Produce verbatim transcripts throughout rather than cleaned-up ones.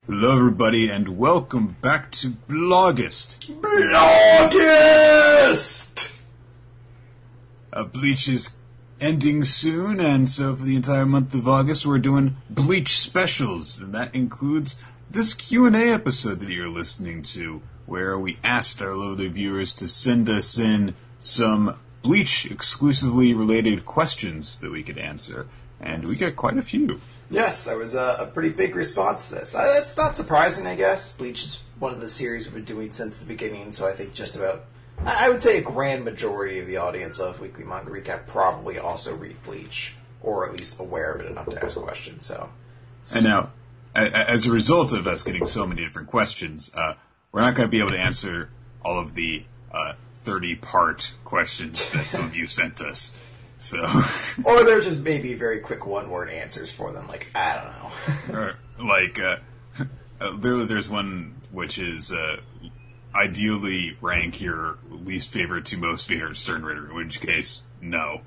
Hello, everybody, and welcome back to Bloggist. Bloggist! Uh, Bleach is ending soon, and so for the entire month of August, we're doing Bleach specials, and that includes this Q and A episode that you're listening to, where we asked our lovely viewers to send us in some Bleach exclusively related questions that we could answer, and we got quite a few. Yes, there was a, a pretty big response to this. Uh, it's not surprising, I guess. Bleach is one of the series we've been doing since the beginning, so I think just about, I would say a grand majority of the audience of Weekly Manga Recap probably also read Bleach, or at least aware of it enough to ask questions. So, And now, as a result of us getting so many different questions, uh, we're not going to be able to answer all of the uh, thirty-part questions that some of you sent us. So, or they're just maybe very quick one-word answers for them, like, I don't know. or, like, uh, uh, there, there's one which is, uh, ideally rank your least favorite to most favorite Stern Ritter, in which case, no.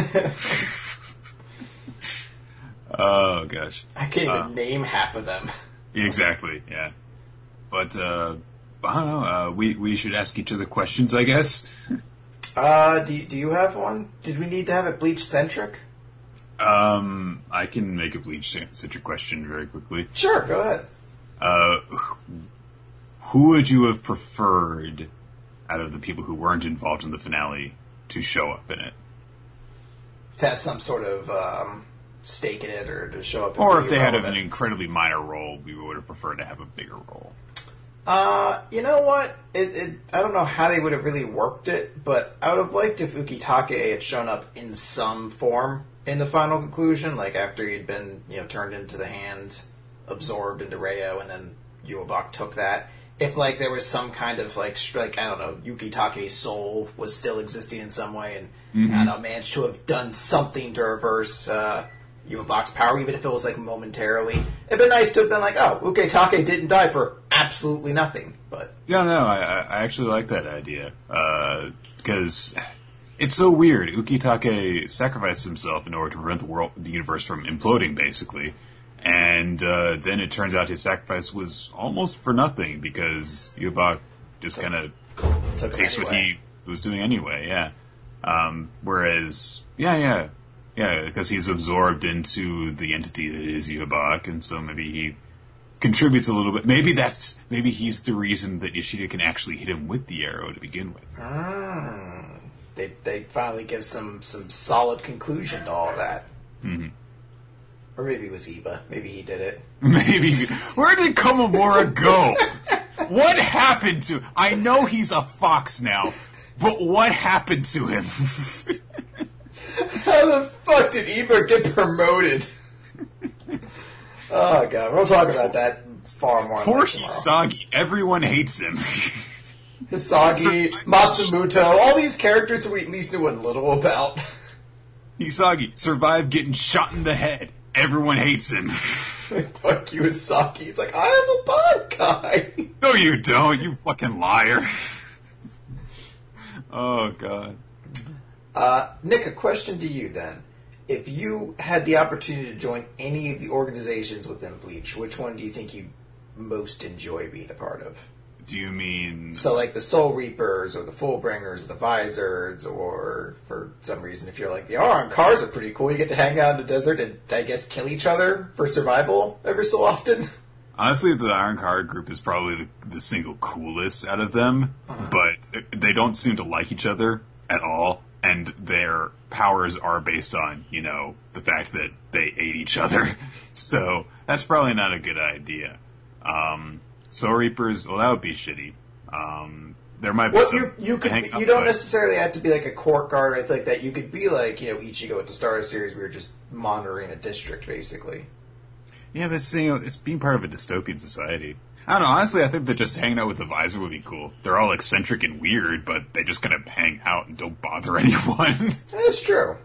Oh, gosh. I can't even uh, name half of them. Exactly, yeah. But, uh, I don't know, uh, we, we should ask each other questions, I guess. Uh, do you, do you have one? Did we need to have it Bleach-centric? Um, I can make a Bleach-centric question very quickly. Sure, go ahead. Uh, who would you have preferred out of the people who weren't involved in the finale to show up in it? To have some sort of um, stake in it, or to show up. Or if they had an incredibly minor role, we would have preferred to have a bigger role. Uh, you know what? It, it I don't know how they would have really worked it, but I would have liked if Ukitake had shown up in some form in the final conclusion, like after he'd been, you know, turned into the hand, absorbed into Reo, and then Yubak took that. If, like, there was some kind of, like, sh- like I don't know, Ukitake's soul was still existing in some way, and, mm-hmm. I don't know, managed to have done something to reverse, uh, Yubak's power, even if it was, like, momentarily. It'd been nice to have been like, oh, Ukitake didn't die for absolutely nothing, but... Yeah, no, I, I actually like that idea, because uh, it's so weird. Ukitake sacrificed himself in order to prevent the world, the universe from imploding, basically. And uh, then it turns out his sacrifice was almost for nothing because Yubak just kind of takes anyway. what he was doing anyway, yeah. Um, whereas, yeah, yeah, yeah, because he's absorbed into the entity that is Yubak, and so maybe he contributes a little bit. Maybe that's, maybe he's the reason that Yoshida can actually hit him with the arrow to begin with. Mm. They they finally give some, some solid conclusion to all of that. Mm-hmm. Or maybe it was Iba. Maybe he did it. Maybe. Where did Komamura go? What happened to... I know he's a fox now, but what happened to him? How the fuck did Iba get promoted? Oh, God. We'll talk about that far more. Poor Hisagi. Everyone hates him. Hisagi, Matsumoto, all these characters that we at least knew a little about. Hisagi survived getting shot in the head. Everyone hates him. Fuck you, Hisaki. He's like, I am a bad guy. No, you don't. You fucking liar. Oh, God. Uh, Nick, a question to you then. If you had the opportunity to join any of the organizations within Bleach, which one do you think you most enjoy being a part of? Do you mean... So, like, the Soul Reapers, or the Fullbringers, or the Visors, or, for some reason, if you're like, the Aron cars are pretty cool, you get to hang out in the desert and, I guess, kill each other for survival every so often? Honestly, the Iron Card group is probably the, the single coolest out of them, uh-huh. but they don't seem to like each other at all, and their powers are based on, you know, the fact that they ate each other. So, that's probably not a good idea. Um... Soul Reapers, well, that would be shitty. Um, there might be well, some... You, you, could, be, you don't necessarily have to be like a court guard or anything like that. You could be like, you know, Ichigo at the start of the series, we were just monitoring a district, basically. Yeah, but it's, you know, it's being part of a dystopian society. I don't know, honestly, I think that just hanging out with the Visor would be cool. They're all eccentric and weird, but they just kind of hang out and don't bother anyone. That's true.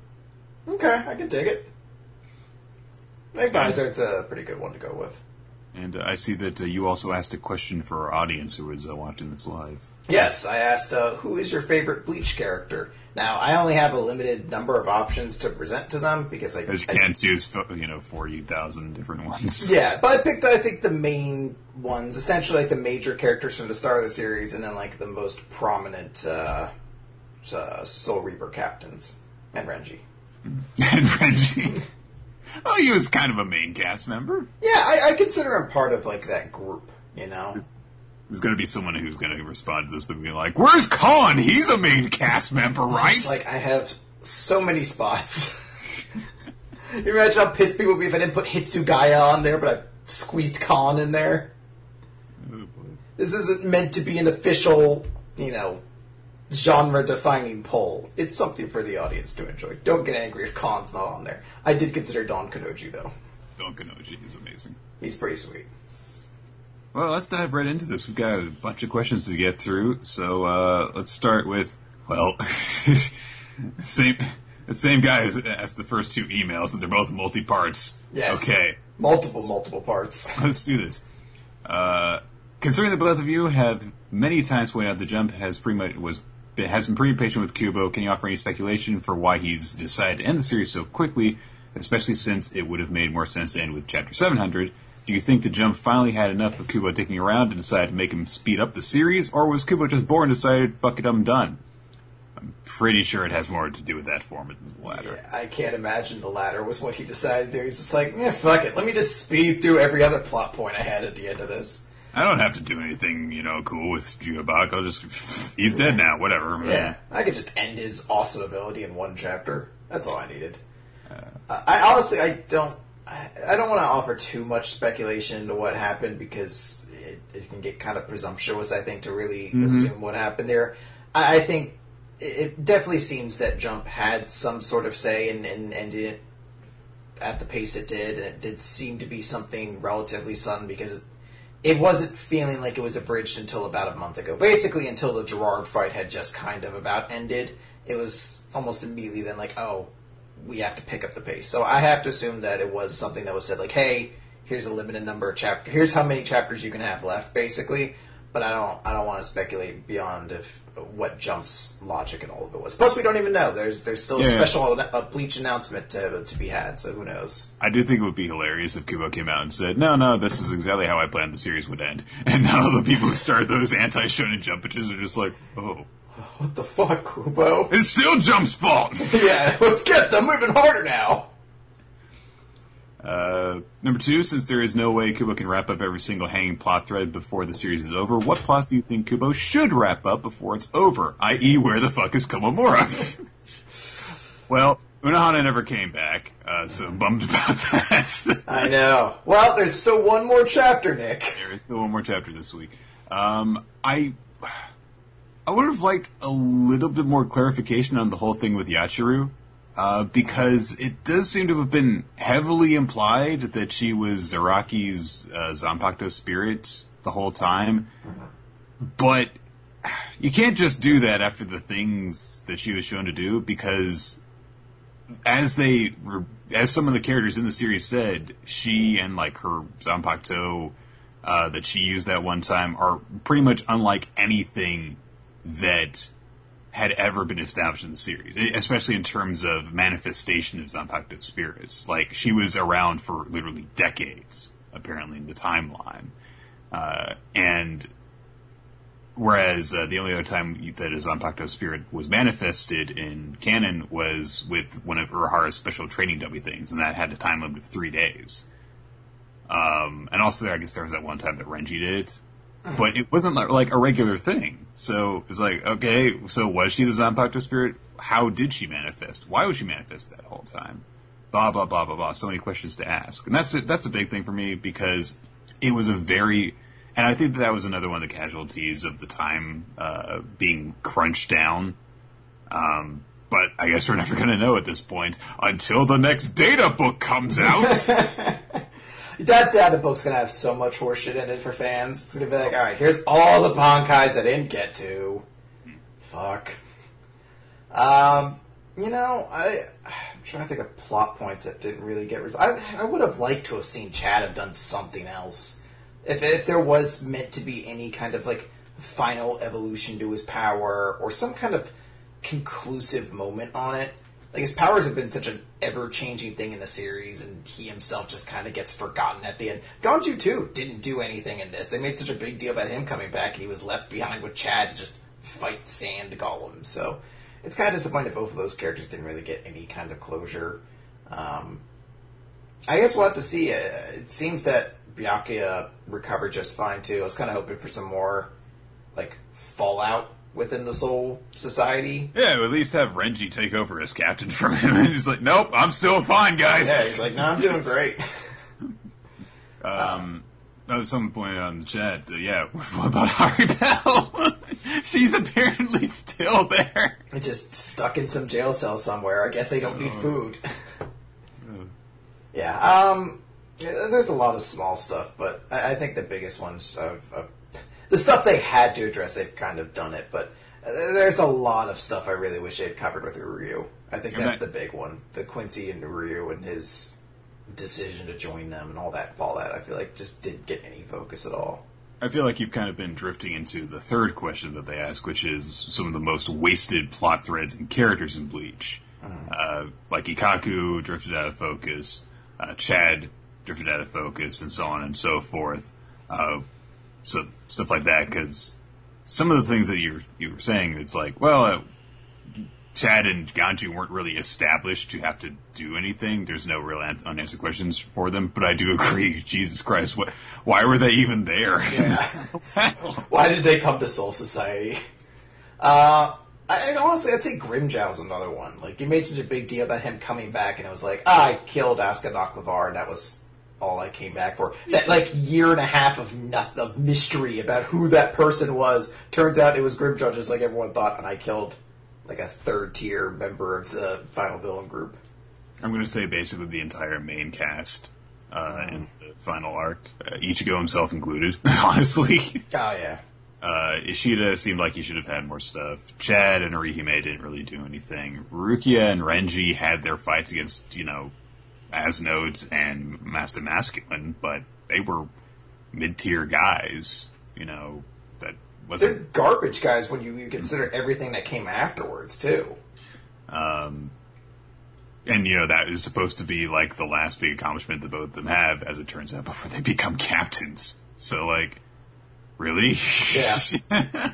Okay, I can dig it. I think Visor's a pretty good one to go with. And uh, I see that uh, you also asked a question for our audience who was uh, watching this live. Yes, I asked, uh, who is your favorite Bleach character? Now, I only have a limited number of options to present to them because I... Because you I, can't choose, you know, forty thousand different ones. Yeah, but I picked, I think, the main ones, essentially like the major characters from the start of the series, and then like the most prominent uh, uh, Soul Reaper captains, and Renji. And Renji. Oh, he was kind of a main cast member. Yeah, I, I consider him part of like that group, you know? There's going to be someone who's going to respond to this movie like, where's Khan? He's a main cast member, right? It's like, I have so many spots. You imagine how pissed people would be if I didn't put Hitsugaya on there, but I squeezed Khan in there? Oh, boy. This isn't meant to be an official, you know, genre-defining poll. It's something for the audience to enjoy. Don't get angry if Khan's not on there. I did consider Don Kanoji, though. Don Kanoji is amazing. He's pretty sweet. Well, let's dive right into this. We've got a bunch of questions to get through, so uh, let's start with, well, same the same guy who asked the first two emails, and they're both multi-parts. Yes. Okay. Multiple, multiple parts. Let's do this. Uh, considering that both of you have many times pointed out the Jump has pretty much was has been pretty patient with Kubo, can you offer any speculation for why he's decided to end the series so quickly, especially since it would have made more sense to end with Chapter seven hundred? Do you think the Jump finally had enough of Kubo dicking around and decided to make him speed up the series, or was Kubo just bored and decided, fuck it, I'm done? I'm pretty sure it has more to do with that format than the latter. Yeah, I can't imagine the latter was what he decided to do. He's just like, yeah, fuck it. Let me just speed through every other plot point I had at the end of this. I don't have to do anything, you know, cool with Jubak. I'll just... He's dead now, whatever. Yeah, I could just end his awesome ability in one chapter. That's all I needed. Uh, I honestly, I don't... I don't want to offer too much speculation into what happened because it, it can get kind of presumptuous, I think, to really mm-hmm. assume what happened there. I, I think it definitely seems that Jump had some sort of say and in, in, ended it at the pace it did, and it did seem to be something relatively sudden because it, it wasn't feeling like it was abridged until about a month ago. Basically, until the Gerard fight had just kind of about ended, it was almost immediately then like, oh, we have to pick up the pace. So I have to assume that it was something that was said like, hey, here's a limited number of chapters. Here's how many chapters you can have left, basically. But I don't I don't want to speculate beyond if what Jump's logic and all of it was. Plus, we don't even know. There's there's still yeah. a special a Bleach announcement to to be had, so who knows? I do think it would be hilarious if Kubo came out and said, no, no, this is exactly how I planned the series would end. And now the people who started those anti-shonen Jump pitches are just like, oh. What the fuck, Kubo? It's still Jump's fault! Yeah, let's get them moving harder now! Uh, number two, since there is no way Kubo can wrap up every single hanging plot thread before the series is over, what plots do you think Kubo should wrap up before it's over? that is, where the fuck is Komamura? Well, Unohana never came back, uh, so I'm bummed about that. I know. Well, there's still one more chapter, Nick. There is still one more chapter this week. Um, I... I would have liked a little bit more clarification on the whole thing with Yachiru, uh, because it does seem to have been heavily implied that she was Zaraki's uh, Zanpakuto spirit the whole time. But you can't just do that after the things that she was shown to do, because as they, were, as some of the characters in the series said, she and like her Zanpakuto uh, that she used that one time are pretty much unlike anything that had ever been established in the series, especially in terms of manifestation of Zanpakuto spirits. Like, she was around for literally decades, apparently, in the timeline. Uh, and whereas uh, the only other time that a Zanpakuto spirit was manifested in canon was with one of Urahara's special training dummy things, and that had a time limit of three days. Um, and also there, I guess there was that one time that Renji did. But it wasn't like, like a regular thing. So it's like, okay, so was she the Zanpakuto spirit? How did she manifest? Why was she manifest that whole time? Blah, blah, blah, blah, blah. So many questions to ask. And that's a, that's a big thing for me because it was a very... And I think that, that was another one of the casualties of the time uh, being crunched down. Um, but I guess we're never going to know at this point until the next data book comes out. That data book's gonna have so much horseshit in it for fans. It's gonna be like, alright, here's all the Bankais I didn't get to. Fuck. Um, you know, I, I'm trying to think of plot points that didn't really get resolved. I, I would have liked to have seen Chad have done something else. If if there was meant to be any kind of like final evolution to his power or some kind of conclusive moment on it, like his powers have been such an ever-changing thing in the series, and he himself just kind of gets forgotten at the end. Ganju too didn't do anything in this. They made such a big deal about him coming back, and he was left behind with Chad to just fight Sand Golem. So it's kind of disappointing both of those characters didn't really get any kind of closure. Um, I guess we'll have to see. Uh, it seems that Byakuya recovered just fine too. I was kind of hoping for some more like fallout within the Soul Society. Yeah, at least have Renji take over as captain from him. And he's like, nope, I'm still fine, guys. Yeah, he's like, no, I'm doing great. um, um, someone pointed out in the chat, uh, yeah, what about Haribel? She's apparently still there. Just stuck in some jail cell somewhere. I guess they don't need food. Yeah, um, there's a lot of small stuff, but I, I think the biggest ones of, of the stuff they had to address, they've kind of done it, but there's a lot of stuff I really wish they'd covered with Uryu. I think that's the big one. The Quincy and Uryu and his decision to join them and all that fallout, I feel like just didn't get any focus at all. I feel like you've kind of been drifting into the third question that they ask, which is some of the most wasted plot threads and characters in Bleach. Mm. Uh, like Ikaku drifted out of focus, uh, Chad drifted out of focus, and so on and so forth. Uh, so stuff like that, because some of the things that you you were saying, it's like, well, uh, Chad and Ganju weren't really established to have to do anything. There's no real unanswered questions for them. But I do agree, Jesus Christ, what, why were they even there? Yeah. Why did they come to Soul Society? Uh, I, and honestly, I'd say Grimmjow's another one. Like, you made such a big deal about him coming back, and it was like, ah, I killed Asuka Naklavar, and that was all I came back for. That, like, year and a half of nothing, of mystery about who that person was. Turns out it was Grimmjow, just like everyone thought, and I killed like a third-tier member of the final villain group. I'm going to say basically the entire main cast uh, mm. in the final arc, uh, Ichigo himself included, honestly. Oh, yeah. Uh, Ishida seemed like he should have had more stuff. Chad and Orihime didn't really do anything. Rukia and Renji had their fights against, you know, Asnodes and Master Masculine, but they were mid-tier guys, you know, that wasn't... They're garbage guys when you consider everything that came afterwards, too. Um, and, you know, that is supposed to be, like, the last big accomplishment that both of them have, as it turns out, before they become captains. So, like, really? Yeah.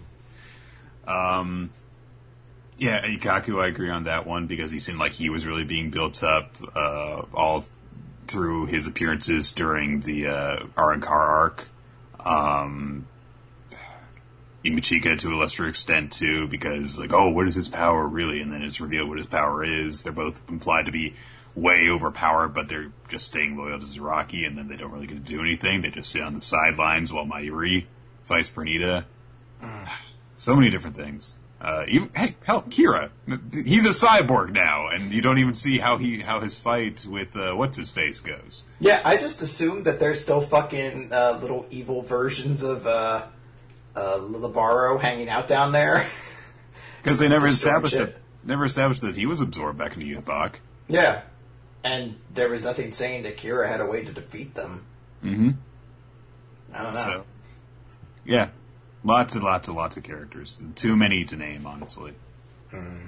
um... Yeah, Ikaku, I agree on that one, because he seemed like he was really being built up uh, all through his appearances during the uh, Arrancar arc. Um, Imuchika, to a lesser extent, too, because, like, oh, what is his power, really? And then it's revealed what his power is. They're both implied to be way overpowered, but they're just staying loyal to Zaraki, and then they don't really get to do anything. They just sit on the sidelines while Mayuri fights Pernita. Mm. So many different things. Uh, even, hey, hell, Kira, he's a cyborg now, and you don't even see how he how his fight with uh, what's his face goes. Yeah, I just assumed that they're still fucking uh, little evil versions of uh, uh, Libaro hanging out down there. Because they never established that never established that he was absorbed back into Yhwach. Yeah, and there was nothing saying that Kira had a way to defeat them. Mm-hmm. I don't know. So, yeah. Lots and lots and lots of characters. Too many to name, honestly. Mm.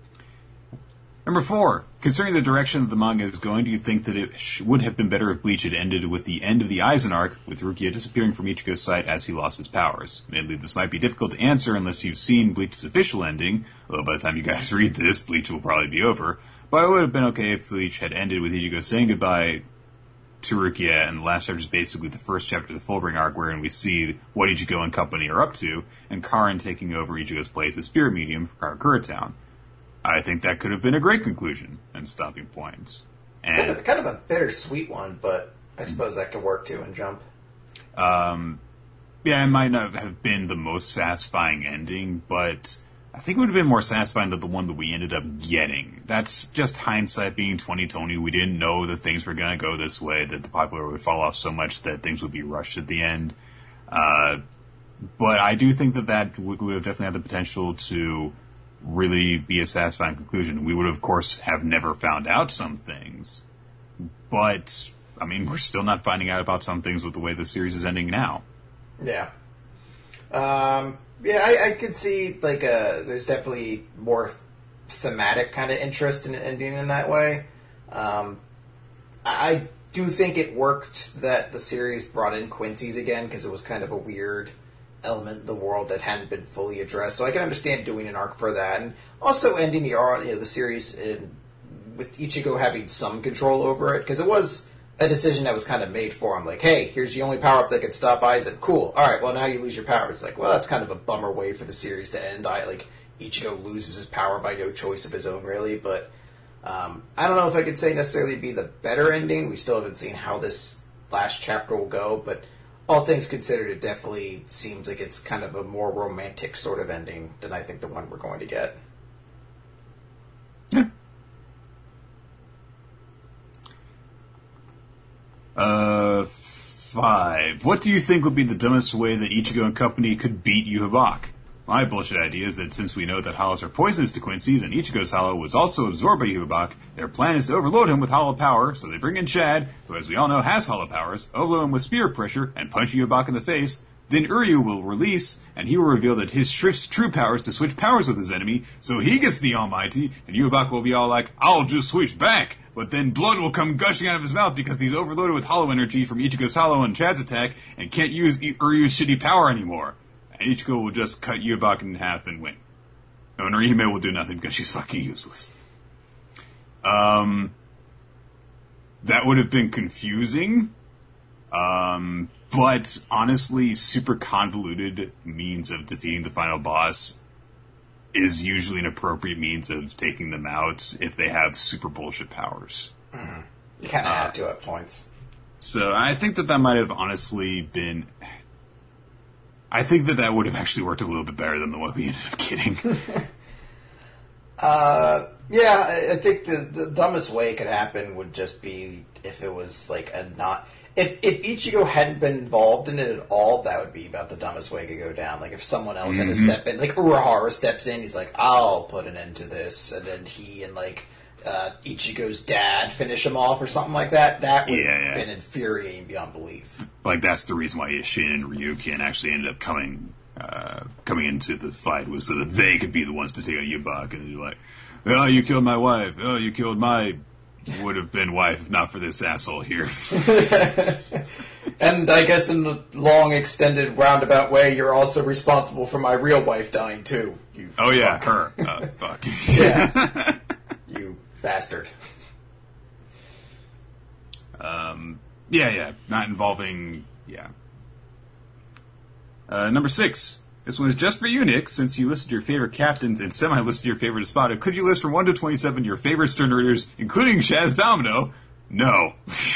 Number four. Considering the direction that the manga is going, do you think that it sh- would have been better if Bleach had ended with the end of the Aizen arc, with Rukia disappearing from Ichigo's sight as he lost his powers? Admittedly, this might be difficult to answer unless you've seen Bleach's official ending, although by the time you guys read this, Bleach will probably be over. But it would have been okay if Bleach had ended with Ichigo saying goodbye to Rukia, and the last chapter is basically the first chapter of the Fullbring arc, wherein we see what Ichigo and company are up to, and Karin taking over Ichigo's place as spirit medium for Karakura Town. I think that could have been a great conclusion and stopping point. And kind of, kind of a bittersweet one, but I suppose that could work too in Jump. Um, yeah, it might not have been the most satisfying ending, but I think it would have been more satisfying than the one that we ended up getting. That's just hindsight being twenty twenty. We didn't know that things were going to go this way, that the popularity would fall off so much that things would be rushed at the end. Uh, but I do think that that would have definitely had the potential to really be a satisfying conclusion. We would, of course, have never found out some things. But I mean, we're still not finding out about some things with the way the series is ending now. Yeah. Um, yeah, I, I could see, like, a, there's definitely more thematic kind of interest in ending in that way. Um, I do think it worked that the series brought in Quincy's again, because it was kind of a weird element in the world that hadn't been fully addressed. So I can understand doing an arc for that, and also ending the, you know, the series in, with Ichigo having some control over it, because it was a decision that was kind of made for him. Like, hey, here's the only power-up that can stop Aizen. Cool. All right, well, now you lose your power. It's like, well, that's kind of a bummer way for the series to end. I like Ichigo loses his power by no choice of his own, really, but um, I don't know if I could say necessarily be the better ending. We still haven't seen how this last chapter will go, but all things considered, it definitely seems like it's kind of a more romantic sort of ending than I think the one we're going to get. Yeah. Uh, five. What do you think would be the dumbest way that Ichigo and company could beat Yhwach? My bullshit idea is that since we know that hollows are poisonous to Quincy's and Ichigo's hollow was also absorbed by Yhwach, their plan is to overload him with hollow power, so they bring in Chad, who as we all know has hollow powers, overload him with spear pressure, and punch Yhwach in the face. Then Uryu will release, and he will reveal that his Shrift's true power is to switch powers with his enemy, so he gets the Almighty, and Yhwach will be all like, I'll just switch back! But then blood will come gushing out of his mouth because he's overloaded with hollow energy from Ichigo's hollow and Chad's attack, and can't use Uryu's shitty power anymore. And Ichigo will just cut Yhwach in half and win. No, and Orihime will do nothing because she's fucking useless. Um, that would have been confusing. Um, but honestly, super convoluted means of defeating the final boss is usually an appropriate means of taking them out if they have super bullshit powers. Mm-hmm. You kind of uh, have to at points. So I think that that might have honestly been... I think that that would have actually worked a little bit better than the one we ended up getting. uh, yeah, I, I think the, the dumbest way it could happen would just be if it was like a not... If if Ichigo hadn't been involved in it at all, that would be about the dumbest way it could go down. Like, if someone else mm-hmm. had to step in, like, Urahara steps in, he's like, I'll put an end to this, and then he and, like, uh, Ichigo's dad finish him off or something like that, that would yeah, have yeah. been infuriating beyond belief. Like, that's the reason why Ishin and Ryukin actually ended up coming uh, coming into the fight, was so that they could be the ones to take out Yhwach, and you're like, oh, you killed my wife, oh, you killed my... would have been wife if not for this asshole here. And I guess in the long, extended, roundabout way, you're also responsible for my real wife dying, too. You oh, fuck. yeah, her. Uh, fuck. Yeah. You bastard. Um, yeah, yeah. Not involving... Yeah. Uh, number six. This one is just for you, Nick, since you listed your favorite captains and semi-listed your favorite Espada. Could you list from one to twenty-seven your favorite Stern Raiders, including Shaz Domino? No.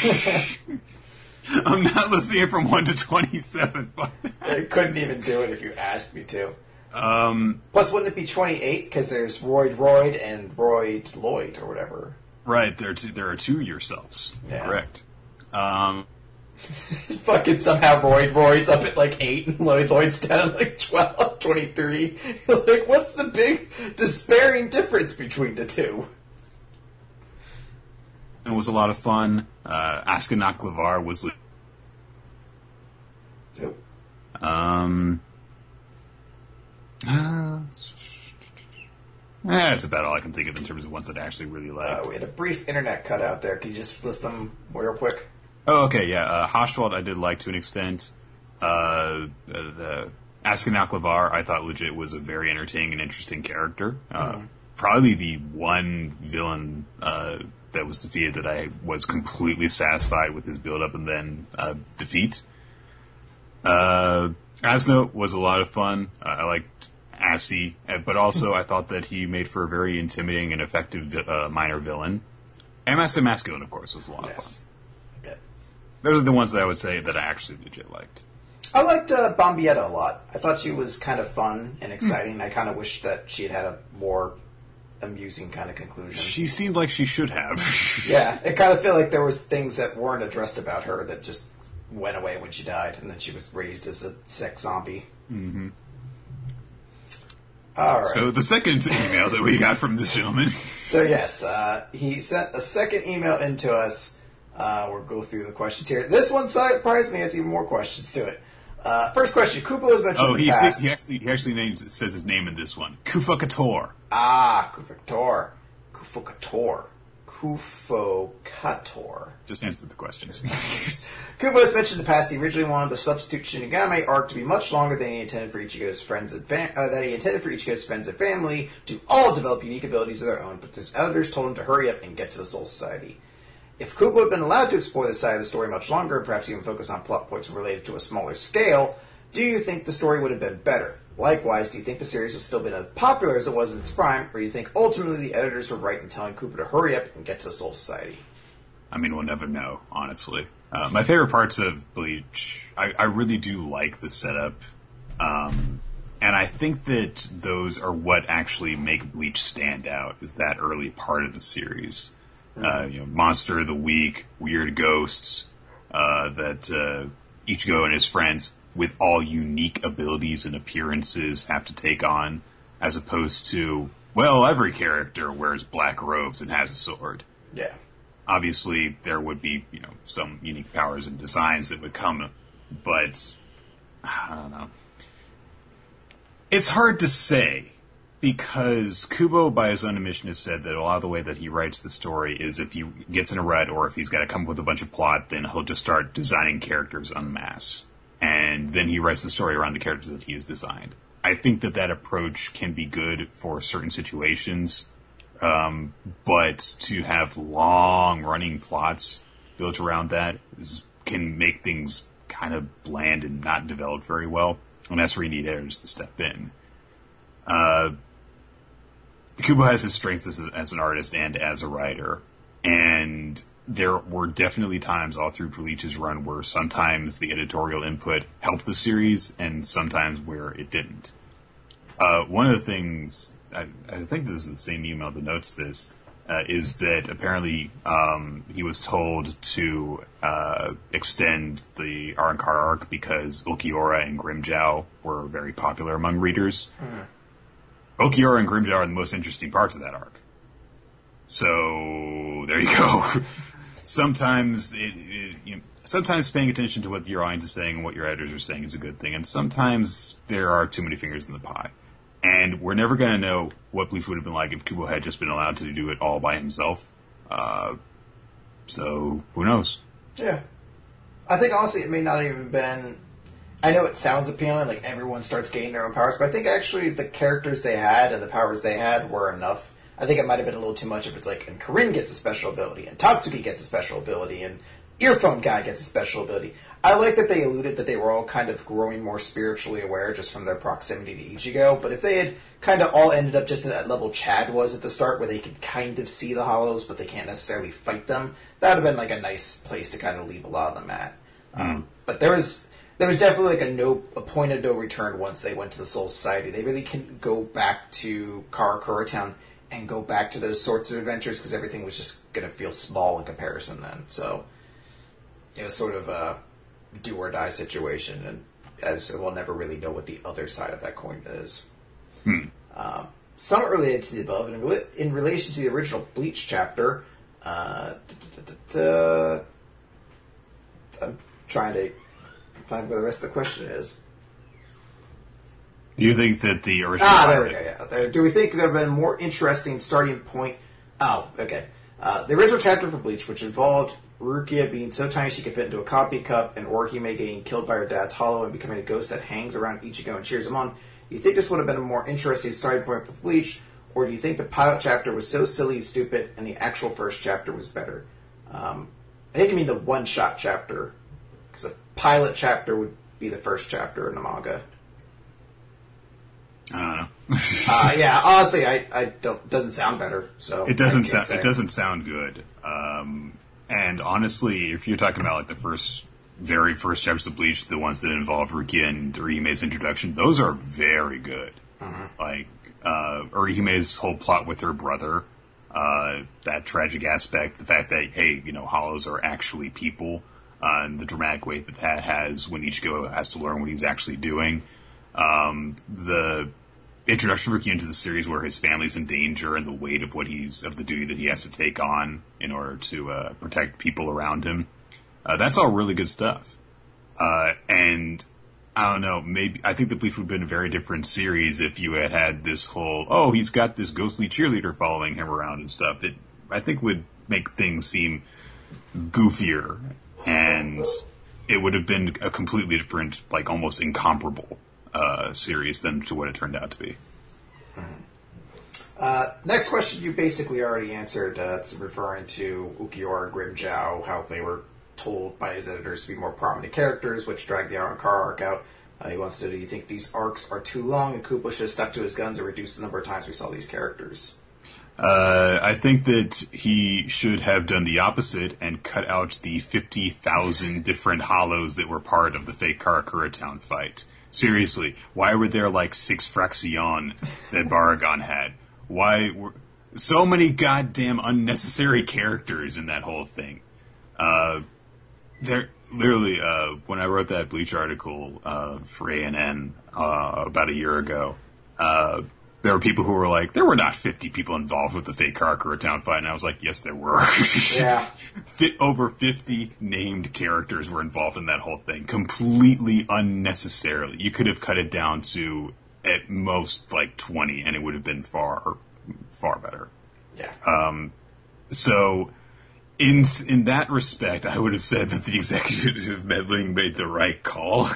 I'm not listing it from one to twenty-seven. I couldn't even do it if you asked me to. Um, Plus, wouldn't it be twenty-eight? Because there's Royd Royd and Royd Lloyd, or whatever. Right, there are two, there are two yourselves. Yeah. Correct. Um... Fucking somehow Royd Royd's up at like eight and Lloyd Lloyd's down at like twelve, twenty-three. Like, what's the big despairing difference between the two? It was a lot of fun. Uh, Askenak Lavar was... Who? Um... Uh, that's about all I can think of in terms of ones that I actually really liked. Uh, we had a brief internet cutout there. Can you just list them real quick? Oh, okay, yeah. Uh, Haschwald I did like to an extent. Uh, the Askenak Lavar I thought legit was a very entertaining and interesting character. Uh, mm. Probably the one villain uh, that was defeated that I was completely satisfied with his build-up and then uh, defeat. Uh, Asno was a lot of fun. Uh, I liked Assy, but also I thought that he made for a very intimidating and effective uh, minor villain. M S M Masculine, of course, was a lot yes. of fun. Those are the ones that I would say that I actually legit liked. I liked uh, Bombietta a lot. I thought she was kind of fun and exciting. Mm. I kind of wish that she had had a more amusing kind of conclusion. She seemed like she should have. Yeah, it kind of felt like there was things that weren't addressed about her that just went away when she died, and then she was raised as a sex zombie. Mm-hmm. All right. So the second email that we got from this gentleman. So yes, uh, he sent a second email in to us. Uh, we'll go through the questions here. This one, surprisingly, has even more questions to it. Uh, first question, Kupo was mentioned oh, in the he, past. he actually he actually names says his name in this one. Kufokator. Ah, Kufokator. Kufokator. Kufokator. Just answer the questions. Kubo has mentioned in the past he originally wanted the substitute Shinigami arc to be much longer than he intended for Ichigo's friends and fam- uh, that he intended for Ichigo's friends and family to all develop unique abilities of their own, but his editors told him to hurry up and get to the Soul Society. If Kubo had been allowed to explore this side of the story much longer, perhaps even focus on plot points related to a smaller scale, do you think the story would have been better? Likewise, do you think the series would still been as popular as it was in its prime, or do you think ultimately the editors were right in telling Kubo to hurry up and get to the Soul Society? I mean, we'll never know, honestly. Uh, my favorite parts of Bleach, I, I really do like the setup, um, and I think that those are what actually make Bleach stand out, is that early part of the series. Uh, you know, Monster of the Week, weird ghosts, uh, that uh, Ichigo and his friends, with all unique abilities and appearances, have to take on, as opposed to, well, every character wears black robes and has a sword. Yeah. Obviously, there would be, you know, some unique powers and designs that would come, but I don't know. It's hard to say. Because Kubo, by his own admission, has said that a lot of the way that he writes the story is if he gets in a rut or if he's got to come up with a bunch of plot, then he'll just start designing characters en masse. And then he writes the story around the characters that he has designed. I think that that approach can be good for certain situations, um, but to have long-running plots built around that is, can make things kind of bland and not developed very well. And that's where you need editors to step in. Uh... Kubo has his strengths as, a, as an artist and as a writer, and there were definitely times all through Bleach's run where sometimes the editorial input helped the series, and sometimes where it didn't. Uh, one of the things, I, I think this is the same email that notes this, uh, is that apparently um, he was told to uh, extend the Arrancar arc because Ulquiorra and Grimmjow were very popular among readers. Mm-hmm. Ulquiorra and Grimmjow are the most interesting parts of that arc. So, there you go. sometimes it, it you know, sometimes paying attention to what your audience is saying and what your editors are saying is a good thing, and sometimes there are too many fingers in the pie. And we're never going to know what Bleach would have been like if Kubo had just been allowed to do it all by himself. Uh, so, who knows? Yeah. I think, honestly, it may not even been... I know it sounds appealing, like everyone starts gaining their own powers, but I think actually the characters they had and the powers they had were enough. I think it might have been a little too much if it's like, and Karin gets a special ability, and Tatsuki gets a special ability, and Earphone Guy gets a special ability. I like that they alluded that they were all kind of growing more spiritually aware just from their proximity to Ichigo, but if they had kind of all ended up just at that level Chad was at the start, where they could kind of see the Hollows, but they can't necessarily fight them, that would have been like a nice place to kind of leave a lot of them at. Mm. Um, but there was... There was definitely like a no a point of no return once they went to the Soul Society. They really couldn't go back to Karakura Town and go back to those sorts of adventures because everything was just going to feel small in comparison then. So it was sort of a do or die situation, and as we'll never really know what the other side of that coin is. Hmm. Uh, somewhat related to the above, in, rela- in relation to the original Bleach chapter, uh, I'm trying to find where the rest of the question is. Do you think that the original... Ah, there we go, yeah. There, do we think there have been a more interesting starting point... Oh, okay. Uh, the original chapter for Bleach, which involved Rukia being so tiny she could fit into a coffee cup, and Orihime getting killed by her dad's hollow and becoming a ghost that hangs around Ichigo and cheers him on, do you think this would have been a more interesting starting point for Bleach, or do you think the pilot chapter was so silly and stupid, and the actual first chapter was better? Um, I think you mean the one-shot chapter, because the pilot chapter would be the first chapter in the manga. I don't know. uh, yeah, honestly, I, I don't doesn't sound better. So it doesn't sound say. it doesn't sound good. Um, and honestly, if you're talking about like the first, very first chapters of Bleach, the ones that involve Rukia and Orihime's introduction, those are very good. Mm-hmm. Like uh, Orihime's whole plot with her brother, uh, that tragic aspect, the fact that hey, you know, Hollows are actually people. Uh, and the dramatic weight that that has when Ichigo has to learn what he's actually doing. Um, the introduction of Fuki into the series where his family's in danger and the weight of what he's of the duty that he has to take on in order to uh, protect people around him. Uh, that's all really good stuff. Uh, and I don't know, maybe I think the Bleach would have been a very different series if you had had this whole, oh, he's got this ghostly cheerleader following him around and stuff. It, I think, would make things seem goofier, and it would have been a completely different, like almost incomparable uh, series than to what it turned out to be. Uh, next question you basically already answered. Uh, it's referring to Ukiura and Grimmjow, how they were told by his editors to be more prominent characters, which dragged the Arrancar arc out. Uh, he wants to know, do you think these arcs are too long and Kubo should have stuck to his guns or reduced the number of times we saw these characters? Uh, I think that he should have done the opposite and cut out the fifty thousand different hollows that were part of the fake Karakura Town fight. Seriously, why were there like six Fraxion that Baragon had? Why were so many goddamn unnecessary characters in that whole thing? Uh, there, literally, uh, when I wrote that Bleach article, uh, for A N N, uh, about a year ago, uh, there were people who were like, there were not fifty people involved with the fake Karakura Town fight, and I was like, yes, there were. Yeah. Fit over fifty named characters were involved in that whole thing, completely unnecessarily. You could have cut it down to, at most, like twenty, and it would have been far, far better. Yeah. Um, so, in in that respect, I would have said that the executive meddling made the right call.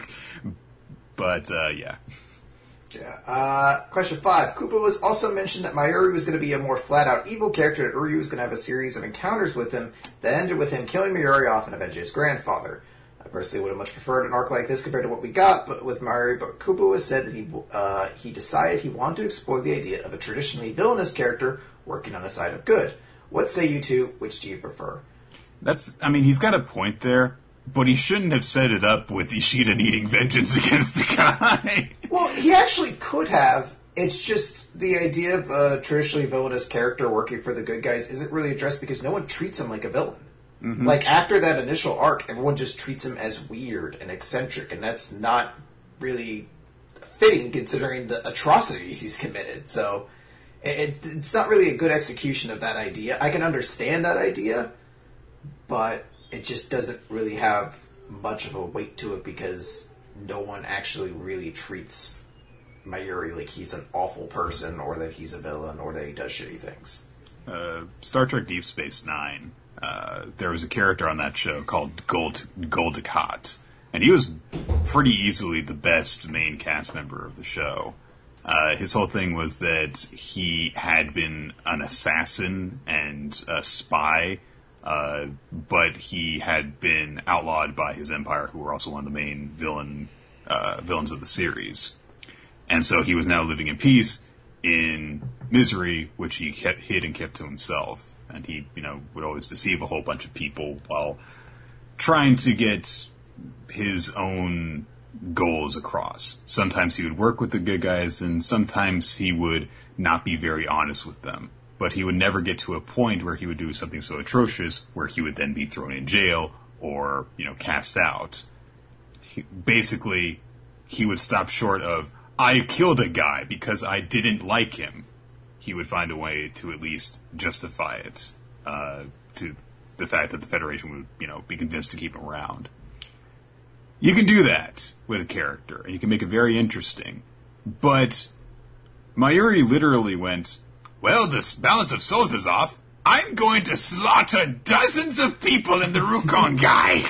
But, uh, yeah. Yeah. Uh, question five. Koopa was also mentioned that Mayuri was going to be a more flat-out evil character, that Uryu was going to have a series of encounters with him that ended with him killing Mayuri off and avenging his grandfather. I personally would have much preferred an arc like this compared to what we got but with Mayuri, but Koopa was said that he uh, he decided he wanted to explore the idea of a traditionally villainous character working on the side of good. What say you two? Which do you prefer? That's, I mean, he's got a point there. But he shouldn't have set it up with Ishida needing vengeance against the guy. Well, he actually could have. It's just the idea of a traditionally villainous character working for the good guys isn't really addressed because no one treats him like a villain. Mm-hmm. Like, after that initial arc, everyone just treats him as weird and eccentric, and that's not really fitting considering the atrocities he's committed. So, it, it's not really a good execution of that idea. I can understand that idea, but it just doesn't really have much of a weight to it because no one actually really treats Mayuri like he's an awful person or that he's a villain or that he does shitty things. Uh, Star Trek Deep Space Nine, uh, there was a character on that show called Gold Goldikat, and he was pretty easily the best main cast member of the show. Uh, his whole thing was that he had been an assassin and a spy, Uh, but he had been outlawed by his empire, who were also one of the main villain uh, villains of the series. And so he was now living in peace in misery, which he kept, hid and kept to himself. And he, you know, would always deceive a whole bunch of people while trying to get his own goals across. Sometimes he would work with the good guys, and sometimes he would not be very honest with them. But he would never get to a point where he would do something so atrocious where he would then be thrown in jail or, you know, cast out. He, basically, he would stop short of, I killed a guy because I didn't like him. He would find a way to at least justify it, uh, to the fact that the Federation would, you know, be convinced to keep him around. You can do that with a character, and you can make it very interesting. But Mayuri literally went, well, the balance of souls is off. I'm going to slaughter dozens of people in the Rukon guy.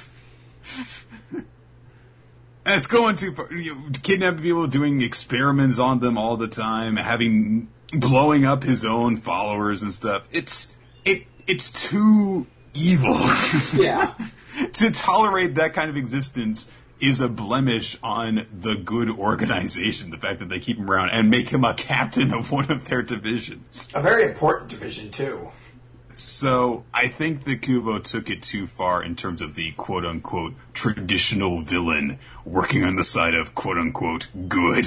And it's going too far. You know, kidnapping people, doing experiments on them all the time, having blowing up his own followers and stuff. It's it it's too evil. Yeah. To tolerate that kind of existence is a blemish on the good organization, the fact that they keep him around and make him a captain of one of their divisions. A very important division, too. So, I think that Kubo took it too far in terms of the quote-unquote traditional villain working on the side of quote-unquote good.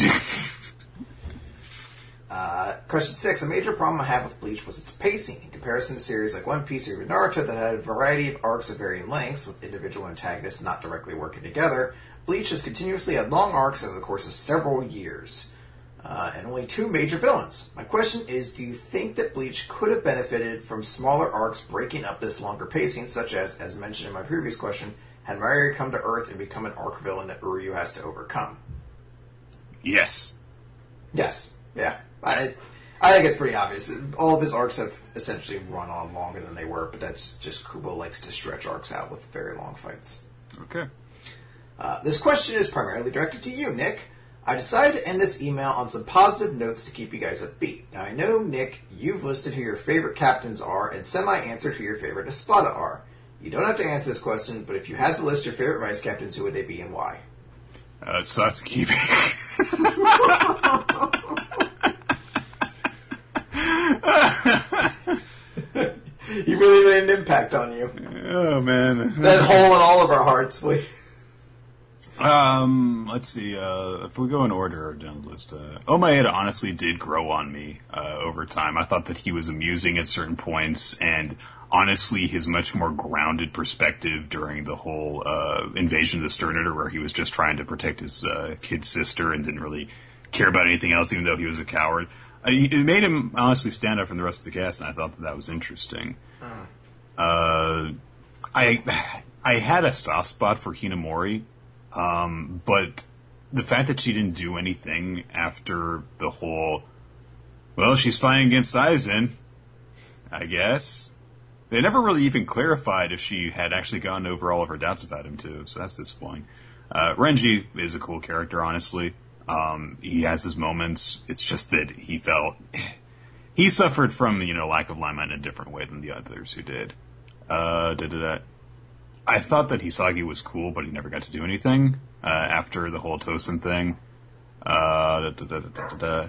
uh, question six. A major problem I have with Bleach was its pacing. In comparison to series like One Piece or even Naruto that had a variety of arcs of varying lengths with individual antagonists not directly working together, Bleach has continuously had long arcs over the course of several years. uh, and only two major villains. My question is, do you think that Bleach could have benefited from smaller arcs breaking up this longer pacing, such as, as mentioned in my previous question, had Mario come to Earth and become an arc villain that Uryu has to overcome? Yes. Yes. Yeah. I I think it's pretty obvious. All of his arcs have essentially run on longer than they were, but that's just Kubo likes to stretch arcs out with very long fights. Okay. Uh, this question is primarily directed to you, Nick. I decided to end this email on some positive notes to keep you guys upbeat. Now, I know, Nick, you've listed who your favorite captains are and semi-answered who your favorite Espada are. You don't have to answer this question, but if you had to list your favorite vice captains, who would they be and why? Uh, Satsuki. He really made an impact on you. Oh, man. That hole in all of our hearts. We... Um, let's see, uh, if we go in order down the list, uh, Omaeda honestly did grow on me, uh, over time. I thought that he was amusing at certain points, and honestly, his much more grounded perspective during the whole, uh, invasion of the Sternator, where he was just trying to protect his, uh, kid sister and didn't really care about anything else, even though he was a coward. Uh, it made him honestly stand out from the rest of the cast, and I thought that that was interesting. Uh, uh I, I had a soft spot for Hinamori. Um, but the fact that she didn't do anything after the whole, well, she's fighting against Aizen, I guess. They never really even clarified if she had actually gotten over all of her doubts about him, too, so that's disappointing. Uh, Renji is a cool character, honestly. Um, he has his moments. It's just that he felt, he suffered from, you know, lack of limelight in a different way than the others who did. Uh, da da da. I thought that Hisagi was cool, but he never got to do anything uh, after the whole Tosen thing. Uh, da, da, da, da, da, da.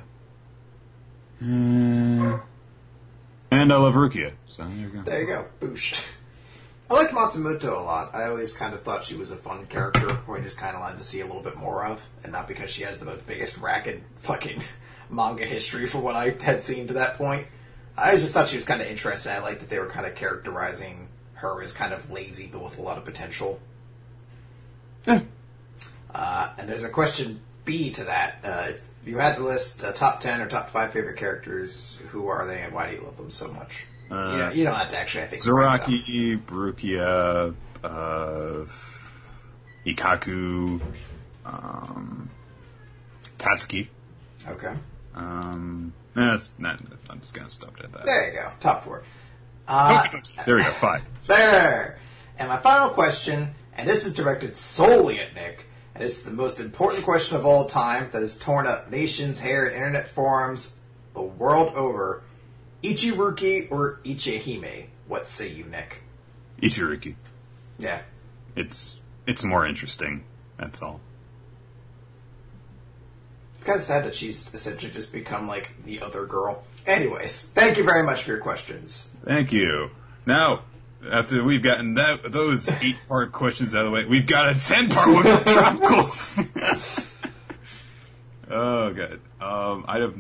Uh, and I love Rukia. So there you go. There you go. Boosh. I like Matsumoto a lot. I always kind of thought she was a fun character who I just kind of wanted to see a little bit more of. And not because she has the most biggest racket fucking manga history for what I had seen to that point. I just thought she was kind of interesting. I liked that they were kind of characterizing her is kind of lazy, but with a lot of potential. Yeah. Uh, and there's a question B to that. Uh, if you had to list a top ten or top five favorite characters, who are they and why do you love them so much? Uh, you, know, you don't have to actually, I think. Zaraki, Barukia, uh, Ikaku, um, Tatsuki. Okay. Um, no, that's not, I'm just going to stop it at that. There you go. Top four. Uh, there we go, five. There! And my final question, and this is directed solely at Nick, and it's the most important question of all time that has torn up nations, hair, and internet forums the world over. Ichiruki or Ichihime? What say you, Nick? Ichiruki. Yeah. It's it's more interesting, that's all. It's kind of sad that she's essentially just become, like, the other girl. Anyways, thank you very much for your questions. Thank you. Now, after we've gotten that those eight-part questions out of the way, we've got a ten-part one for Tropical. Oh, God. Um, I'd have...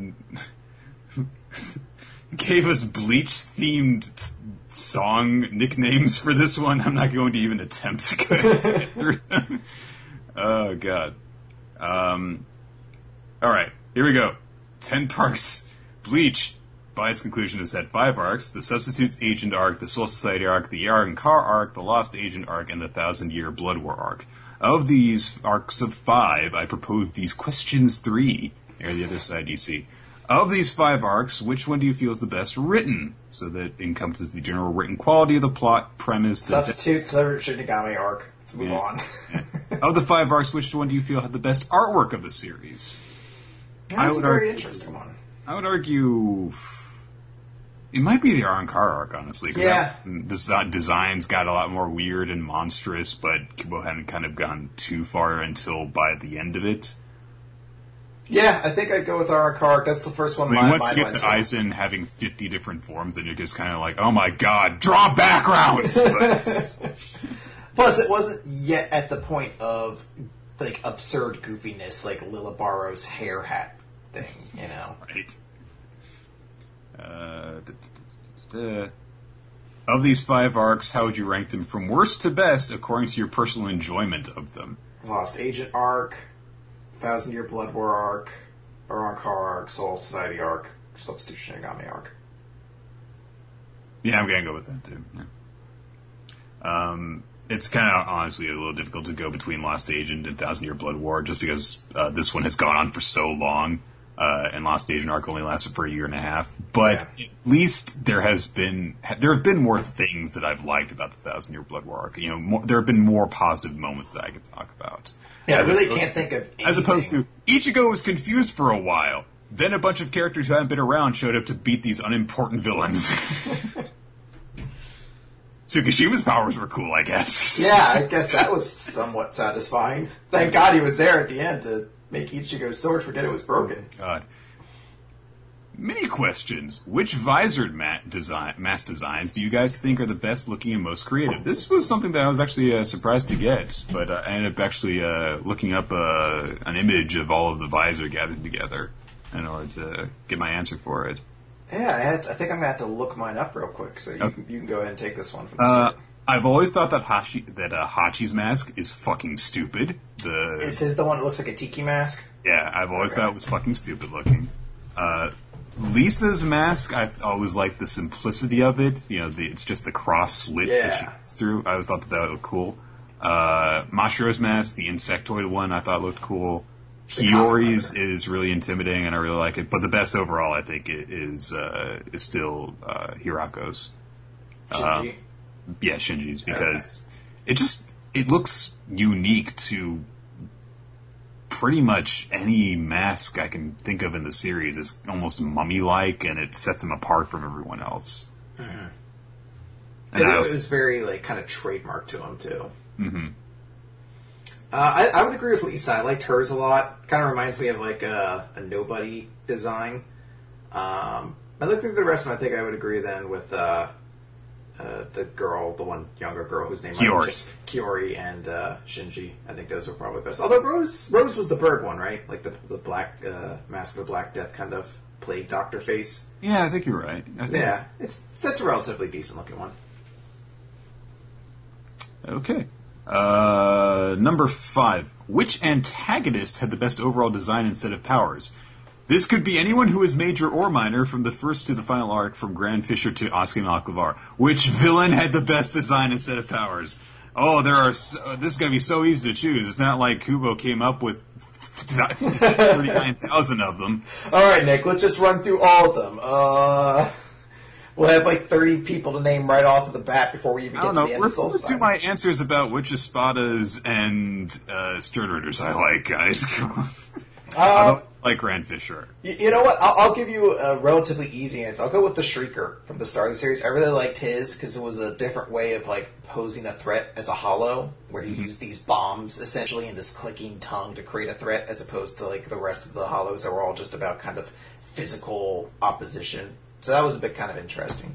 gave us Bleach-themed song nicknames for this one. I'm not going to even attempt to go through them. Oh, God. Um, all right, here we go. Ten parts. Bleach, by its conclusion, has had five arcs: the Substitute Agent arc, the Soul Society arc, the Yaren Car arc, the Lost Agent arc, and the Thousand Year Blood War arc. Of these arcs of five, I propose these questions three. There, the other side, you see. Of these five arcs, which one do you feel is the best written? So that encompasses the general written quality of the plot, premise... Substitute de- Shinigami arc. Let's move yeah. on. Yeah. Of the five arcs, which one do you feel had the best artwork of the series? Yeah, that's a very argue, interesting one. I would argue... It might be the Yaren Car arc, honestly. Yeah. The designs got a lot more weird and monstrous, but Kubo hadn't kind of gone too far until by the end of it. Yeah, I think I'd go with Yaren Car arc. That's the first one. I mean, my, once my you get to to. Aizen having fifty different forms, then you're just kind of like, oh my god, draw backgrounds! But... Plus, it wasn't yet at the point of, like, absurd goofiness, like Lilibaro's hair hat thing, you know? Right. Uh, da, da, da, da. Of these five arcs, how would you rank them from worst to best according to your personal enjoyment of them? Lost Agent arc, Thousand Year Blood War arc, Arrancar arc, Soul Society arc, Substitution Shinigami arc. Yeah, I'm gonna go with that too. Yeah. Um, it's kind of honestly a little difficult to go between Lost Agent and Thousand Year Blood War, just because uh, this one has gone on for so long, uh, and Lost Agent arc only lasted for a year and a half. But yeah. At least there has been there have been more things that I've liked about the Thousand Year Blood War arc. You know, more, there have been more positive moments that I could talk about. Yeah, I really can't think of anything. As opposed to Ichigo was confused for a while. Then a bunch of characters who haven't been around showed up to beat these unimportant villains. Tsukishima's powers were cool, I guess. Yeah, I guess that was somewhat satisfying. Thank God he was there at the end to make Ichigo's sword forget it was broken. God. Many questions. Which visored mat design, mask designs do you guys think are the best looking and most creative? This was something that I was actually uh, surprised to get, but uh, I ended up actually uh, looking up uh, an image of all of the visor gathered together in order to get my answer for it. Yeah, I, had to, I think I'm going to have to look mine up real quick, so you, okay. can, you can go ahead and take this one from the uh, start. I've always thought that Hachi, that uh, Hachi's mask is fucking stupid. The Is his the one that looks like a tiki mask? Yeah, I've always okay. thought it was fucking stupid looking. Uh, Lisa's mask, I always liked the simplicity of it. You know, the, it's just the cross slit yeah. that she goes through. I always thought that that looked cool. Uh, Mashiro's mask, the insectoid one, I thought looked cool. Hiyori's is really intimidating, and I really like it. But the best overall, I think, is uh, is still uh, Hirako's. Shinji? Uh, yeah, Shinji's, because okay. it just it looks unique to pretty much any mask I can think of in the series. It's almost mummy-like, and it sets him apart from everyone else. Mm-hmm. And I I was, it was very like kind of trademark to him too. Mm-hmm. Uh, I, I would agree with Lisa. I liked hers a lot. Kind of reminds me of like a, a nobody design. Um, I looked through the rest, and I think I would agree then with uh, uh, the girl, the one younger girl whose name I just Kiori and uh, Shinji. I think those were probably best. Although Rose, Rose was the bird one, right? Like the the black uh, Mask of the Black Death kind of plague doctor face. Yeah, I think you're right. I think yeah, it's that's a relatively decent looking one. Okay. Uh, number five. Which antagonist had the best overall design and set of powers? This could be anyone who is major or minor, from the first to the final arc, from Grand Fisher to Asuka Malklavar. Which villain had the best design and set of powers? Oh, there are. So, this is going to be so easy to choose. It's not like Kubo came up with thirty-nine thousand of them. All right, Nick. Let's just run through all of them. Uh. We'll have like thirty people to name right off of the bat before we even get I don't to know. the end We're of Soul to Society. my answers about which Espadas and uh, Sternritters I like, guys. I don't like Grand Fisher. You, you know what? I'll, I'll give you a relatively easy answer. I'll go with the Shrieker from the start of the series. I really liked his because it was a different way of like posing a threat as a hollow, where he mm-hmm. used these bombs essentially and this clicking tongue to create a threat, as opposed to like the rest of the hollows that were all just about kind of physical opposition. So that was a bit kind of interesting.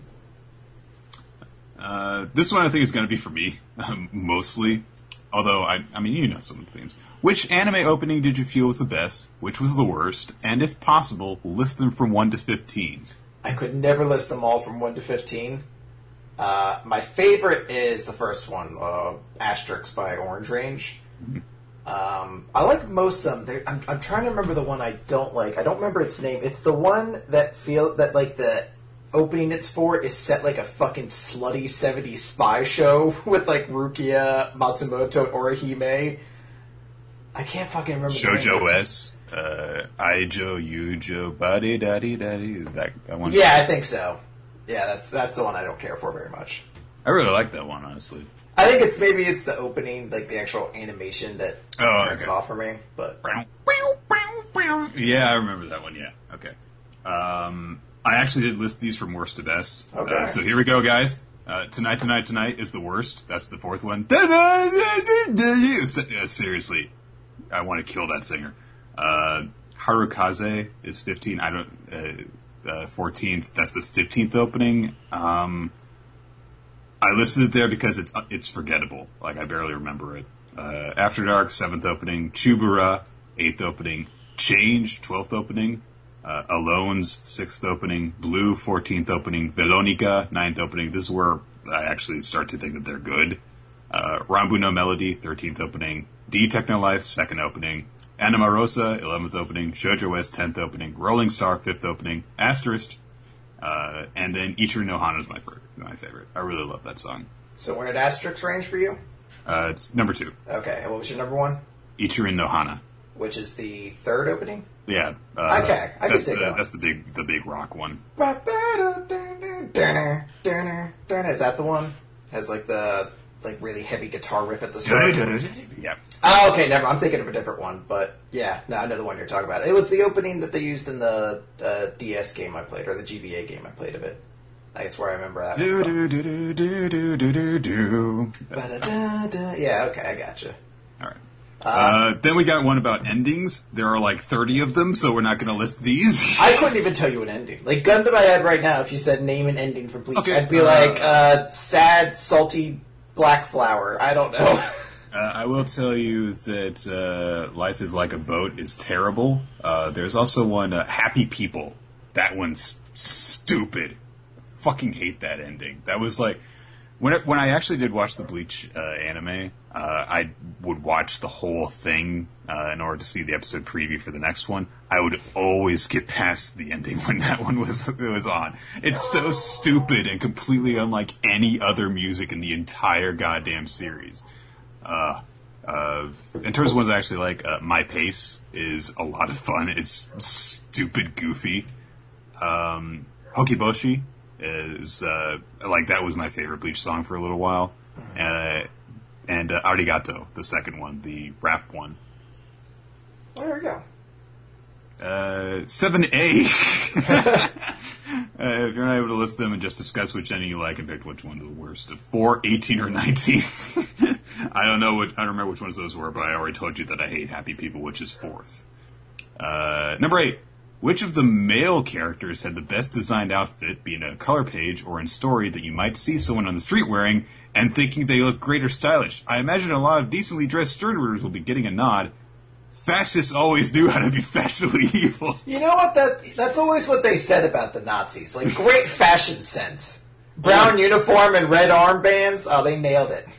Uh, this one I think is going to be for me, um, mostly. Although, I, I mean, you know some of the themes. Which anime opening did you feel was the best? Which was the worst? And if possible, list them from one to fifteen. I could never list them all from one to fifteen. Uh, my favorite is the first one, uh, Asterix by Orange Range. Mm-hmm. Um, I like most of them. I'm, I'm trying to remember the one I don't like. I don't remember its name. It's the one that feel that like the opening it's for is set like a fucking slutty seventies spy show with like Rukia, Matsumoto, and Orihime. I can't fucking remember. Shoujo S, uh, Aijo, Yujo, Buddy, Daddy, Daddy. That that one. Yeah, I think so. Yeah, that's that's the one I don't care for very much. I really like that one, honestly. I think it's maybe it's the opening, like the actual animation that oh, turns okay. it off for me. But yeah, I remember that one. Yeah, okay. Um, I actually did list these from worst to best. Okay. Uh, so here we go, guys. Uh, tonight, tonight, tonight is the worst. That's the fourth one. Seriously, I want to kill that singer. Uh, Harukaze is fifteen. I don't. Uh, uh, fourteenth. That's the fifteenth opening. Um. I listed it there because it's it's forgettable. Like, I barely remember it. Uh, After Dark, seventh opening. Chubura, eighth opening. Change, twelfth opening. Uh, Alone's, sixth opening. Blue, fourteenth opening. Veronica, ninth opening. This is where I actually start to think that they're good. Uh, Rambu no Melody, thirteenth opening. D Techno Life, second opening. Anamarosa, eleventh opening. Shoujo West, tenth opening. Rolling Star, fifth opening. Asterisk. Uh, and then Ichiru no Hana is my, fir- my favorite. I really love that song. So where did Asterisk range for you? Uh, it's number two. Okay, and what was your number one? Ichiru no Hana. Which is the third opening? Yeah. Uh, okay, I can that's take the, that. That's the big, the big rock one. Is that the one? Has like the like really heavy guitar riff at the start. Yeah. Oh, okay, never. I'm thinking of a different one, but yeah, no, I know the one you're talking about. It was the opening that they used in the uh, D S game I played, or the G B A game I played of it. I think it's where I remember that. Do do do do do do do do do. Yeah, okay, I gotcha. All right. Uh, then we got one about endings. There are like thirty of them, so we're not going to list these. I couldn't even tell you an ending. Like, gun to my head right now, if you said name an ending for Bleach, Okay. I'd be Uh, like, uh, sad, salty black flower. I don't know. Uh, I will tell you that uh, Life is Like a Boat is terrible. Uh, there's also one, uh, Happy People. That one's stupid. Fucking hate that ending. That was like... When it, when I actually did watch the Bleach uh, anime, uh, I would watch the whole thing uh, in order to see the episode preview for the next one. I would always skip past the ending when that one was was on. It's so stupid and completely unlike any other music in the entire goddamn series. Uh, uh, in terms of ones I actually like, uh, My Pace is a lot of fun. It's stupid goofy. Um, Hokiboshi is, uh, like, that was my favorite Bleach song for a little while. Uh, and uh, Arigato, the second one, the rap one. Well, there we go. Uh, seven A. uh, if you're not able to list them and just discuss which ending you like and pick which one's the worst. four, eighteen, or nineteen. I don't know what, I don't remember which ones those were, but I already told you that I hate Happy People, which is fourth. Uh, number eight. Which of the male characters had the best designed outfit, be it a color page or in story, that you might see someone on the street wearing and thinking they look great or stylish? I imagine a lot of decently dressed sternrooters will be getting a nod. Fascists always knew how to be fashionably evil. You know what? That That's always what they said about the Nazis. Like, great fashion sense. Brown uniform and red armbands. Oh, they nailed it.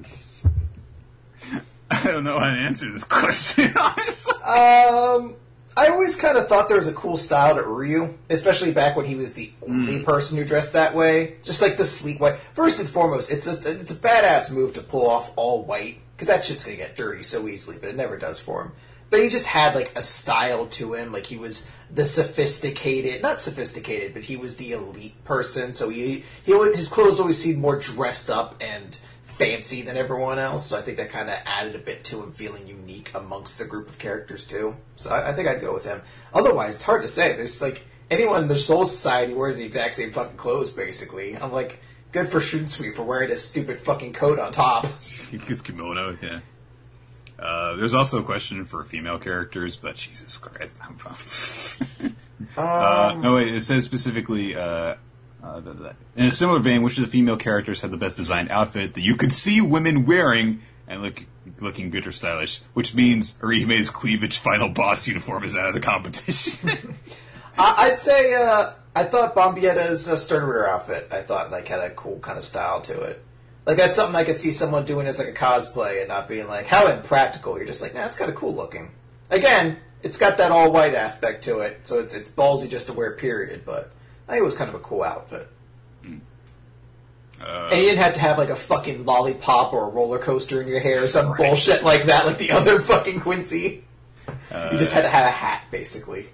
I don't know how to answer this question, honestly. Um... I always kind of thought there was a cool style to Ryu, especially back when he was the only mm. person who dressed that way. Just like the sleek white. First and foremost, it's a it's a badass move to pull off all white, because that shit's going to get dirty so easily, but it never does for him. But he just had like a style to him, like he was the sophisticated, not sophisticated, but he was the elite person, so he, he his clothes always seemed more dressed up and fancy than everyone else, so I think that kind of added a bit to him feeling unique amongst the group of characters too. So I, I think I'd go with him. Otherwise, it's hard to say. There's like anyone in the Soul Society wears the exact same fucking clothes, basically. I'm like, good for Shunsui for wearing a stupid fucking coat on top. His kimono, yeah. Uh, there's also a question for female characters, but Jesus Christ, I'm fine. uh, um, no, wait, it says specifically. Uh, Uh, the, the, in a similar vein, which of the female characters had the best designed outfit that you could see women wearing and look looking good or stylish? Which means Orihime's cleavage final boss uniform is out of the competition. I'd say uh, I thought Bombietta's uh, Sternrooter outfit, I thought like had a cool kind of style to it. Like that's something I could see someone doing as like a cosplay and not being like, how impractical. You're just like, nah, it's kind of cool looking. Again, it's got that all white aspect to it, so it's it's ballsy just to wear. Period, but. I think it was kind of a cool outfit. Mm. Uh, and you didn't have to have like a fucking lollipop or a roller coaster in your hair or some right. bullshit like that, like the other fucking Quincy. Uh, you just had to have a hat, basically.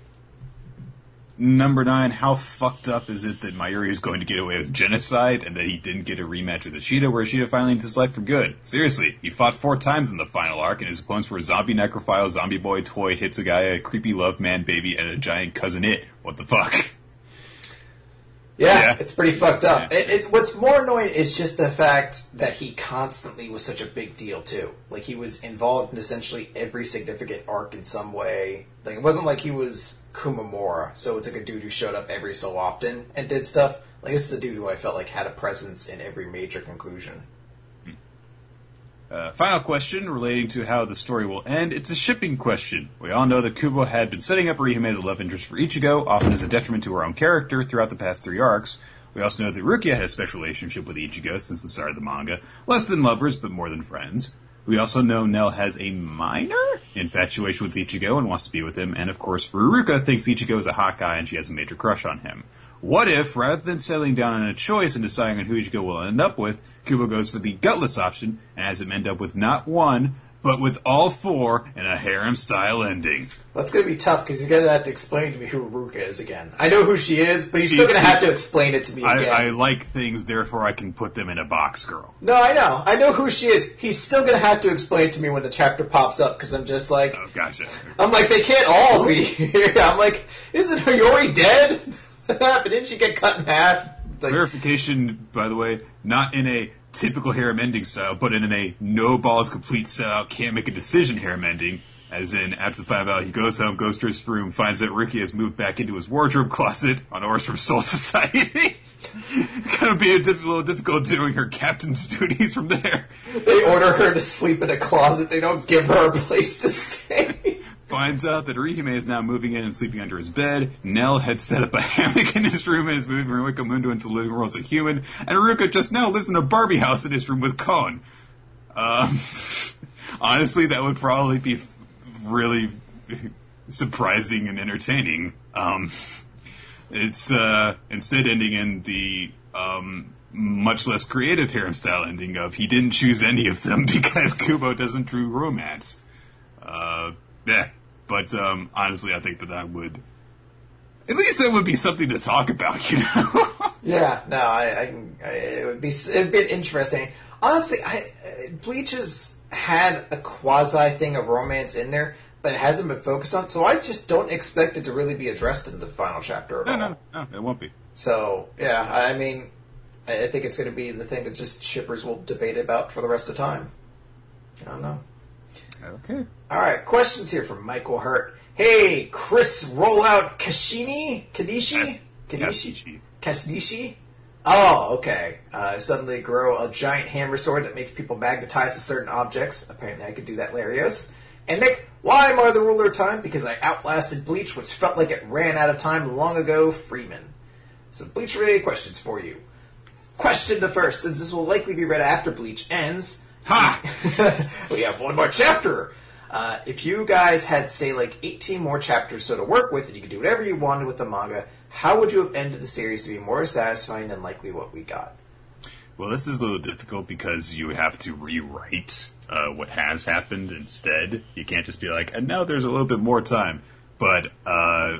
Number nine, how fucked up is it that Mayuri is going to get away with genocide and that he didn't get a rematch with Ishida where Ishida finally ends his life for good? Seriously, he fought four times in the final arc and his opponents were Zombie Necrophile, Zombie Boy, Toy, Hitsugaya, Creepy Love Man Baby, and a giant cousin it. What the fuck? Yeah, yeah, it's pretty fucked up. Yeah. It, it, what's more annoying is just the fact that he constantly was such a big deal, too. Like, he was involved in essentially every significant arc in some way. Like, it wasn't like he was Kumamura, so it's like a dude who showed up every so often and did stuff. Like, this is a dude who I felt like had a presence in every major conclusion. Uh, final question relating to how the story will end. It's a shipping question. We all know that Kubo had been setting up Orihime as a love interest for Ichigo, often as a detriment to her own character throughout the past three arcs. We also know that Rukia had a special relationship with Ichigo since the start of the manga. Less than lovers, but more than friends. We also know Nell has a minor infatuation with Ichigo and wants to be with him. And, of course, Ruruka thinks Ichigo is a hot guy and she has a major crush on him. What if, rather than settling down on a choice and deciding on who Ichigo will end up with, Kubo goes for the gutless option and has him end up with not one, but with all four in a harem-style ending? Well, it's going to be tough because he's going to have to explain to me who Ruruka is again. I know who she is, but he's still going to have to explain it to me again. I, I like things, therefore I can put them in a box, girl. No, I know. I know who she is. He's still going to have to explain it to me when the chapter pops up because I'm just like... Oh, gotcha. I'm like, they can't all be here. I'm like, isn't Hiyori dead? But didn't she get cut in half? Like, clarification, by the way, not in a typical harem ending style, but in a no balls complete sellout, can't make a decision harem ending. As in, after the five out, he goes home, goes to his room, finds that Ricky has moved back into his wardrobe closet on orders from Soul Society. Gonna be a diff- little difficult doing her captain's duties from there. They order her to sleep in a closet. They don't give her a place to stay. Finds out that Orihime is now moving in and sleeping under his bed. Nell had set up a hammock in his room and is moving Ruika Mundo into the living room as a human. And Ruika just now lives in a Barbie house in his room with Kon. Um, honestly, that would probably be really surprising and entertaining. Um, it's uh, instead ending in the um, much less creative harem-style ending of he didn't choose any of them because Kubo doesn't do romance. Uh, yeah. But, um, honestly, I think that I would... At least that would be something to talk about, you know? Yeah, no, I, I, I it would be it'd be interesting. Honestly, I, Bleach has had a quasi thing of romance in there, but it hasn't been focused on, so I just don't expect it to really be addressed in the final chapter at no, all. No, no, no, it won't be. So, yeah, I mean, I think it's going to be the thing that just shippers will debate about for the rest of time. I don't know. Okay. All right, questions here from Michael Hurt. Hey, Chris Rollout Kashini? Kanishi? Kanishi. Kasnishi? Oh, okay. Uh, suddenly grow a giant hammer sword that makes people magnetized to certain objects. Apparently I could do that, Larios. And Nick, why am I the ruler of time? Because I outlasted Bleach, which felt like it ran out of time long ago, Freeman. Some Bleach-related questions for you. Question the first, since this will likely be read after Bleach ends... Ha! We have one more chapter. Uh, if you guys had, say, like eighteen more chapters so to work with, and you could do whatever you wanted with the manga, how would you have ended the series to be more satisfying than likely what we got? Well, this is a little difficult because you have to rewrite uh, what has happened instead. You can't just be like, and now there's a little bit more time. But, uh...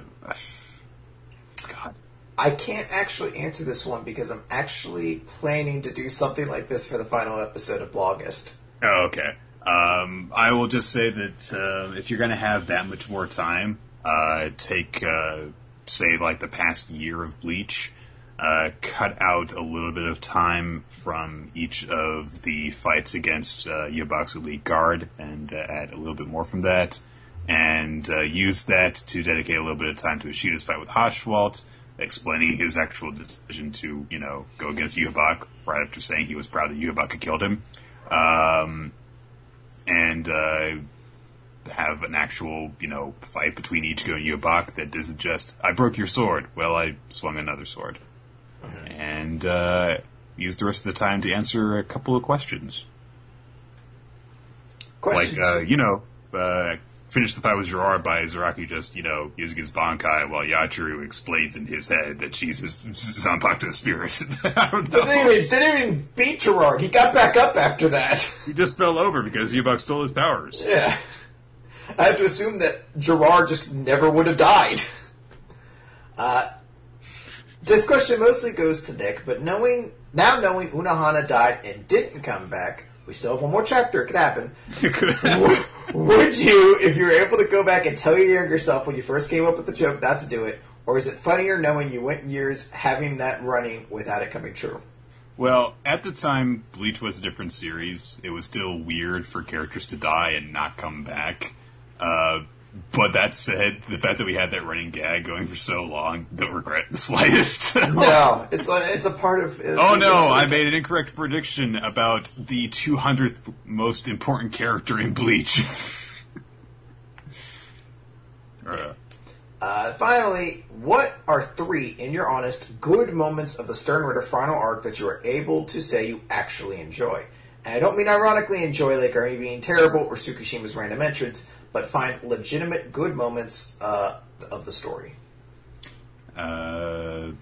God. I can't actually answer this one because I'm actually planning to do something like this for the final episode of Blogist. Oh, okay. Um, I will just say that uh, if you're going to have that much more time, uh, take, uh, say, like the past year of Bleach, uh, cut out a little bit of time from each of the fights against uh, Yubak's Elite Guard and uh, add a little bit more from that, and uh, use that to dedicate a little bit of time to Ishida's fight with Haschwalt, explaining his actual decision to, you know, go against Yubak right after saying he was proud that Yubak had killed him. Um, and uh, have an actual, you know, fight between Ichigo and Yubak that isn't just, I broke your sword, well, I swung another sword. Mm-hmm. And uh, use the rest of the time to answer a couple of questions. Questions? Like, uh, you know, uh, finish the fight with Jiraiya by Zaraki just, you know, using his Bankai while Yachiru explains in his head that she's his Zanpakuto spirit. I don't know. They didn't, even, they didn't even beat Gerard. He got back up after that. He just fell over because Yubak stole his powers. Yeah. I have to assume that Gerard just never would have died. Uh, this question mostly goes to Nick, but knowing now knowing Unohana died and didn't come back, we still have one more chapter. It could happen. It could happen. Would you, if you were able to go back and tell your younger self when you first came up with the joke not to do it, or is it funnier knowing you went years having that running without it coming true? Well, at the time, Bleach was a different series. It was still weird for characters to die and not come back. Uh, but that said, the fact that we had that running gag going for so long, don't regret the slightest. No, it's a, it's a part of... It's oh no, I made an incorrect prediction about the two hundredth most important character in Bleach. uh, uh, finally, what are three, in your honest, good moments of the Sternritter final arc that you are able to say you actually enjoy? And I don't mean ironically enjoy like Army being terrible or Tsukishima's random entrance, but find legitimate good moments uh, of the story. Uh,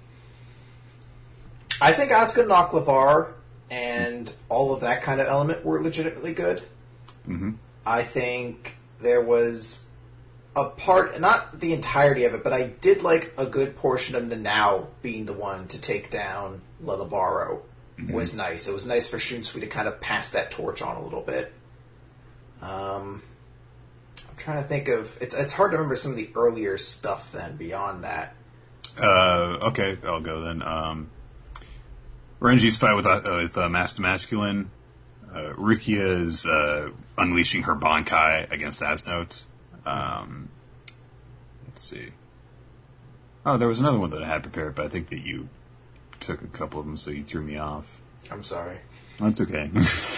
I think Asuka and Noklavar and all of that kind of element were legitimately good. mm-hmm. I think there was a part, not the entirety of it, but I did like a good portion of Nanao being the one to take down Lelabaro. Mm-hmm. Was nice. It was nice for Shunsui to kind of pass that torch on a little bit. Um, I'm trying to think of... It's, it's hard to remember some of the earlier stuff then, beyond that. Uh, okay, I'll go then. Um, Renji's fight with, uh, with uh, Master Masculine. Uh, Rukia's uh, unleashing her Bankai against Asnote. Um, let's see. Oh, there was another one that I had prepared, but I think that you took a couple of them, so you threw me off. I'm sorry. That's okay.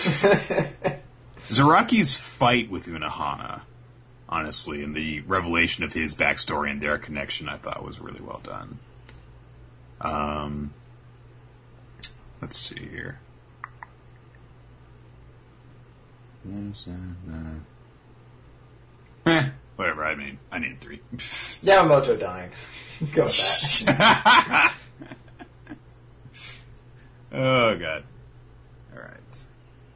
Zaraki's fight with Unohana, honestly, and the revelation of his backstory and their connection, I thought was really well done. Um, let's see here. Eh, whatever, I mean, I need three. Yamamoto dying. Go with that. Oh, God. Alright.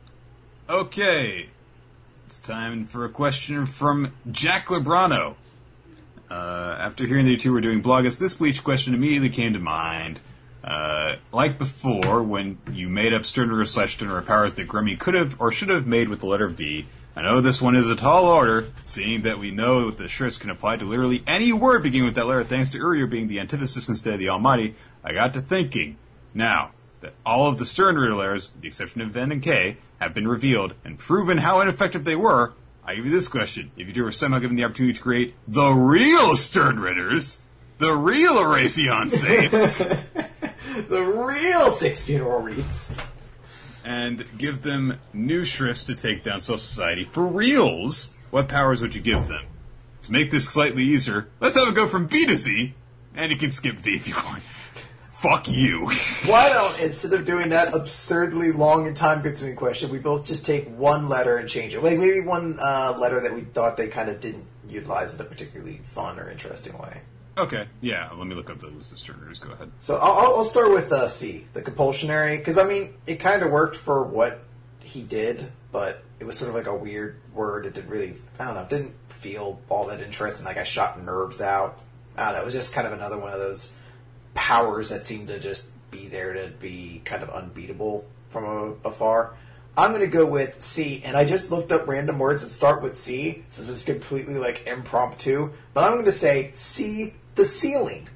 Okay. It's time for a question from Jack Lebrano. Uh, after hearing that you two were doing Blogus, this Bleach question immediately came to mind. Uh, like before, when you made up Sternritter slash Sternritter powers that Grummy could have or should have made with the letter V, I know this one is a tall order, seeing that we know that the shirts can apply to literally any word beginning with that letter thanks to Uriel being the antithesis instead of the Almighty. I got to thinking, now, that all of the Sternritter layers, with the exception of Ven and K, have been revealed and proven how ineffective they were, I give you this question. If you two were somehow given the opportunity to create the real Sternritters, the real Erasion Saints, the real Six Funeral Wreaths, and give them new shrifts to take down Soul Society, for reals, what powers would you give them? To make this slightly easier, let's have it go from B to Z, and you can skip V if you want. Fuck you. Why don't, instead of doing that absurdly long and time-consuming question, we both just take one letter and change it? Like, maybe one uh, letter that we thought they kind of didn't utilize in a particularly fun or interesting way. Okay, yeah, let me look up the list of Sternritters. Go ahead. So I'll, I'll start with uh, C, the compulsionary, because, I mean, it kind of worked for what he did, but it was sort of like a weird word. It didn't really, I don't know, it didn't feel all that interesting, like I shot nerves out. I don't know, it was just kind of another one of those powers that seem to just be there to be kind of unbeatable from a, afar. I'm going to go with C, and I just looked up random words that start with C, so this is completely like impromptu, but I'm going to say C, the ceiling.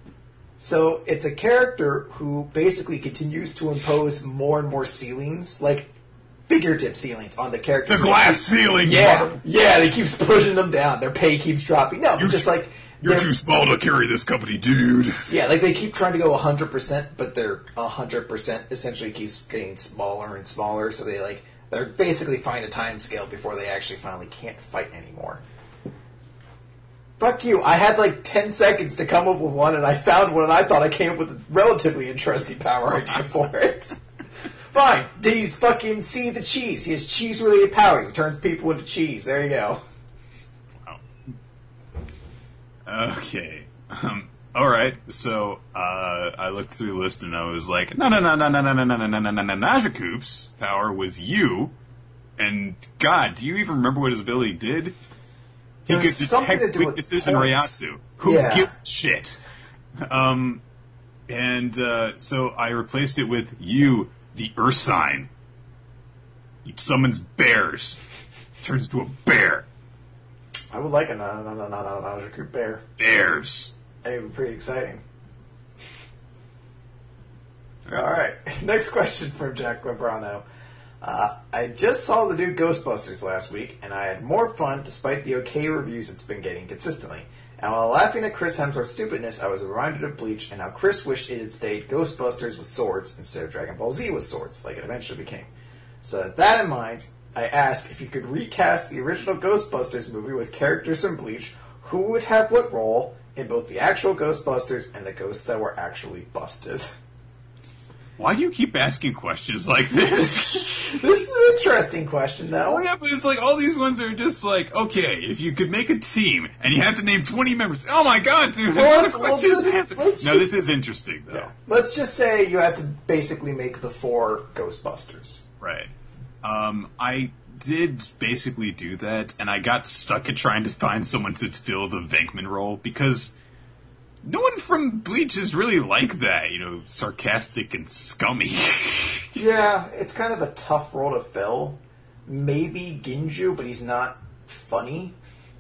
So it's a character who basically continues to impose more and more ceilings, like figurative ceilings on the characters. The glass ceiling! Yeah, yeah, they keeps pushing them down. Their pay keeps dropping. No, You're just like... You're too small to carry this company, dude. Yeah, like they keep trying to go one hundred percent, but their one hundred percent essentially keeps getting smaller and smaller, so they like they're basically find a time scale before they actually finally can't fight anymore. Fuck you, I had like ten seconds to come up with one, and I found one, and I thought I came up with a relatively interesting power idea for it. Fine, he's fucking see the cheese. He has cheese-related powers. He turns people into cheese. There you go. Okay. Um, all right. So uh, I looked through the list and I was like, no, no, no, no, no, no, no, no, no, no, no, no, no. Najakoop's power was you. And God, do you even remember what his ability did? He could detect weaknesses in Reiatsu. Who yeah. gives shit? Um, and uh, so I replaced it with you, the Ursine. He summons bears. Turns into a bear. I would like a no, no, no, no, no, no, no, bear. Bears. It would be pretty exciting. All right. Next question from Jack Lebrano. Uh, I just saw the new Ghostbusters last week, and I had more fun despite the okay reviews it's been getting consistently. And while laughing at Chris Hemsworth's stupidness, I was reminded of Bleach and how Chris wished it had stayed Ghostbusters with swords instead of Dragon Ball Z with swords, like it eventually became. So with that in mind, I ask if you could recast the original Ghostbusters movie with characters from Bleach, who would have what role in both the actual Ghostbusters and the ghosts that were actually busted? Why do you keep asking questions like this? This is an interesting question, though. Oh, yeah, but it's like all these ones are just like, okay, if you could make a team and you have to name twenty members. Oh my god, dude! Well, What questions just, answer? just, No, this is interesting though. Yeah. Let's just say you had to basically make the four Ghostbusters. Right. Um, I did basically do that, and I got stuck at trying to find someone to fill the Venkman role because no one from Bleach is really like that, you know, sarcastic and scummy. Yeah, it's kind of a tough role to fill. Maybe Ginju, but he's not funny.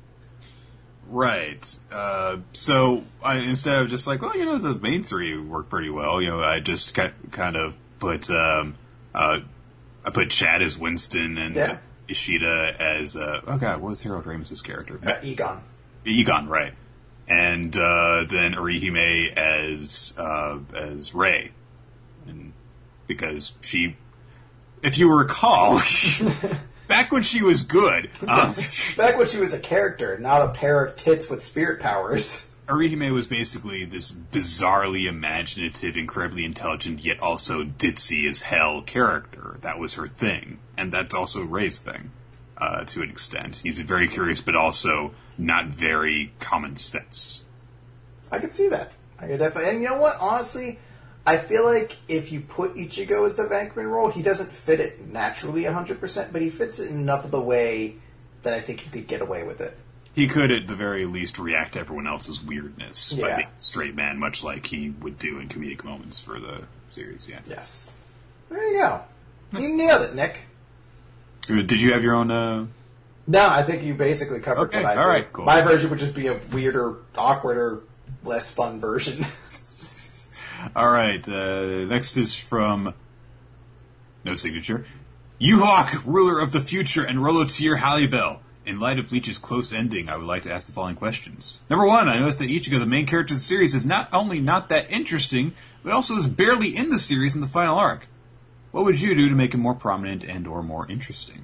Right. Uh, so I, instead of just like, well, you know, the main three work pretty well, you know, I just ki- kind of put, um, uh, I put Chad as Winston and Yeah. Ishida as, uh, oh god, what was Harold Ramis' character? Uh, Egon. Egon, right. And uh, then Orihime as uh, as Rei, and because she, if you recall, back when she was good, um, Back when she was a character, not a pair of tits with spirit powers. Orihime was basically this bizarrely imaginative, incredibly intelligent, yet also ditzy as hell character. That was her thing, and that's also Rei's thing, uh, to an extent. He's very curious, but also not very common sense. I could see that. I could definitely. And you know what? Honestly, I feel like if you put Ichigo as the Venkman role, he doesn't fit it naturally one hundred percent, but he fits it enough of the way that I think you could get away with it. He could, at the very least, react to everyone else's weirdness by Yeah. being a straight man, much like he would do in comedic moments for the series, yeah. Yes. There you go. You nailed it, Nick. Did you have your own, uh... No, I think you basically covered Okay, what I all did. right, cool. My version would just be a weirder, awkwarder, less fun version. Alright, uh, next is from... No signature. Yu-Hawk, ruler of the future, and Rolotier Hallibel. In light of Bleach's close ending, I would like to ask the following questions. Number one, I noticed that Ichigo, the main character of the series, is not only not that interesting, but also is barely in the series in the final arc. What would you do to make him more prominent and or more interesting?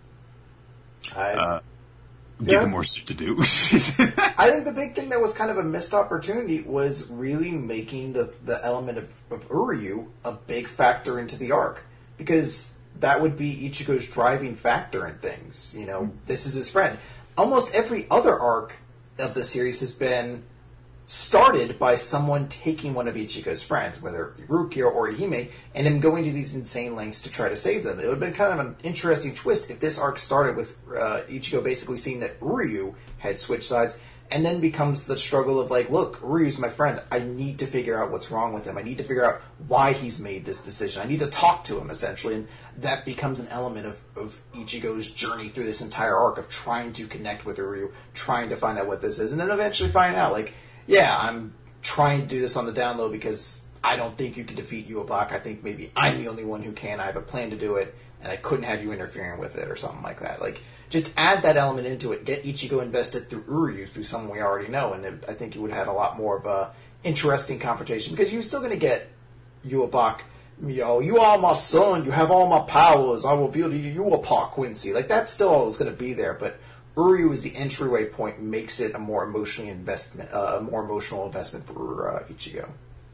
I, Uh, Yeah. Give him more shit to do. I think the big thing that was kind of a missed opportunity was really making the, the element of, of Uryu a big factor into the arc. Because that would be Ichigo's driving factor in things. You know, this is his friend. Almost every other arc of the series has been started by someone taking one of Ichigo's friends, whether Rukia or Orihime, and him going to these insane lengths to try to save them. It would have been kind of an interesting twist if this arc started with uh, Ichigo basically seeing that Uryu had switched sides, and then becomes the struggle of like, look, Uryu's my friend. I need to figure out what's wrong with him. I need to figure out why he's made this decision. I need to talk to him, essentially. And that becomes an element of, of Ichigo's journey through this entire arc of trying to connect with Uryu, trying to find out what this is, and then eventually find out, like, yeah, I'm trying to do this on the down low because I don't think you can defeat Yubak. I think maybe I'm the only one who can. I have a plan to do it, and I couldn't have you interfering with it or something like that. Like, just add that element into it. Get Ichigo invested through Uryu, through someone we already know, and it, I think you would have had a lot more of a interesting confrontation because you're still going to get Yubak, yo, you are my son, you have all my powers, I will reveal to you, you are Pa Quincy. Like, that still always going to be there, but Uryu is the entryway point, makes it a more emotionally investment, uh, a more emotional investment for uh, Ichigo.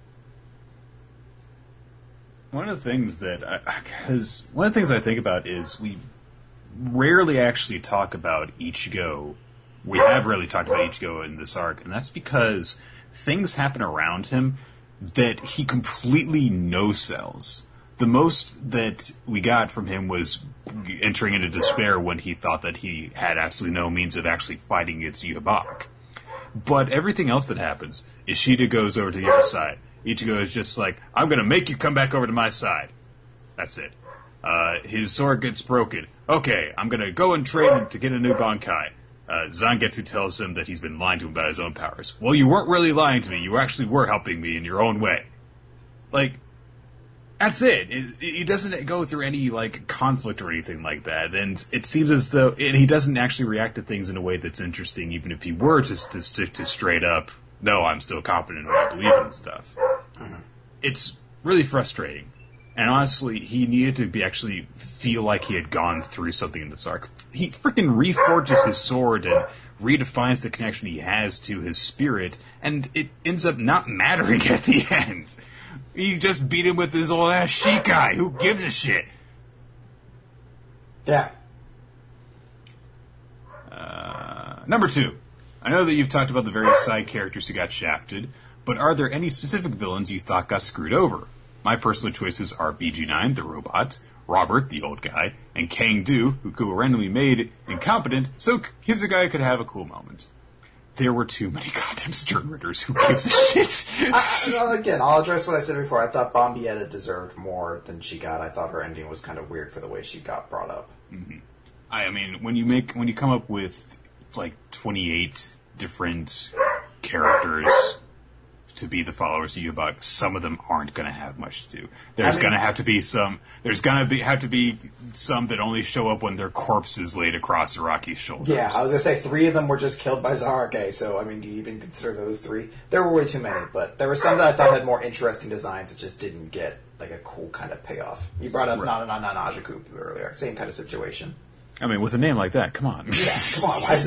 One of the things that, because one of the things I think about is we rarely actually talk about Ichigo. We have rarely talked about Ichigo in this arc, and that's because things happen around him that he completely no-sells. The most that we got from him was entering into despair when he thought that he had absolutely no means of actually fighting against Yubak. But everything else that happens, Ishida goes over to the other side. Ichigo is just like, I'm going to make you come back over to my side. That's it. Uh, his sword gets broken. Okay, I'm going to go and train him to get a new Bankai. Uh, Zangetsu tells him that he's been lying to him about his own powers. Well, you weren't really lying to me. You actually were helping me in your own way. Like, that's it. It, it doesn't go through any, like, conflict or anything like that. And it seems as though... And he doesn't actually react to things in a way that's interesting, even if he were to, to stick to straight up, no, I'm still confident in what I believe in stuff. It's really frustrating. And honestly, he needed to be actually feel like he had gone through something in this arc. He freaking reforges his sword and redefines the connection he has to his spirit, and it ends up not mattering at the end. He just beat him with his old ass Shikai. Who gives a shit? Yeah. Uh, number two. I know that you've talked about the various side characters who got shafted, but are there any specific villains you thought got screwed over? My personal choices are B G nine, the robot, Robert, the old guy, and Kang Do, who were randomly made incompetent, so Kizugai could have a cool moment. There were too many goddamn Sternritters. Who gives a shit? I, well, again, I'll address what I said before. I thought Bombietta deserved more than she got. I thought her ending was kind of weird for the way she got brought up. Mm-hmm. I, I mean, when you make when you come up with like twenty-eight different characters to be the followers of Yubak, some of them aren't going to have much to do. There's I mean, going to have to be some. There's going to be have to be some that only show up when their corpses laid across Araki's shoulders. Yeah, I was going to say three of them were just killed by Zarake. So I mean, do you even consider those three? There were way too many, but there were some that I thought had more interesting designs that just didn't get like a cool kind of payoff. You brought up right. Nana Najaku earlier, same kind of situation. I mean, with a name like that, come on. Yeah, come on. Why is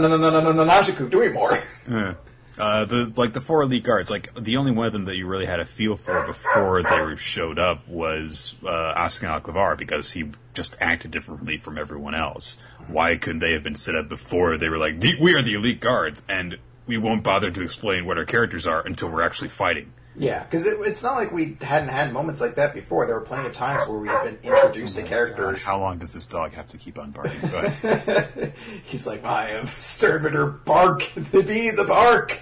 Najaku doing more? Yeah. Uh, the like the four elite guards, like the only one of them that you really had a feel for before they showed up was uh, Asuka Alcavar, because he just acted differently from everyone else. Why couldn't they have been set up before they were like, we are the elite guards, and we won't bother to explain what our characters are until we're actually fighting? Yeah, because it, it's not like we hadn't had moments like that before. There were plenty of times where we had been introduced oh to characters. God, how long does this dog have to keep on barking? Go ahead. He's like, I am Sternritter Bark, the bee, the bark.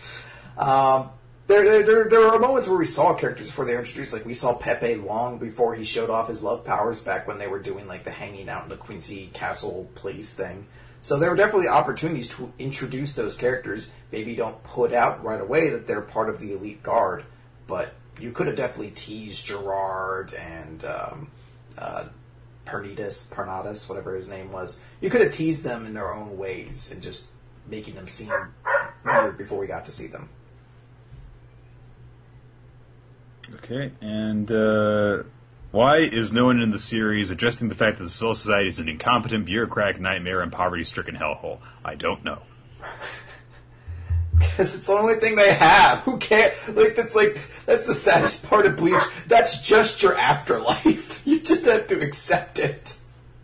Um, there, there, there were moments where we saw characters before they were introduced. Like we saw Pepe long before he showed off his love powers back when they were doing like the hanging out in the Quincy Castle place thing. So there were definitely opportunities to introduce those characters. Maybe don't put out right away that they're part of the elite guard, but you could have definitely teased Gerard and um, uh, Pernitas, Pernatus, whatever his name was. You could have teased them in their own ways and just making them seem weird before we got to see them. Okay, and uh, why is no one in the series addressing the fact that the Soul Society is an incompetent, bureaucratic nightmare and poverty-stricken hellhole? I don't know. Because it's the only thing they have. Who can't? Like that's like that's the saddest part of Bleach. That's just your afterlife. You just have to accept it.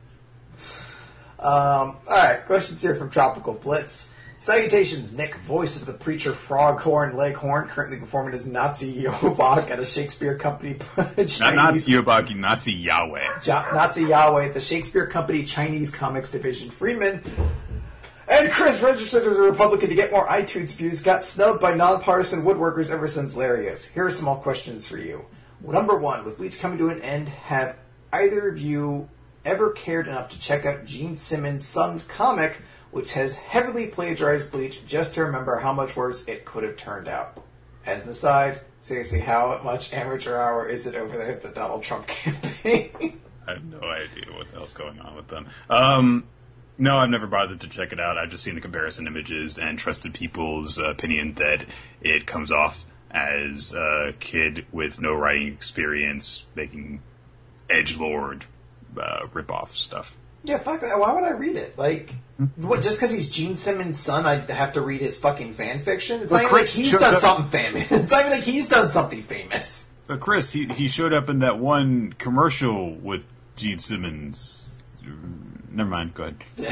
Um, all right, questions here from Tropical Blitz. Salutations, Nick, voice of the preacher Froghorn Leghorn, currently performing as Nazi Yobak at a Shakespeare Company Chinese... Not Nazi Yobak, Nazi Yahweh. Ja- Nazi Yahweh at the Shakespeare Company Chinese Comics Division. Freeman and Chris, registered as a Republican to get more iTunes views, got snubbed by nonpartisan woodworkers ever since Larios. Here are some more questions for you. Well, number one, with Bleach coming to an end, have either of you ever cared enough to check out Gene Simmons' son's comic, which has heavily plagiarized Bleach, just to remember how much worse it could have turned out? As an aside, seriously, how much amateur hour is it over there at the Donald Trump campaign? I have no idea what the hell's going on with them. Um, no, I've never bothered to check it out. I've just seen the comparison images and trusted people's opinion that it comes off as a kid with no writing experience making edgelord uh, rip-off stuff. Yeah, fuck that. Why would I read it? Like, what? Just because he's Gene Simmons' son, I have to read his fucking fan fiction? It's well, not even Chris like he's done up, something famous. It's not even like he's done something famous. But Chris, he he showed up in that one commercial with Gene Simmons. Never mind. Go ahead. Yeah.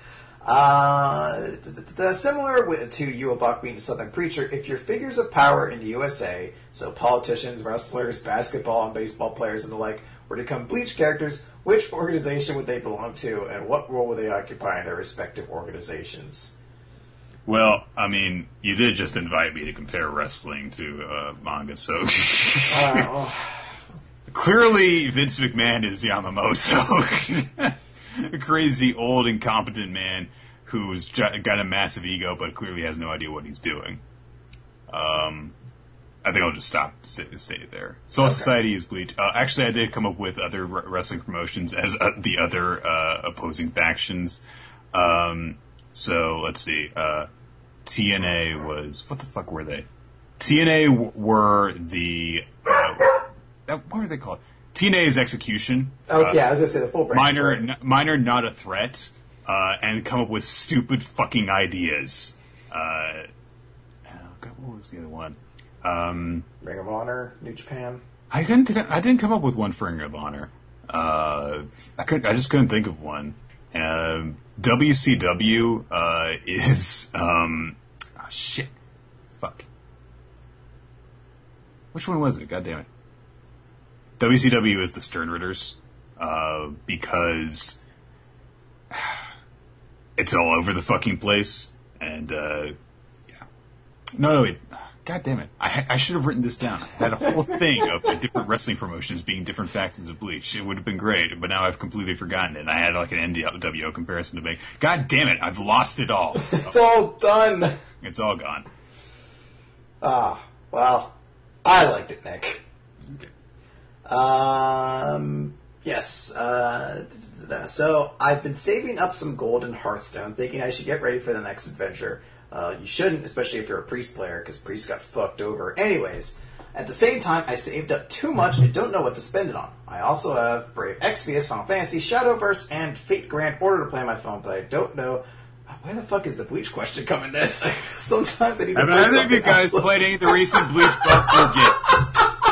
Uh, da, da, da, similar with, to Yubak being a Southern preacher, if your figures of power in the U S A, so politicians, wrestlers, basketball, and baseball players and the like, were to become Bleach characters, which organization would they belong to, and what role would they occupy in their respective organizations? Well, I mean, you did just invite me to compare wrestling to uh, manga, so... uh, well. Clearly, Vince McMahon is Yamamoto. A crazy, old, incompetent man who's got a massive ego, but clearly has no idea what he's doing. Um... I think I'll just stop, stay, stay there. Soul okay. Society is Bleach. Uh, actually, I did come up with other r- wrestling promotions as uh, the other uh, opposing factions. Um, so, let's see. Uh, T N A was... What the fuck were they? T N A w- were the... Uh, what were they called? T N A is Execution. Oh, uh, yeah, I was going to say the full branch. Minor, n- minor, not a threat. uh, and come up with stupid fucking ideas. Uh, oh God, what was the other one? Um, Ring of Honor, New Japan. I couldn't. I didn't come up with one for Ring of Honor. Uh, I could. I just couldn't think of one. Um, W C W uh, is um, oh, shit. Fuck. Which one was it? God damn it. W C W is the Sternritters, uh, because it's all over the fucking place, and, uh, yeah. No, no, wait. God damn it. I, ha- I should have written this down. I had a whole thing of the different wrestling promotions being different factions of Bleach. It would have been great, but now I've completely forgotten it, and I had like an N W O comparison to make. God damn it, I've lost it all. It's all done. It's all gone. Ah, well, I liked it, Nick. Okay. Um, yes, uh, so I've been saving up some gold in Hearthstone, thinking I should get ready for the next adventure. Uh, you shouldn't, especially if you're a Priest player, because Priest got fucked over. Anyways, at the same time, I saved up too much and don't know what to spend it on. I also have Brave Exvius, Final Fantasy, Shadowverse, and Fate Grand Order to play on my phone, but I don't know... Where the fuck is the Bleach question coming this? Sometimes I need to... I mean, I think you guys played any of the recent Bleach games.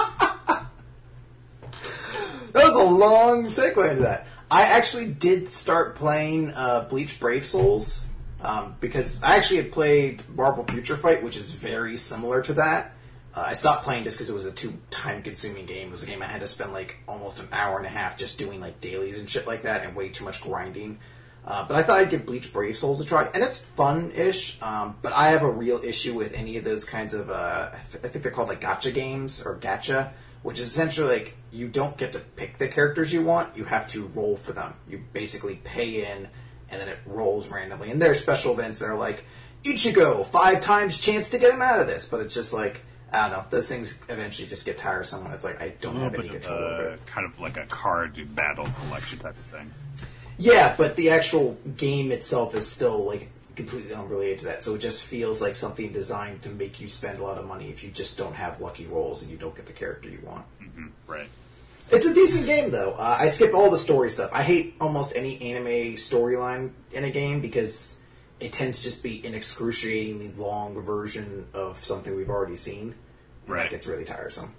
That was a long segue into that. I actually did start playing uh, Bleach Brave Souls, um, because I actually had played Marvel Future Fight, which is very similar to that. Uh, I stopped playing just because it was a too time-consuming game. It was a game I had to spend like almost an hour and a half just doing like dailies and shit like that, and way too much grinding. Uh, but I thought I'd give Bleach Brave Souls a try, and it's fun-ish, um, but I have a real issue with any of those kinds of, uh, I, th- I think they're called like gacha games, or gacha, which is essentially like, you don't get to pick the characters you want, you have to roll for them. You basically pay in, and then it rolls randomly. And there are special events that are like, Ichigo, five times chance to get him out of this, but it's just like, I don't know, those things eventually just get tiresome when it's like, I don't have any control uh, over it. Kind of like a card battle collection type of thing. Yeah, but the actual game itself is still like completely unrelated to that, so it just feels like something designed to make you spend a lot of money if you just don't have lucky rolls and you don't get the character you want. Mm-hmm. Right. It's a decent game, though. Uh, I skip all the story stuff. I hate almost any anime storyline in a game because it tends to just be an excruciatingly long version of something we've already seen. And right. That gets really tiresome.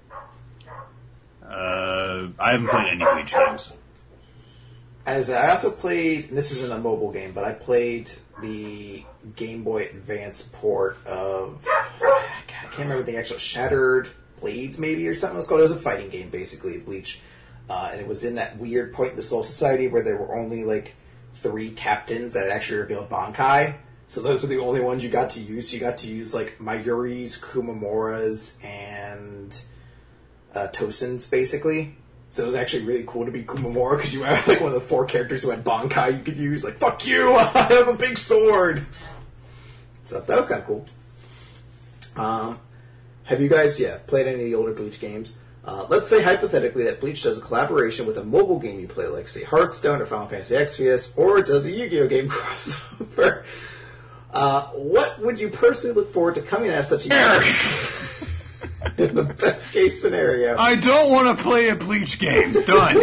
Uh, I haven't played any Bleach games. As I also played, and this isn't a mobile game, but I played the Game Boy Advance port of, God, I can't remember the actual, Shattered Blades maybe or something it was called. It was a fighting game, basically, Bleach. Uh, and it was in that weird point in the Soul Society where there were only like three captains that had actually revealed Bankai. So those were the only ones you got to use. You got to use like Mayuri's, Kumamora's, and uh, Tosen's, basically. So it was actually really cool to be Kumamura because you had like one of the four characters who had Bankai you could use. Like, fuck you, I have a big sword! So that was kind of cool. Um, have you guys, yeah, played any of the older Bleach games? Uh, let's say hypothetically that Bleach does a collaboration with a mobile game you play, like say Hearthstone or Final Fantasy Exvius, or it does a Yu-Gi-Oh! Game crossover. Uh, what would you personally look forward to coming out of such a game? In the best case scenario. I don't want to play a Bleach game. Done.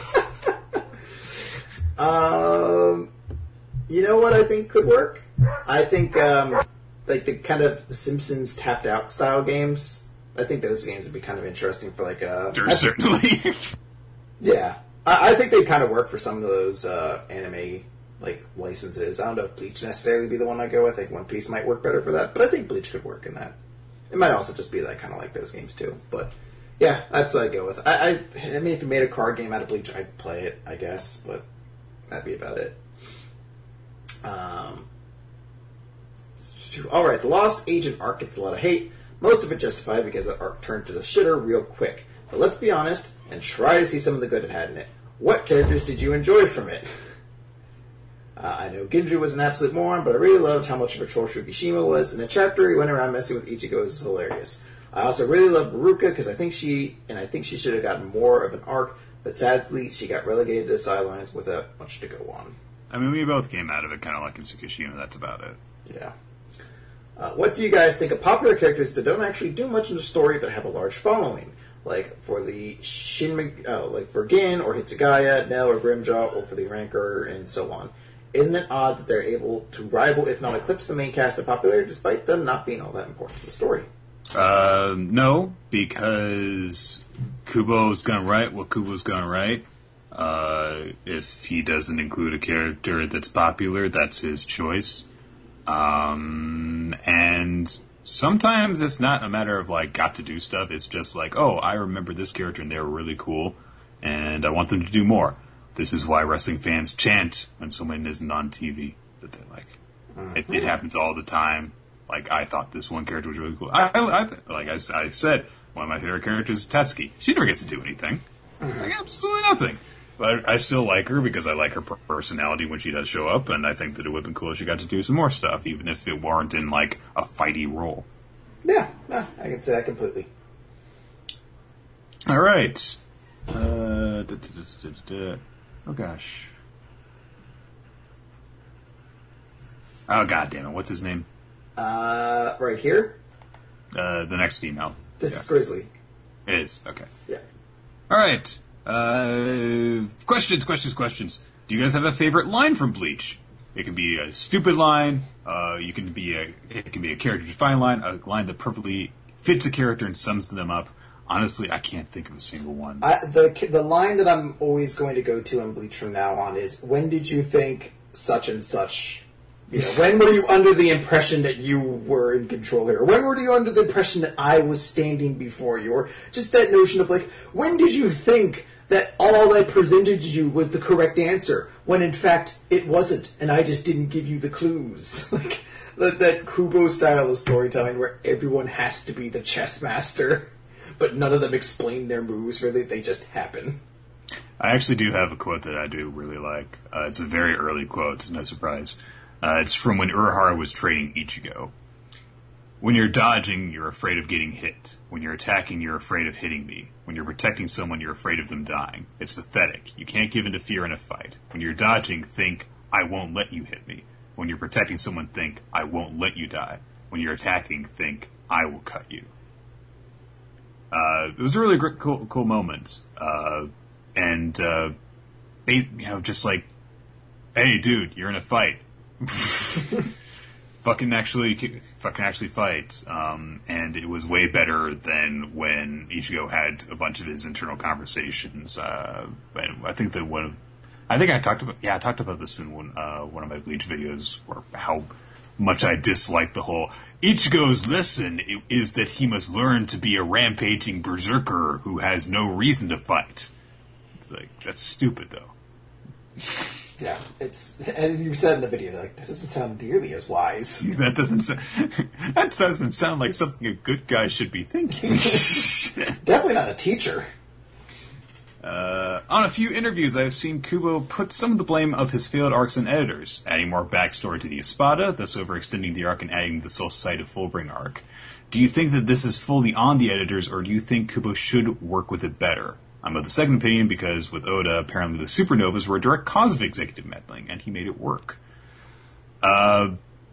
um, you know what I think could work? I think, um, like the kind of Simpsons tapped out style games. I think those games would be kind of interesting for like a... Sure, certainly. Yeah. I, I think they kind of work for some of those, uh, anime, like, licenses. I don't know if Bleach necessarily be the one I go with. I think One Piece might work better for that, but I think Bleach could work in that. It might also just be that I kind of like those games too, but yeah, that's what I go with. I, I, I mean, if you made a card game out of Bleach, I'd play it, I guess, but that'd be about it. Um, all right, the Lost Agent arc gets a lot of hate. Most of it justified because that arc turned to the shitter real quick. But let's be honest and try to see some of the good it had in it. What characters did you enjoy from it? Uh, I know Ginju was an absolute moron, but I really loved how much of a troll Shukishima was. In the chapter he went around messing with Ichigo is hilarious. I also really love Veruca because I think she, and I think she should have gotten more of an arc, but sadly she got relegated to the sidelines without much to go on. I mean, we both came out of it kind of like in Tsukishima, that's about it. Yeah. Uh, what do you guys think of popular characters that don't actually do much in the story but have a large following? Like for the Shin, oh, like for Gin or Hitsugaya, Nell or Grimjaw, or for the Rancor, and so on. Isn't it odd that they're able to rival, if not eclipse, the main cast of popularity, despite them not being all that important to the story? Uh, no, because Kubo's gonna write what Kubo's gonna write. Uh, if he doesn't include a character that's popular, that's his choice. Um, and sometimes it's not a matter of, like, got to do stuff. It's just like, oh, I remember this character and they were really cool, and I want them to do more. This is why wrestling fans chant when someone isn't on T V that they like. Mm-hmm. It, it happens all the time. Like, I thought this one character was really cool. I, I, I like I, I said, one of my favorite characters is Tetsuki. She never gets to do anything. Mm-hmm. Like, absolutely nothing. But I still like her because I like her personality when she does show up, and I think that it would have been cool if she got to do some more stuff, even if it weren't in, like, a fighty role. Yeah, no, I can say that completely. All right. Uh, da, da, da, da, da, da. Oh, gosh. Oh, God damn it. What's his name? Uh, right here? Uh, the next email. This yeah. is Grizzly. It is? Okay. Yeah. All right. Uh, questions, questions, questions. Do you guys have a favorite line from Bleach? It can be a stupid line. Uh, you can be a. It can be a character-defined line. A line that perfectly fits a character and sums them up. Honestly, I can't think of a single one. I, the the line that I'm always going to go to in Bleach from now on is, when did you think such and such? You know, when were you under the impression that you were in control here? Or when were you under the impression that I was standing before you? Or just that notion of, like, when did you think that all I presented to you was the correct answer, when in fact it wasn't, and I just didn't give you the clues? Like, that, that Kubo style of storytelling where everyone has to be the chess master, but none of them explain their moves, really, they just happen. I actually do have a quote that I do really like. Uh, it's a very early quote, no surprise. Uh, it's from when Urahara was training Ichigo. When you're dodging, you're afraid of getting hit. When you're attacking, you're afraid of hitting me. When you're protecting someone, you're afraid of them dying. It's pathetic. You can't give in to fear in a fight. When you're dodging, think, I won't let you hit me. When you're protecting someone, think, I won't let you die. When you're attacking, think, I will cut you. Uh, it was a really great, cool, cool moment. Uh, and, uh, they, you know, just like, hey, dude, you're in a fight. fucking actually fucking actually fight. Um, and it was way better than when Ichigo had a bunch of his internal conversations. Uh, and I think that one of, I think I talked about, yeah, I talked about this in one, uh, one of my Bleach videos, where how much I dislike the whole Ichigo's lesson is that he must learn to be a rampaging berserker who has no reason to fight. It's like, that's stupid, though. Yeah, it's, as you said in the video, like, that doesn't sound nearly as wise. That doesn't sound, that doesn't sound like something a good guy should be thinking. Definitely not a teacher. Uh, on a few interviews, I have seen Kubo put some of the blame of his failed arcs on editors, adding more backstory to the Espada, thus overextending the arc and adding the Soul Society of Fullbring arc. Do you think that this is fully on the editors, or do you think Kubo should work with it better? I'm of the second opinion because with Oda, apparently the supernovas were a direct cause of executive meddling, and he made it work. Uh,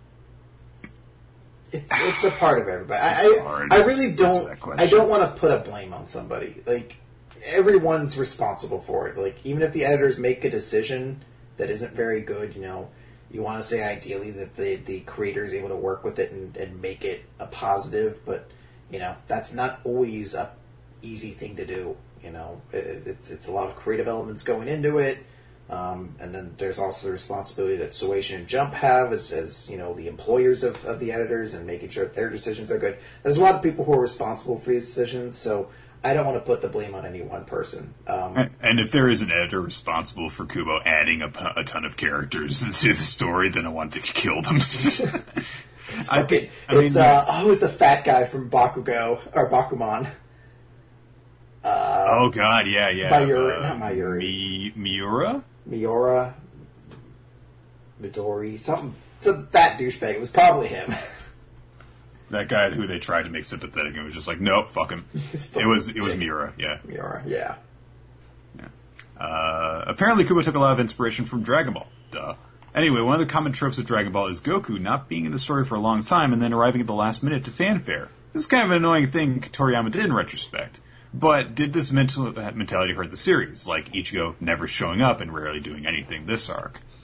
it's it's a part of everybody. It's I hard I, I really don't. I don't want to put a blame on somebody. Like, everyone's responsible for it. Like, even if the editors make a decision that isn't very good, you know, you want to say ideally that the the creator is able to work with it and, and make it a positive, but you know, that's not always a easy thing to do. You know, it, it's it's a lot of creative elements going into it, um, and then there's also the responsibility that Shueisha and Jump have as, as you know, the employers of, of the editors and making sure that their decisions are good. There's a lot of people who are responsible for these decisions, so I don't want to put the blame on any one person. Um, and if there is an editor responsible for Kubo adding a, a ton of characters to the story, then I want to kill them. it's fucking, I, I it's, mean, uh, oh, who's the fat guy from Bakugo, or Bakuman? Uh, oh god, yeah, yeah. Mayuri, uh, not Mayuri. Mi- Miura? Miura. Midori. Something. It's a fat douchebag. It was probably him. That guy who they tried to make sympathetic and was just like, nope, fuck him. It was it was Miura, yeah. Miura, yeah. yeah. Uh, apparently Kubo took a lot of inspiration from Dragon Ball. Duh. Anyway, one of the common tropes of Dragon Ball is Goku not being in the story for a long time and then arriving at the last minute to fanfare. This is kind of an annoying thing Toriyama did in retrospect. But did this mental, mentality hurt the series, like Ichigo never showing up and rarely doing anything this arc?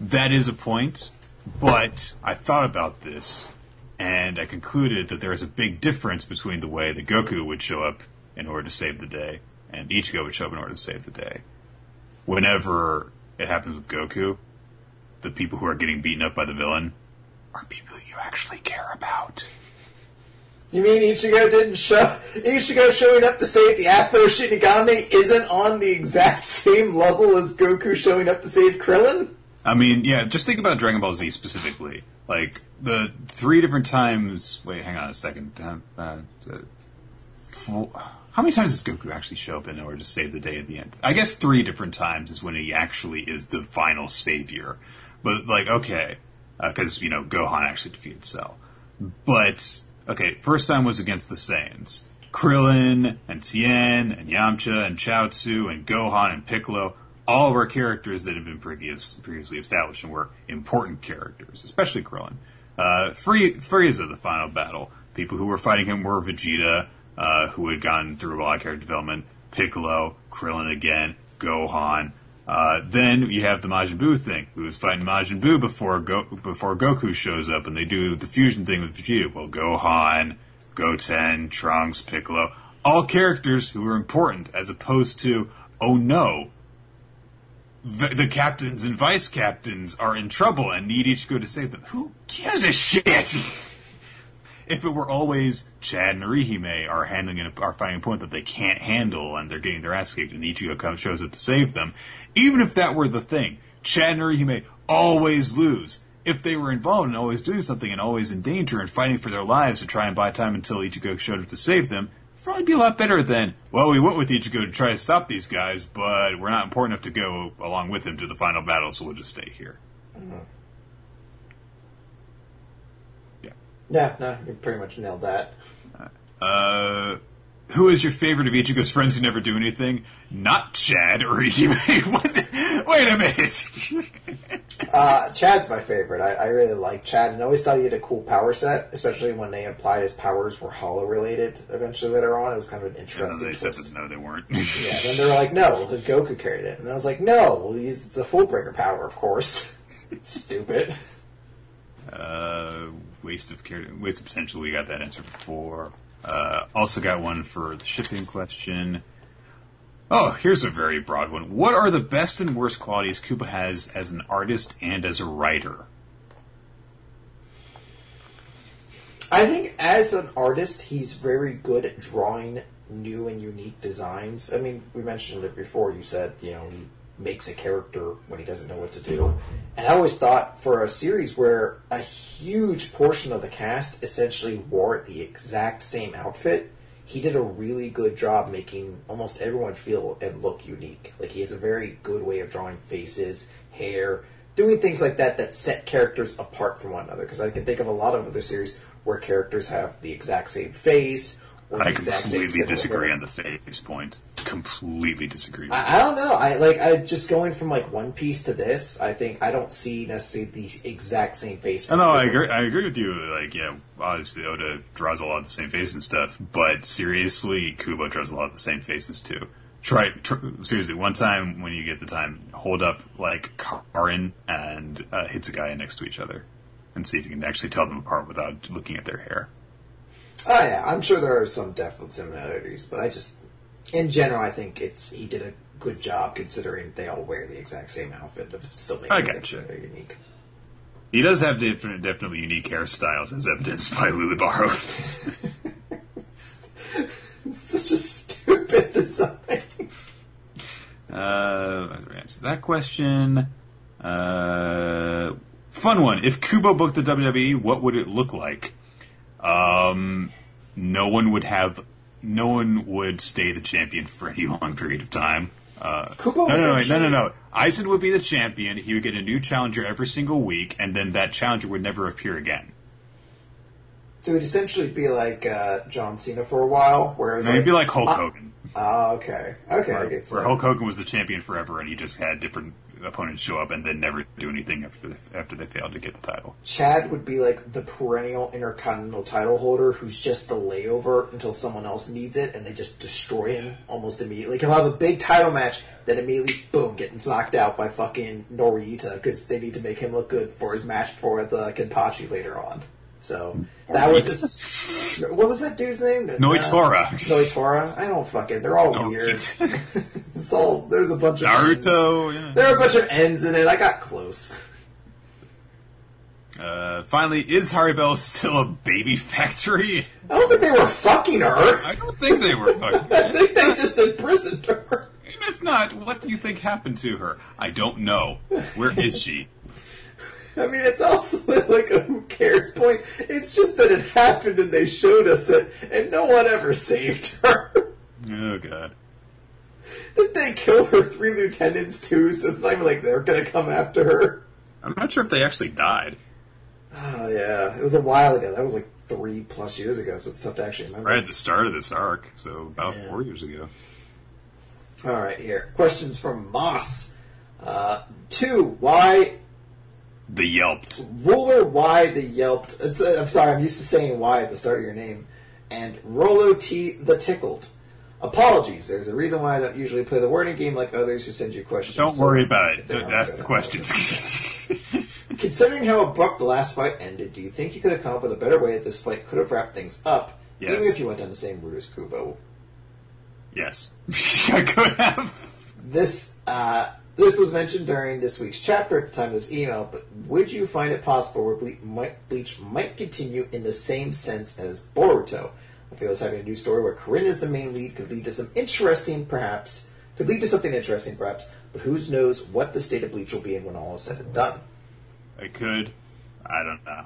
That is a point, but I thought about this, and I concluded that there is a big difference between the way that Goku would show up in order to save the day, and Ichigo would show up in order to save the day. Whenever it happens with Goku, the people who are getting beaten up by the villain are people you actually care about. You mean Ichigo didn't show... Ichigo showing up to save the Afro Shinigami isn't on the exact same level as Goku showing up to save Krillin? I mean, yeah, just think about Dragon Ball Z specifically. Like, the three different times... Wait, hang on a second. Uh, uh, four, how many times does Goku actually show up in order to save the day at the end? I guess three different times is when he actually is the final savior. But, like, okay, because, uh, you know, Gohan actually defeated Cell. But... Okay, first time was against the Saiyans. Krillin, and Tien, and Yamcha, and Chaozu, and Gohan, and Piccolo, all were characters that had been previous, previously established and were important characters, especially Krillin. Uh, Free, Frieza, the final battle. People who were fighting him were Vegeta, uh, who had gone through a lot of character development, Piccolo, Krillin again, Gohan. Uh, then you have the Majin Buu thing, who was fighting Majin Buu before Go- before Goku shows up, and they do the fusion thing with Vegeta. Well, Gohan, Goten, Trunks, Piccolo, all characters who were important, as opposed to, oh no, the, the captains and vice captains are in trouble and need Ichigo to save them. Who gives a shit? If it were always Chad and Orihime are handling a, are finding a point that they can't handle and they're getting their ass kicked and Ichigo comes, shows up to save them, even if that were the thing, Chad and Orihime always lose. If they were involved and always doing something and always in danger and fighting for their lives to try and buy time until Ichigo showed up to save them, it'd probably be a lot better than, well, we went with Ichigo to try to stop these guys, but we're not important enough to go along with him to the final battle, so we'll just stay here. Mm-hmm. Yeah, no, you pretty much nailed that. Uh, who is your favorite of Ichigo's friends who never do anything? Not Chad or Orihime. What the, wait a minute. uh, Chad's my favorite. I, I really like Chad, and I always thought he had a cool power set, especially when they implied his powers were hollow related eventually later on. It was kind of an interesting and twist. Said that, no, they weren't. Yeah, then they were like, no, well, Goku carried it. And I was like, no, well, he's the full breaker power, of course. Stupid. Uh... Waste of care, waste of potential. We got that answer before. Uh, also got one for the shipping question. Oh, here's a very broad one. What are the best and worst qualities Kubo has as an artist and as a writer? I think as an artist, he's very good at drawing new and unique designs. I mean, we mentioned it before. You said, you know, he makes a character when he doesn't know what to do. And I always thought for a series where a huge portion of the cast essentially wore the exact same outfit, he did a really good job making almost everyone feel and look unique. Like, he has a very good way of drawing faces, hair, doing things like that that set characters apart from one another. Because I can think of a lot of other series where characters have the exact same face, or I the exact same completely disagree hair. on the face point. Completely disagree with I, I don't know. I like I just going from like One Piece to this. I think I don't see necessarily the exact same face. No, no, I agree. I agree with you. Like, yeah, obviously Oda draws a lot of the same faces and stuff, but seriously, Kubo draws a lot of the same faces too. Try, try seriously. One time when you get the time, hold up like Karin and uh, Hitsugai next to each other, and see if you can actually tell them apart without looking at their hair. Oh yeah, I'm sure there are some definite similarities, but I just, in general, I think it's he did a good job considering they all wear the exact same outfit of still making it very unique. He does have different, definitely unique hairstyles, as evidenced by Lulibaro. Such a stupid design. Uh, answer that question. Uh, fun one. If Kubo booked the W W E, what would it look like? Um, no one would have, no one would stay the champion for any long period of time. Uh, Kubo no, no, no, no, no, no. Aizen would be the champion. He would get a new challenger every single week, and then that challenger would never appear again. So it would essentially be like uh, John Cena for a while, whereas no, like, it'd be like Hulk uh, Hogan. Oh, okay, okay. Where, I get where that. Hulk Hogan was the champion forever, and he just had different opponents show up and then never do anything after they, after they fail to get the title. Chad would be like the perennial Intercontinental title holder who's just the layover until someone else needs it, and they just destroy him almost immediately. He'll have a big title match, then immediately, boom, gets knocked out by fucking Norita because they need to make him look good for his match for the Kenpachi later on. So that would just... What was that dude's name? Noitora. Uh, Noitora? I don't fucking... They're all no, weird. It's all... There's a bunch of... Naruto. Yeah. There are a bunch of N's in it. I got close. Uh, finally, is Haribel still a baby factory? I don't think they were fucking her. I don't think they were fucking her. I think they just imprisoned her. And if not, what do you think happened to her? I don't know. Where is she? I mean, it's also like a who cares point. It's just that it happened and they showed us it, and no one ever saved her. Oh, God. Did they kill her three lieutenants, too? So it's not even like they're going to come after her. I'm not sure if they actually died. Oh, yeah. It was a while ago. That was like three plus years ago, so it's tough to actually remember. Right at the start of this arc, so about yeah. four years ago. All right, here. Questions from Moss. Uh, two, why... The Yelped. Ruler Y the Yelped. It's, uh, I'm sorry, I'm used to saying Y at the start of your name. And Rolo T the Tickled. Apologies, there's a reason why I don't usually play the wording game like others who send you questions. Don't worry about it. Ask the questions. Considering how abrupt the last fight ended, do you think you could have come up with a better way that this fight could have wrapped things up, yes. even if you went down the same route as Kubo? Yes. I could have. This, uh... This was mentioned during this week's chapter at the time of this email, but would you find it possible where Ble- might, Bleach might continue in the same sense as Boruto? I feel as having a new story where Corinne is the main lead could lead to some interesting, perhaps, could lead to something interesting, perhaps, but who knows what the state of Bleach will be in when all is said and done. I could. I don't know.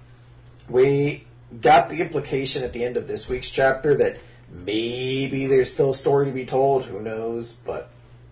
We got the implication at the end of this week's chapter that maybe there's still a story to be told, who knows, but...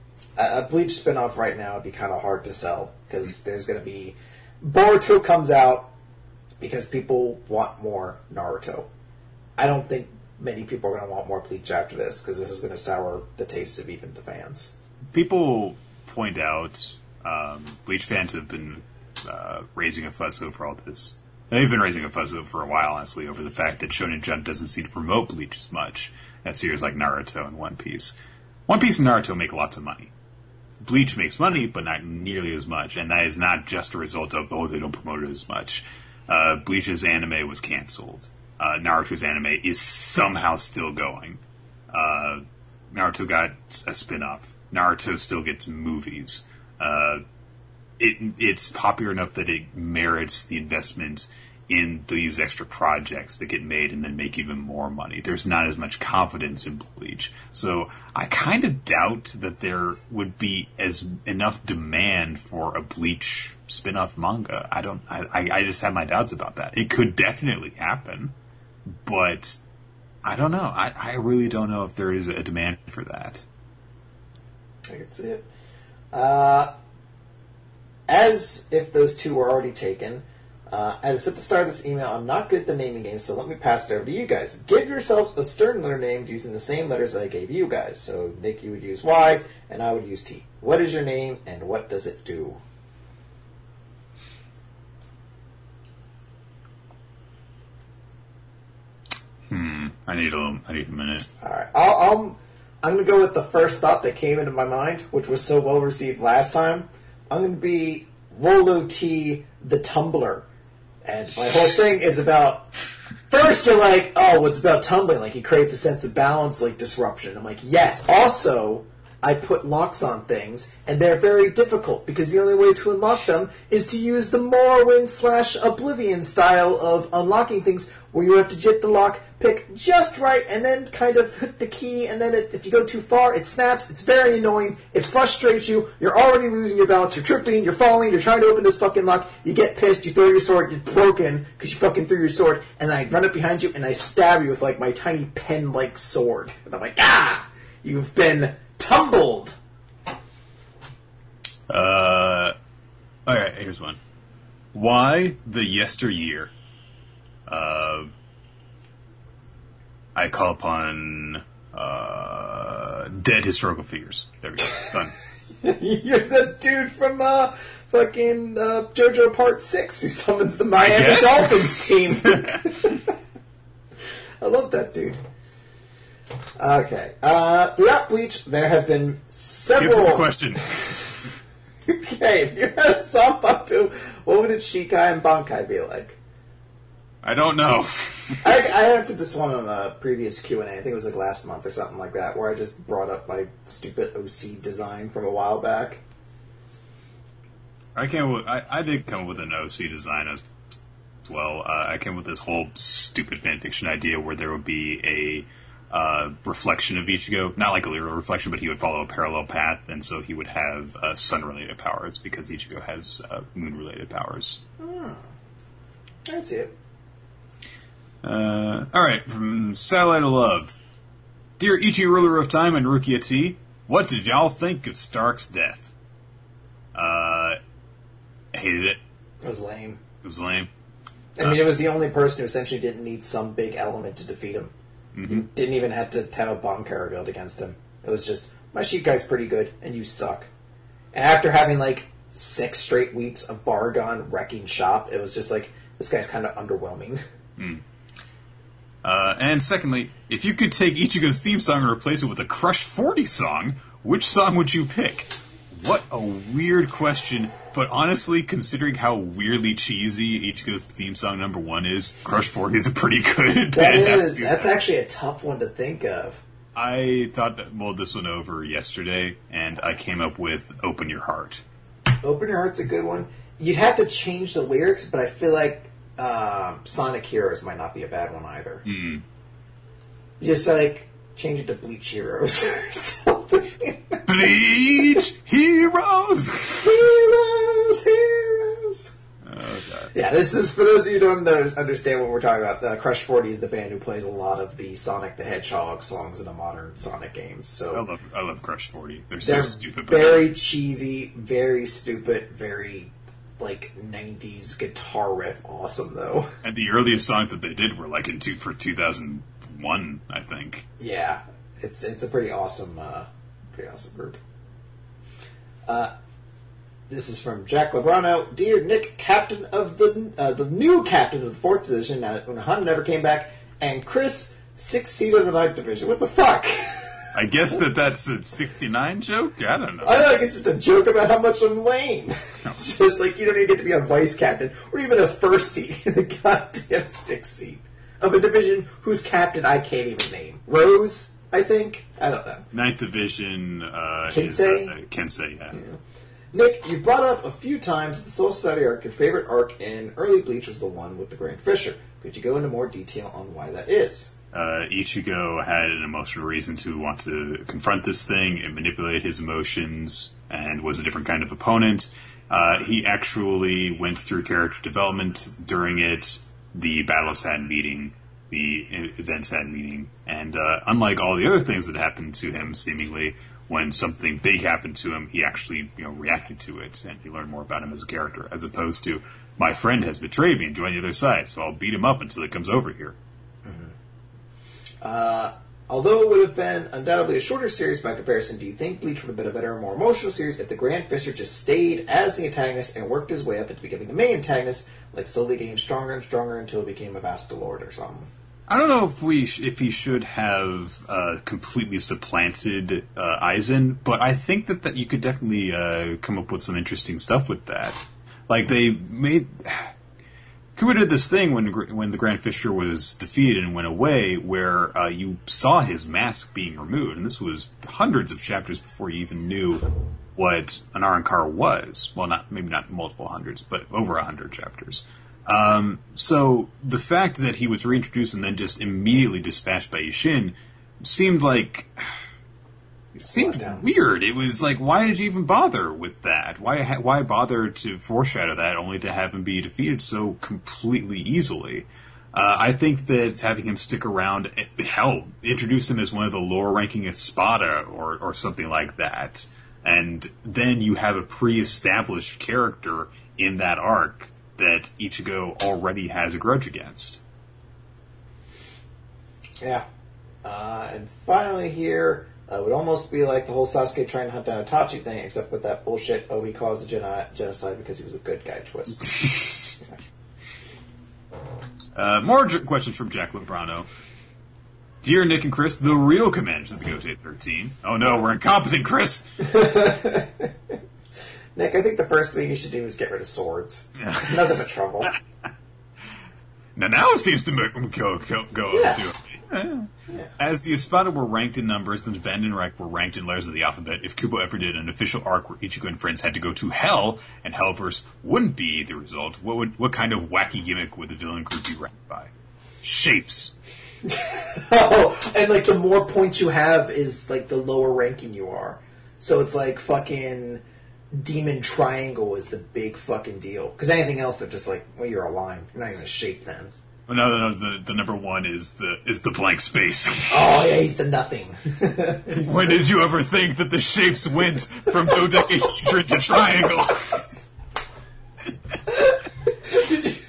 A Bleach spinoff right now would be kind of hard to sell because there's going to be Boruto comes out because people want more Naruto. I don't think many people are going to want more Bleach after this because this is going to sour the taste of even the fans. People point out um, Bleach fans have been uh, raising a fuss over all this. They've been raising a fuss over for a while, honestly, over the fact that Shonen Jump doesn't seem to promote Bleach as much as series like Naruto and One Piece. One Piece and Naruto make lots of money. Bleach makes money, but not nearly as much, and that is not just a result of, oh, they don't promote it as much. Uh, Bleach's anime was canceled. Uh, Naruto's anime is somehow still going. Uh, Naruto got a spin-off. Naruto still gets movies. Uh, it, it's popular enough that it merits the investment in these extra projects that get made and then make even more money. There's not as much confidence in Bleach. So I kind of doubt that there would be as enough demand for a Bleach spin-off manga. I don't, I, I just have my doubts about that. It could definitely happen, but I don't know. I, I really don't know if there is a demand for that. I can see it. Uh, as if those two were already taken, Uh, as I said at the start of this email, I'm not good at the naming game, so let me pass it over to you guys. Give yourselves a stern letter name using the same letters that I gave you guys. So, Nick, you would use Y, and I would use T. What is your name, and what does it do? Hmm. I need a little, I need a minute. All right. I'll, I'll, I'm going to go with the first thought that came into my mind, which was so well received last time. I'm going to be Rolo T, the Tumbler. And my whole thing is about... First, you're like, oh, it's about tumbling. Like, he creates a sense of balance, like disruption. I'm like, yes. Also, I put locks on things, and they're very difficult, because the only way to unlock them is to use the Morrowind slash Oblivion style of unlocking things, where you have to get the lock, pick just right, and then kind of hit the key, and then it, if you go too far, it snaps. It's very annoying. It frustrates you. You're already losing your balance. You're tripping. You're falling. You're trying to open this fucking lock. You get pissed. You throw your sword. You're broken because you fucking threw your sword, and then I run up behind you, and I stab you with, like, my tiny pen-like sword. And I'm like, ah! You've been tumbled! Uh, alright, here's one. Why the yesteryear? Uh, I call upon uh, dead historical figures. There we go. Done. You're the dude from uh, fucking uh, JoJo Part six who summons the Miami Dolphins team. I love that dude. Okay. Uh, throughout Bleach, there have been several... Skip to the question. Okay, if you had a Zanpakuto, what would its Shikai and Bankai be like? I don't know. I, I answered this one on a previous Q and A. I think it was like last month or something like that, where I just brought up my stupid O C design from a while back. I came with, I, I did come up with an O C design as well. Uh, I came with this whole stupid fanfiction idea where there would be a uh, reflection of Ichigo. Not like a literal reflection, but he would follow a parallel path, and so he would have uh, sun-related powers, because Ichigo has uh, moon-related powers. Hmm. That's it. Uh, alright, from Satellite of Love. Dear Ichi, Ruler of Time, and Rukia T, what did y'all think of Stark's death? Uh, hated it. It was lame. It was lame. I mean, uh, it was the only person who essentially didn't need some big element to defeat him. Mm-hmm. You didn't even have to have a Bankai build against him. It was just, my Shikai's pretty good, and you suck. And after having, like, six straight weeks of Baragon wrecking shop, it was just like, this guy's kind of underwhelming. Mm. Uh, and secondly, if you could take Ichigo's theme song and replace it with a Crush forty song, which song would you pick? What a weird question, but honestly, considering how weirdly cheesy Ichigo's theme song number one is, Crush forty is a pretty good... That is, that's that. actually a tough one to think of. I thought, mulled this one over yesterday, and I came up with Open Your Heart. Open Your Heart's a good one. You'd have to change the lyrics, but I feel like uh, Sonic Heroes might not be a bad one either. Mm. Just like, change it to Bleach Heroes or something. Bleach Heroes! Heroes, heroes! Oh, God. Yeah, this is, for those of you who don't know, understand what we're talking about, uh, Crush forty is the band who plays a lot of the Sonic the Hedgehog songs in the modern Sonic games. So I love I love Crush forty. They're so they're stupid. Very but cheesy, very stupid, very, like, nineties guitar riff awesome, though. And the earliest songs that they did were, like, in two, for two thousand one, I think. Yeah, it's it's a pretty awesome, uh, pretty awesome group. Uh, this is from Jack Lebrano. Dear Nick, captain of the uh, the new captain of the fourth division, now that Unohana never came back, and Chris, sixth seed of the ninth division. What the fuck? I guess that that's a sixty-nine joke? I don't know. I don't think it's just a joke about how much I'm lame. No. It's just like, you don't even get to be a vice captain, or even a first seed in the goddamn sixth seed of a division whose captain I can't even name. Rose, I think? I don't know. Ninth division uh, Kensei? is... Uh, Kensei, yeah. yeah. Nick, you've brought up a few times that the Soul Society arc. Your favorite arc in early Bleach was the one with the Grand Fisher. Could you go into more detail on why that is? Uh, Ichigo had an emotional reason to want to confront this thing and manipulate his emotions, and was a different kind of opponent. Uh, he actually went through character development during it. The Battle Sad meeting, the Event Sad meeting, and uh, unlike all the other things that happened to him, seemingly, when something big happened to him, he actually, you know, reacted to it, and he learned more about him as a character, as opposed to, my friend has betrayed me and joined the other side, so I'll beat him up until he comes over here. Mm-hmm. Uh, although it would have been undoubtedly a shorter series by comparison, do you think Bleach would have been a better and more emotional series if the Grand Fisher just stayed as the antagonist and worked his way up into becoming the main antagonist, like slowly getting stronger and stronger until he became a Bastard Lord or something? I don't know if we sh- if he should have uh, completely supplanted uh, Aizen, but I think that, that you could definitely uh, come up with some interesting stuff with that. Like, they made... Kuma did this thing when when the Grand Fisher was defeated and went away, where uh, you saw his mask being removed, and this was hundreds of chapters before you even knew what an Arrancar was. Well, not maybe not multiple hundreds, but over a hundred chapters. Um, so the fact that he was reintroduced and then just immediately dispatched by Ishin seemed like... It seemed weird. It was like, why did you even bother with that? Why why bother to foreshadow that only to have him be defeated so completely easily? Uh, I think that having him stick around, hell, introduce him as one of the lower-ranking Espada or, or something like that, and then you have a pre-established character in that arc that Ichigo already has a grudge against. Yeah. Uh, and finally here... Uh, it would almost be like the whole Sasuke trying to hunt down Itachi thing, except with that bullshit, oh, he caused a geno- genocide because he was a good guy twist. uh, more j- questions from Jack Lambrano. Dear Nick and Chris, the real commanders of the Gote thirteen. Oh no, we're incompetent, Chris! Nick, I think the first thing you should do is get rid of swords. Nothing but trouble. Now, now it seems to go, go, go yeah. to yeah. Yeah. As the Espada were ranked in numbers, then Van and Reich were ranked in letters of the alphabet. If Kubo ever did an official arc where Ichigo and friends had to go to Hell, and Hellverse wouldn't be the result, what would what kind of wacky gimmick would the villain group be ranked by? Shapes. Oh, and like the more points you have is like the lower ranking you are. So it's like fucking Demon Triangle is the big fucking deal. Because anything else, they're just like, well, you're a line. You're not even a shape then. Well, no, no, the the number one is the is the blank space. Oh yeah, he's the nothing. he's when the... did you ever think that the shapes went from dodecahedron to triangle? Did you...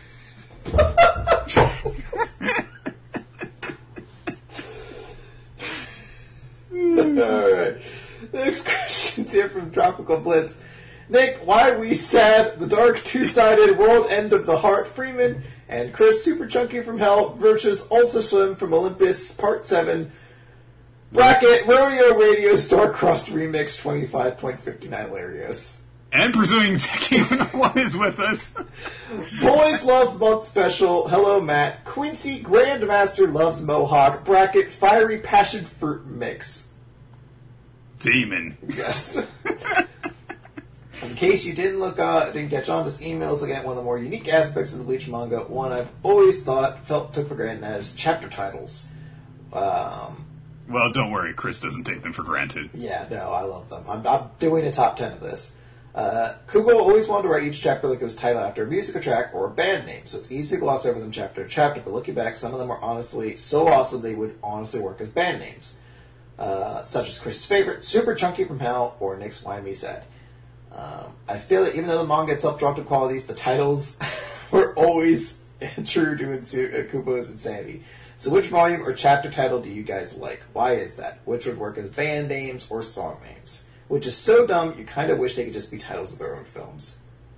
Alright. Next question's here from Tropical Blitz. Nick, why we sad, the dark two-sided world end of the heart Freeman, and Chris Super Chunky from Hell, Virtuous Also Swim from Olympus, Part seven, bracket, Rodeo Radio Star-Crossed Remix twenty-five point five nine Larios. And presuming Tekken one is with us. Boys Love Month Special, Hello Matt, Quincy Grandmaster Loves Mohawk, bracket, Fiery Passion Fruit Mix. Demon. Yes. In case you didn't look, uh, didn't catch on, this email is looking at one of the more unique aspects of the Bleach manga. One I've always thought, felt, took for granted as chapter titles. Um, well, don't worry, Chris doesn't take them for granted. Yeah, no, I love them. I'm, I'm doing a top ten of this. Uh, Kubo always wanted to write each chapter like it was titled after a musical track or a band name, so it's easy to gloss over them chapter to chapter, but looking back, some of them are honestly so awesome they would honestly work as band names. Uh, such as Chris's favorite, Super Chunky from Hell, or Nick's Why Me Sad. Um, I feel that even though the manga itself dropped in qualities, the titles were always true to Insu- uh, Kubo's insanity. So which volume or chapter title do you guys like? Why is that? Which would work as band names or song names? Which is so dumb, you kind of wish they could just be titles of their own films.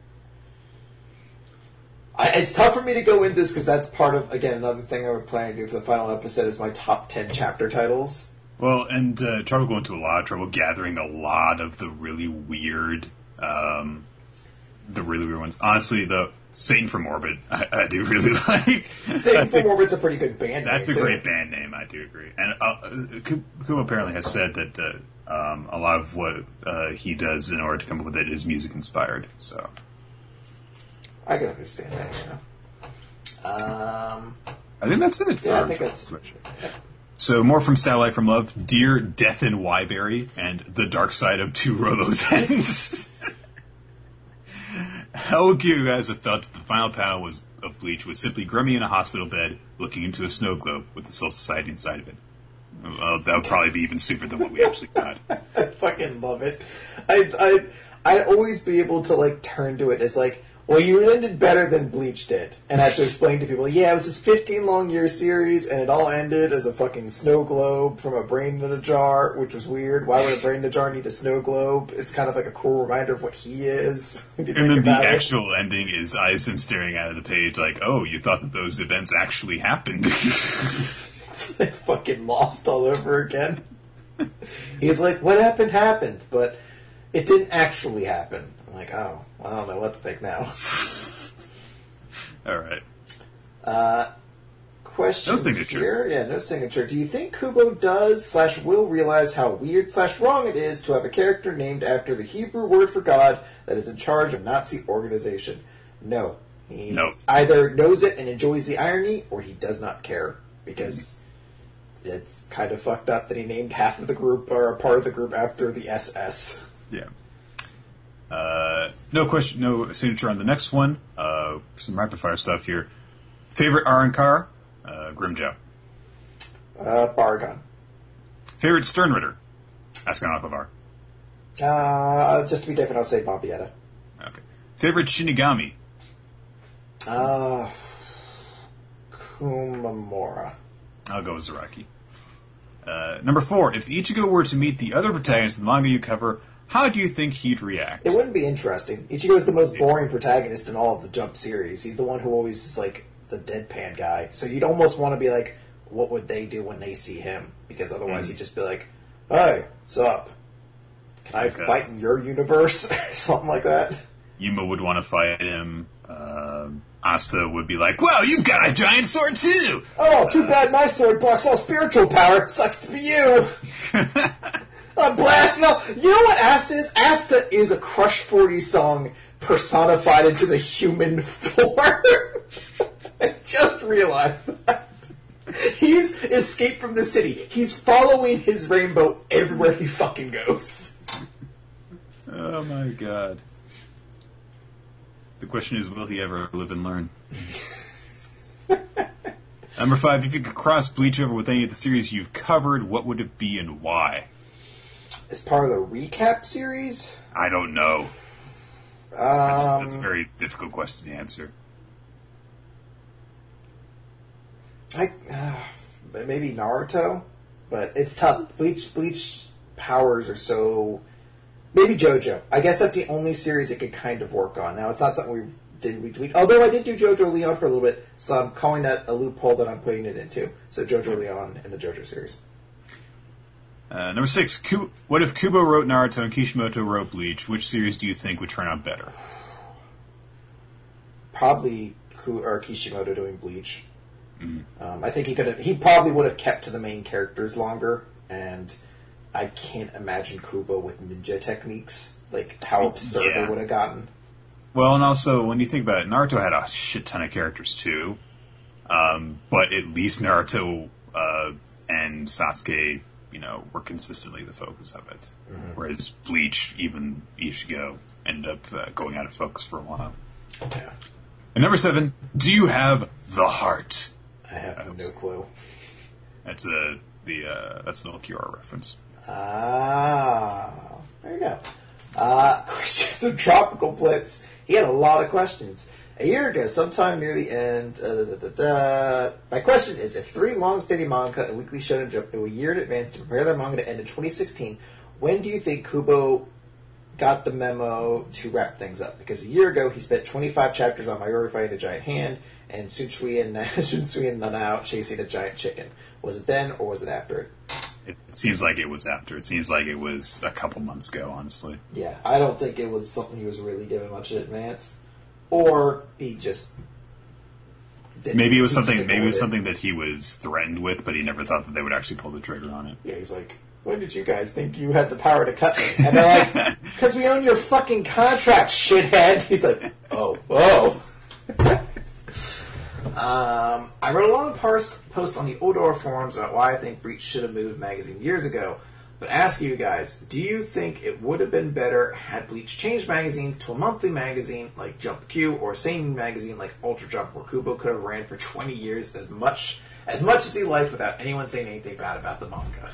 I, it's tough for me to go into this because that's part of, again, another thing I would plan to do for the final episode is my top ten chapter titles. Well, and uh, Trouble going to a lot of trouble gathering a lot of the really weird, um, the really weird ones. Honestly, the Satan from Orbit, I, I do really like. Satan from Orbit's a pretty good band that's name. That's a too. great band name, I do agree. And uh, Kubo apparently has said that uh, um, a lot of what uh, he does in order to come up with it is music inspired. So I can understand that, yeah. Um, I think that's it. For yeah, I think that's... Yeah. So more from Satellite from Love. Dear Death in Wyberry and the dark side of two Rolo's ends. How would you guys have felt if the final panel was of Bleach was simply Grimmy in a hospital bed looking into a snow globe with the Soul Society inside of it? Well, that would probably be even stupider than what we actually got. I fucking love it. I I I'd always be able to like turn to it as like, well, you ended better than Bleach did. And I have to explain to people, yeah, it was this fifteen long year series, and it all ended as a fucking snow globe from a brain in a jar, which was weird. Why would a brain in a jar need a snow globe? It's kind of like a cool reminder of what he is. And then the actual it. ending is Aizen staring out of the page like, oh, you thought that those events actually happened. It's like fucking Lost all over again. He's like, what happened happened, but it didn't actually happen. I'm like, oh, I don't know what to think now. All right. Uh, question no signature. Here. Yeah, no signature. Do you think Kubo does slash will realize how weird slash wrong it is to have a character named after the Hebrew word for God that is in charge of Nazi organization? No. He no. either knows it and enjoys the irony, or he does not care. Because it's kind of fucked up that he named half of the group, or a part of the group, after the S S. Yeah. Uh, no question, no signature on the next one. Uh, some rapid fire stuff here. Favorite Arankar? Uh, Grimjow. Uh, Baragon. Favorite Sternritter? Ascon Aquavar. Uh, just to be different, I'll say Bombietta. Okay. Favorite Shinigami? Uh, Kumamura. I'll go with Zaraki. Uh, number four, if Ichigo were to meet the other protagonist of the manga you cover, how do you think he'd react? It wouldn't be interesting. Ichigo is the most boring protagonist in all of the Jump series. He's the one who always is like the deadpan guy. So you'd almost want to be like, what would they do when they see him? Because otherwise mm. he'd just be like, hey, what's up? Can I okay. fight in your universe? Something like that. Yuma would want to fight him. Uh, Asta would be like, well, you've got a giant sword too! Oh, too uh, bad my sword blocks all spiritual power. Sucks to be you. I'm blasting off. You know what Asta is? Asta is a Crush forty song personified into the human form. I just realized that. He's escaped from the city. He's following his rainbow everywhere he fucking goes. Oh my god. The question is, will he ever live and learn? Number five, if you could cross Bleach over with any of the series you've covered, what would it be and why? As part of the recap series? I don't know. Um, that's, that's a very difficult question to answer. I uh, maybe Naruto, but it's tough. Bleach Bleach powers are so. Maybe JoJo. I guess that's the only series it could kind of work on. Now it's not something we did week to week. Although I did do JoJo Leon for a little bit, so I'm calling that a loophole that I'm putting it into. So JoJo Leon in the JoJo series. Uh, number six. Ku- what if Kubo wrote Naruto and Kishimoto wrote Bleach? Which series do you think would turn out better? Probably Ku- or Kishimoto doing Bleach. Mm-hmm. Um, I think he could have. He probably would have kept to the main characters longer, and I can't imagine Kubo with ninja techniques. Like how absurd yeah. it would have gotten. Well, and also when you think about it, Naruto had a shit ton of characters too, um, but at least Naruto uh, and Sasuke, you know, were consistently the focus of it. Mm-hmm. Whereas Bleach, even Ichigo, ended up uh, going out of focus for a while. Yeah. And number seven, do you have the heart? I have no clue. That's a the uh, that's an Ulquiorra reference. Ah, there you go. Uh, questions of Tropical Blitz. He had a lot of questions. A year ago, sometime near the end, uh, da, da, da, da. My question is, if three long-standing manga and Weekly Shonen Jump knew a year in advance to prepare their manga to end in twenty sixteen, when do you think Kubo got the memo to wrap things up? Because a year ago, he spent twenty-five chapters on Mayuri fighting a giant hand, and Shunsui and Shunsui and Nanao chasing a giant chicken. Was it then, or was it after it? It seems like it was after. It seems like it was a couple months ago, honestly. Yeah, I don't think it was something he was really given much in advance, or he just didn't. Maybe it was something. Maybe it was something that he was threatened with, but he never thought that they would actually pull the trigger on it. Yeah, he's like, when did you guys think you had the power to cut me? And they're like, because we own your fucking contract, shithead. He's like, oh, oh. um, I wrote a long post, post on the Odor forums about why I think Bleach should have moved magazine years ago. But ask you guys, do you think it would have been better had Bleach changed magazines to a monthly magazine like Jump Q, or a same magazine like Ultra Jump, where Kubo could have ran for twenty years as much as much as he liked without anyone saying anything bad about the manga?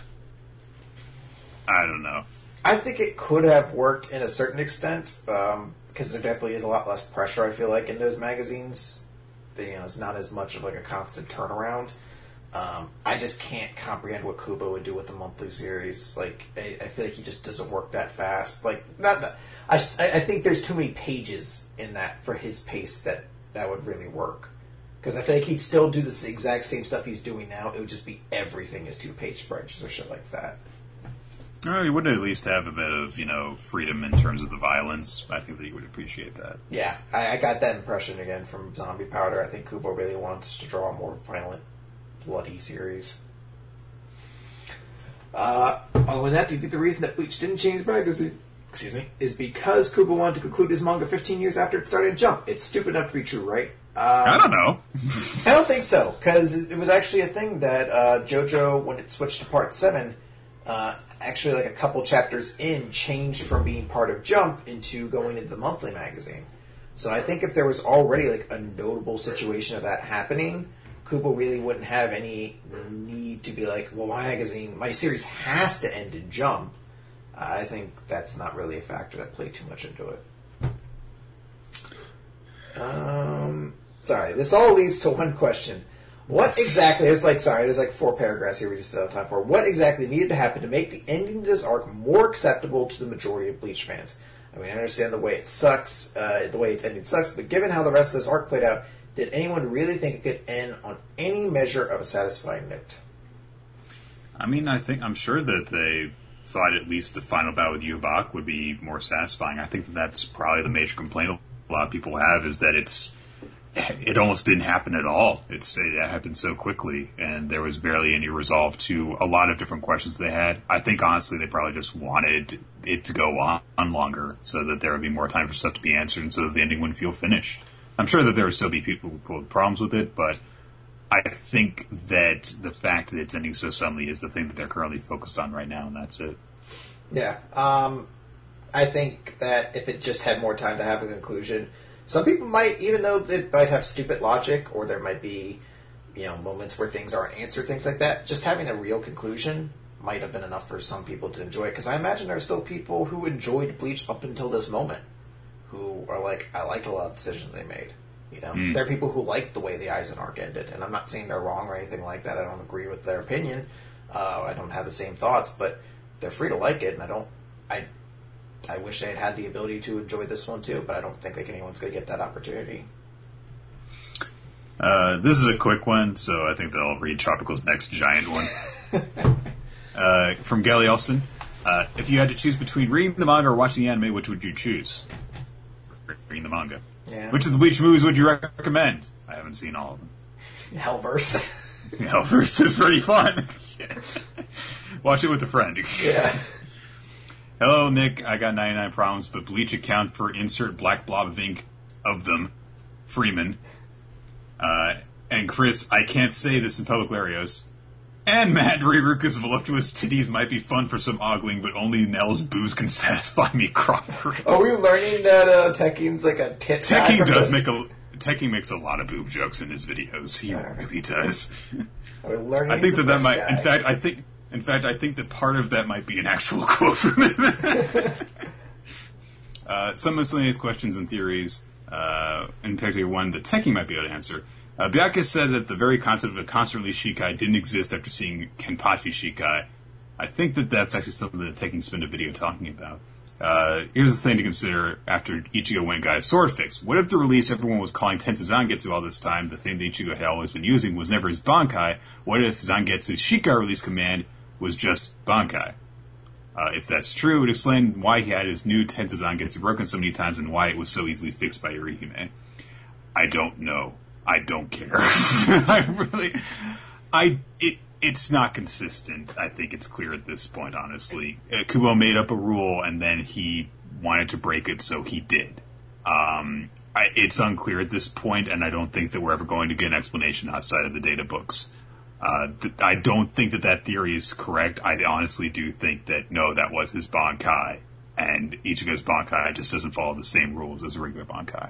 I don't know. I think it could have worked in a certain extent, um, because there definitely is a lot less pressure, I feel like, in those magazines. They, you know, it's not as much of like a constant turnaround. Um, I just can't comprehend what Kubo would do with a monthly series. Like, I, I feel like he just doesn't work that fast. Like, not that I, just, I, I think there's too many pages in that for his pace that that would really work. Because I feel like he'd still do the exact same stuff he's doing now. It would just be everything is two-page spreads or shit like that. Well, you would at least have a bit of, you know, freedom in terms of the violence. I think that you would appreciate that. Yeah, I, I got that impression again from Zombie Powder. I think Kubo really wants to draw a more violent, bloody series. Uh, oh, and that, do you think the reason that Bleach didn't change magazine, excuse me, is because Kubo wanted to conclude his manga fifteen years after it started to Jump? It's stupid enough to be true, right? Um, I don't know. I don't think so, because it was actually a thing that uh, JoJo, when it switched to Part seven, uh, actually like a couple chapters in, changed from being part of Jump into going into the monthly magazine. So I think if there was already like a notable situation of that happening, Kubo really wouldn't have any need to be like, well, my magazine, my series has to end in Jump. Uh, I think that's not really a factor that played too much into it. Um, sorry, this all leads to one question. What exactly, it's like, sorry, there's like four paragraphs here we just don't have time for. What exactly needed to happen to make the ending to this arc more acceptable to the majority of Bleach fans? I mean, I understand the way it sucks, uh, the way its ending sucks, but given how the rest of this arc played out, did anyone really think it could end on any measure of a satisfying note? I mean, I think, I'm sure that they thought at least the final battle with Yubak would be more satisfying. I think that that's probably the major complaint a lot of people have, is that it's it almost didn't happen at all. It's it happened so quickly, and there was barely any resolve to a lot of different questions they had. I think honestly they probably just wanted it to go on, on longer so that there would be more time for stuff to be answered, and so that the ending wouldn't feel finished. I'm sure that there would still be people who have problems with it, but I think that the fact that it's ending so suddenly is the thing that they're currently focused on right now, and that's it. Yeah. Um, I think that if it just had more time to have a conclusion, some people might, even though it might have stupid logic, or there might be, you know, moments where things aren't answered, things like that, just having a real conclusion might have been enough for some people to enjoy it. Because I imagine there are still people who enjoyed Bleach up until this moment, who are like, I liked a lot of decisions they made. You know, mm. There are people who liked the way the Aizen arc ended, and I'm not saying they're wrong or anything like that. I don't agree with their opinion. Uh, I don't have the same thoughts, but they're free to like it, and I don't. I I wish they had had the ability to enjoy this one too, but I don't think like anyone's going to get that opportunity. Uh, this is a quick one, so I think that I'll read Tropical's next giant one. uh, from Gally Elson. Uh, if you had to choose between reading the manga or watching the anime, which would you choose? Reading the manga. Yeah. Which of the Bleach movies would you recommend? I haven't seen all of them. Hellverse. Hellverse is pretty fun. Watch it with a friend. Yeah. Hello, Nick. I got ninety-nine problems, but Bleach account for insert black blob of ink of them. Freeman. Uh, and Chris, I can't say this in public, Larios. And Matt, Riruka's voluptuous titties might be fun for some ogling, but only Nell's booze can satisfy me, Crawford. Are we learning that uh, Tekken's like a tit Tekken does this? make a Tekken makes a lot of boob jokes in his videos. He uh, really does. Are we learning I think that that might. guy? In fact, I think. In fact, I think that part of that might be an actual quote from him. uh, some miscellaneous questions and theories, uh, in particular one that Tekken might be able to answer. Uh, Byakuya said that the very concept of a constant release Shikai didn't exist after seeing Kenpachi Shikai. I think that that's actually something that Tekken spent a video talking about. Uh, here's the thing to consider after Ichigo went and got his sword fixed. What if the release everyone was calling Tensa Zangetsu all this time, the thing that Ichigo had always been using, was never his Bankai? What if Zangetsu's Shikai release command was just Bankai? Uh, if that's true, it would explain why he had his new Tensa Zangetsu broken so many times and why it was so easily fixed by Yorihime. I don't know. I don't care. I really... I... It, it's not consistent. I think it's clear at this point, honestly. Uh, Kubo made up a rule, and then he wanted to break it, so he did. Um, I, it's unclear at this point, and I don't think that we're ever going to get an explanation outside of the data books. Uh, th- I don't think that that theory is correct. I honestly do think that, no, that was his Bankai, and Ichigo's Bankai just doesn't follow the same rules as a regular Bankai.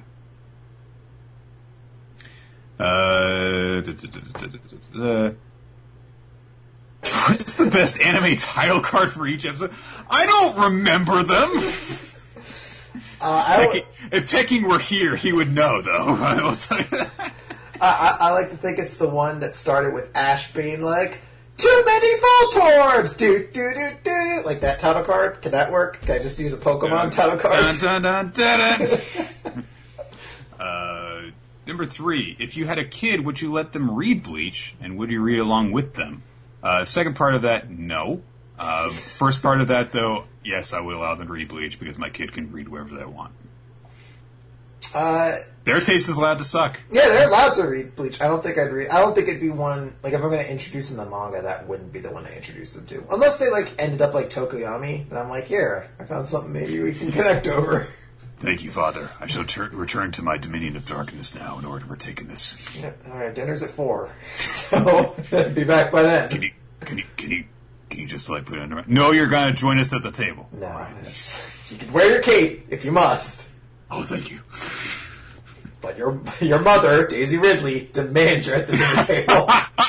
Uh, da, da, da, da, da, da. What's the best anime title card for each episode? I don't remember them. Uh, I Tekken, if Tekken were here, he would know, though. I will tell you that. I, I, I like to think it's the one that started with Ash being like, too many Voltorbs! Do, do, do, do, like that title card. Can that work? Can I just use a Pokemon dun, title card? Dun, dun, dun, dun, dun. uh, number three. If you had a kid, would you let them read Bleach, and would you read along with them? Uh, second part of that, no. Uh, first part of that, though, yes, I would allow them to read Bleach because my kid can read wherever they want. Uh, Their taste is allowed to suck. Yeah, they're allowed to read Bleach. I don't think I'd read. I don't think it'd be one. Like, if I'm going to introduce them to manga, that wouldn't be the one I introduce them to, unless they like ended up like Tokoyami. Then I'm like, here, I found something. Maybe we can connect over. Thank you, Father. I shall ter- return to my dominion of darkness now in order to partake in this. Yeah, all right, dinner's at four, so be back by then. Can you, can you, can you, can you just like put it under? No, you're gonna join us at the table. No, right. You can wear your cape if you must. Oh, thank you. But your your mother, Daisy Ridley, demands you're at the dinner table.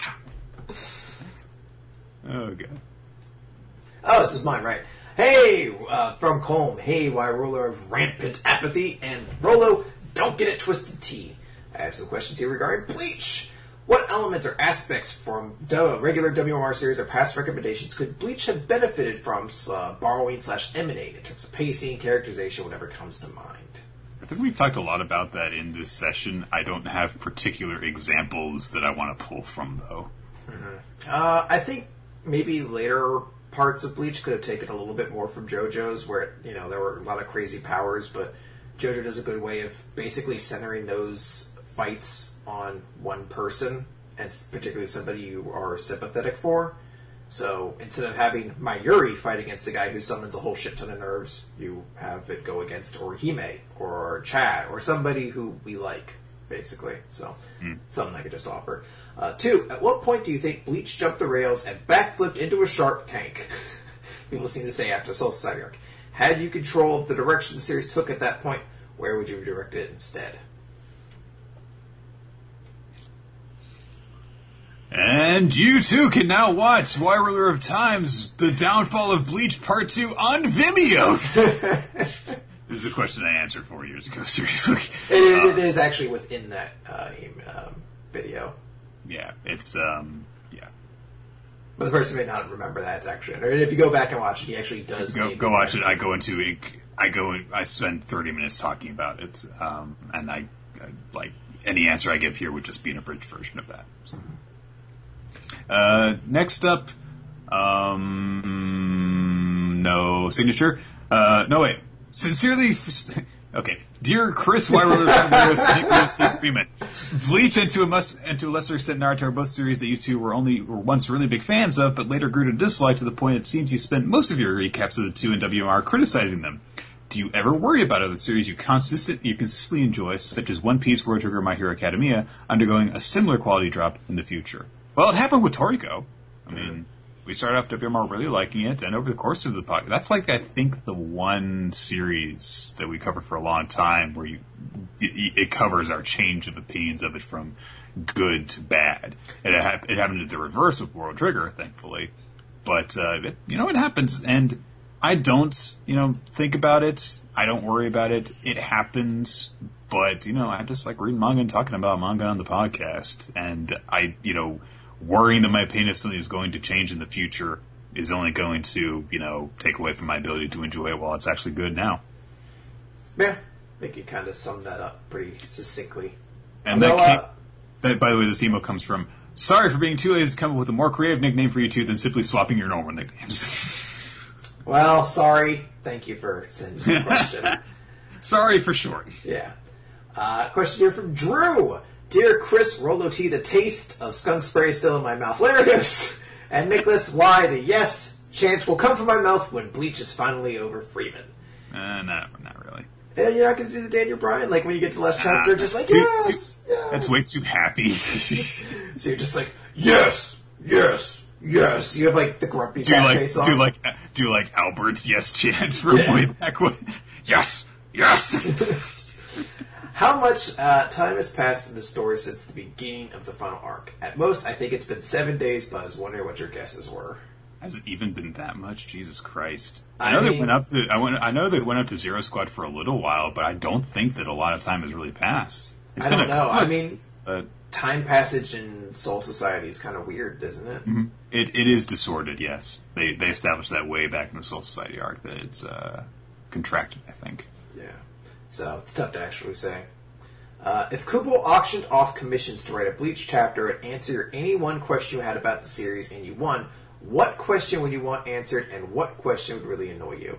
Oh god. Oh, this is mine, right? Hey, uh, from Colm. Hey, why ruler of rampant apathy and Rolo, don't get it twisted tea. I have some questions here regarding Bleach. What elements or aspects from the regular W M R series or past recommendations could Bleach have benefited from uh, borrowing slash emanate in terms of pacing, characterization, whatever comes to mind? I think we've talked a lot about that in this session. I don't have particular examples that I want to pull from, though. Mm-hmm. Uh, I think maybe later parts of Bleach could have taken a little bit more from JoJo's, where you know there were a lot of crazy powers, but JoJo does a good way of basically centering those fights on one person, and particularly somebody you are sympathetic for. So instead of having Mayuri fight against the guy who summons a whole shit ton of nerves, you have it go against Orihime or Chad or somebody who we like, basically. So mm. something I could just offer. Uh, two, at what point do you think Bleach jumped the rails and backflipped into a shark tank? People seem to say after the Soul Society arc. Had you control of the direction the series took at that point, where would you have directed it instead? And you too can now watch Why Ruler of Times, The Downfall of Bleach Part two on Vimeo. This is a question I answered four years ago, seriously. It, uh, it is actually within that uh, um, video. Yeah, it's, um, yeah. But the person may not remember that. It's actually, or if you go back and watch it, he actually does. Go, go watch it. I go into it. I go. I spend thirty minutes talking about it, um, and I, I like any answer I give here would just be an abridged version of that. So. Uh, next up, um, no signature. Uh, no wait. Sincerely, okay. Dear Chris Wyler, Freeman, Bleach and to a must and to a lesser extent Naruto are both series that you two were only were once really big fans of, but later grew to dislike to the point it seems you spent most of your recaps of the two in W M R criticizing them. Do you ever worry about other series you consistent you consistently enjoy, such as One Piece, World Trigger, My Hero Academia, undergoing a similar quality drop in the future? Well, it happened with Toriko. I mean, we started off W M R really liking it, and over the course of the podcast, that's like, I think, the one series that we covered for a long time where you, it, it covers our change of opinions of it from good to bad. It, it happened at the reverse with World Trigger, thankfully. But, uh, it, you know, it happens, and I don't, you know, think about it. I don't worry about it. It happens, but, you know, I just like reading manga and talking about manga on the podcast, and I, you know... worrying that my opinion of something is going to change in the future is only going to, you know, take away from my ability to enjoy it while it's actually good now. Yeah, I think you kind of summed that up pretty succinctly. And that, came, uh, that, by the way, this email comes from, sorry for being too lazy to come up with a more creative nickname for you two than simply swapping your normal nicknames. Well, sorry. Thank you for sending the question. Sorry for short. Yeah. Uh, question here from Drew. Dear Chris, Rolo T, the taste of skunk spray is still in my mouth. Hilarious. And Nicholas, why the yes chant will come from my mouth when Bleach is finally over Freeman. Uh, no, not really. Yeah, you're not going to do the Daniel Bryan? Like when you get to the last chapter, uh, just like, too, yes, too, yes. That's way too happy. So you're just like, yes, yes, yes. You have like the grumpy do cat like, face on. Do like, do like Albert's yes chants from yeah. way back when. Yes, yes. How much uh, time has passed in the story since the beginning of the final arc? At most, I think it's been seven days, but I was wondering what your guesses were. Has it even been that much? Jesus Christ! I, I know mean, they went up to. I went. I know they went up to Zero Squad for a little while, but I don't think that a lot of time has really passed. It's I been don't know. Couple, I mean, uh, time passage in Soul Society is kind of weird, isn't it? Mm-hmm. It it is disordered. Yes, they they established that way back in the Soul Society arc that it's uh, contracted. I think. Yeah. So it's tough to actually say. Uh, if Kubo auctioned off commissions to write a Bleach chapter and answer any one question you had about the series and you won, what question would you want answered and what question would really annoy you?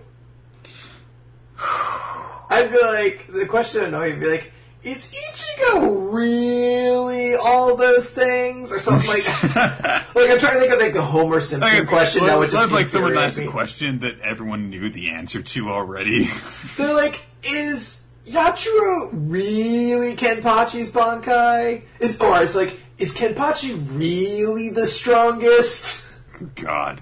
I'd be like, the question that annoy you would be like, is Ichigo really all those things? Or something like that. Like, I'm trying to think of like the Homer Simpson okay, question well, that would just like someone asked me. a question that everyone knew the answer to already. They're like, is Yachiro really Kenpachi's Bankai? Is or it's like, is Kenpachi really the strongest? God.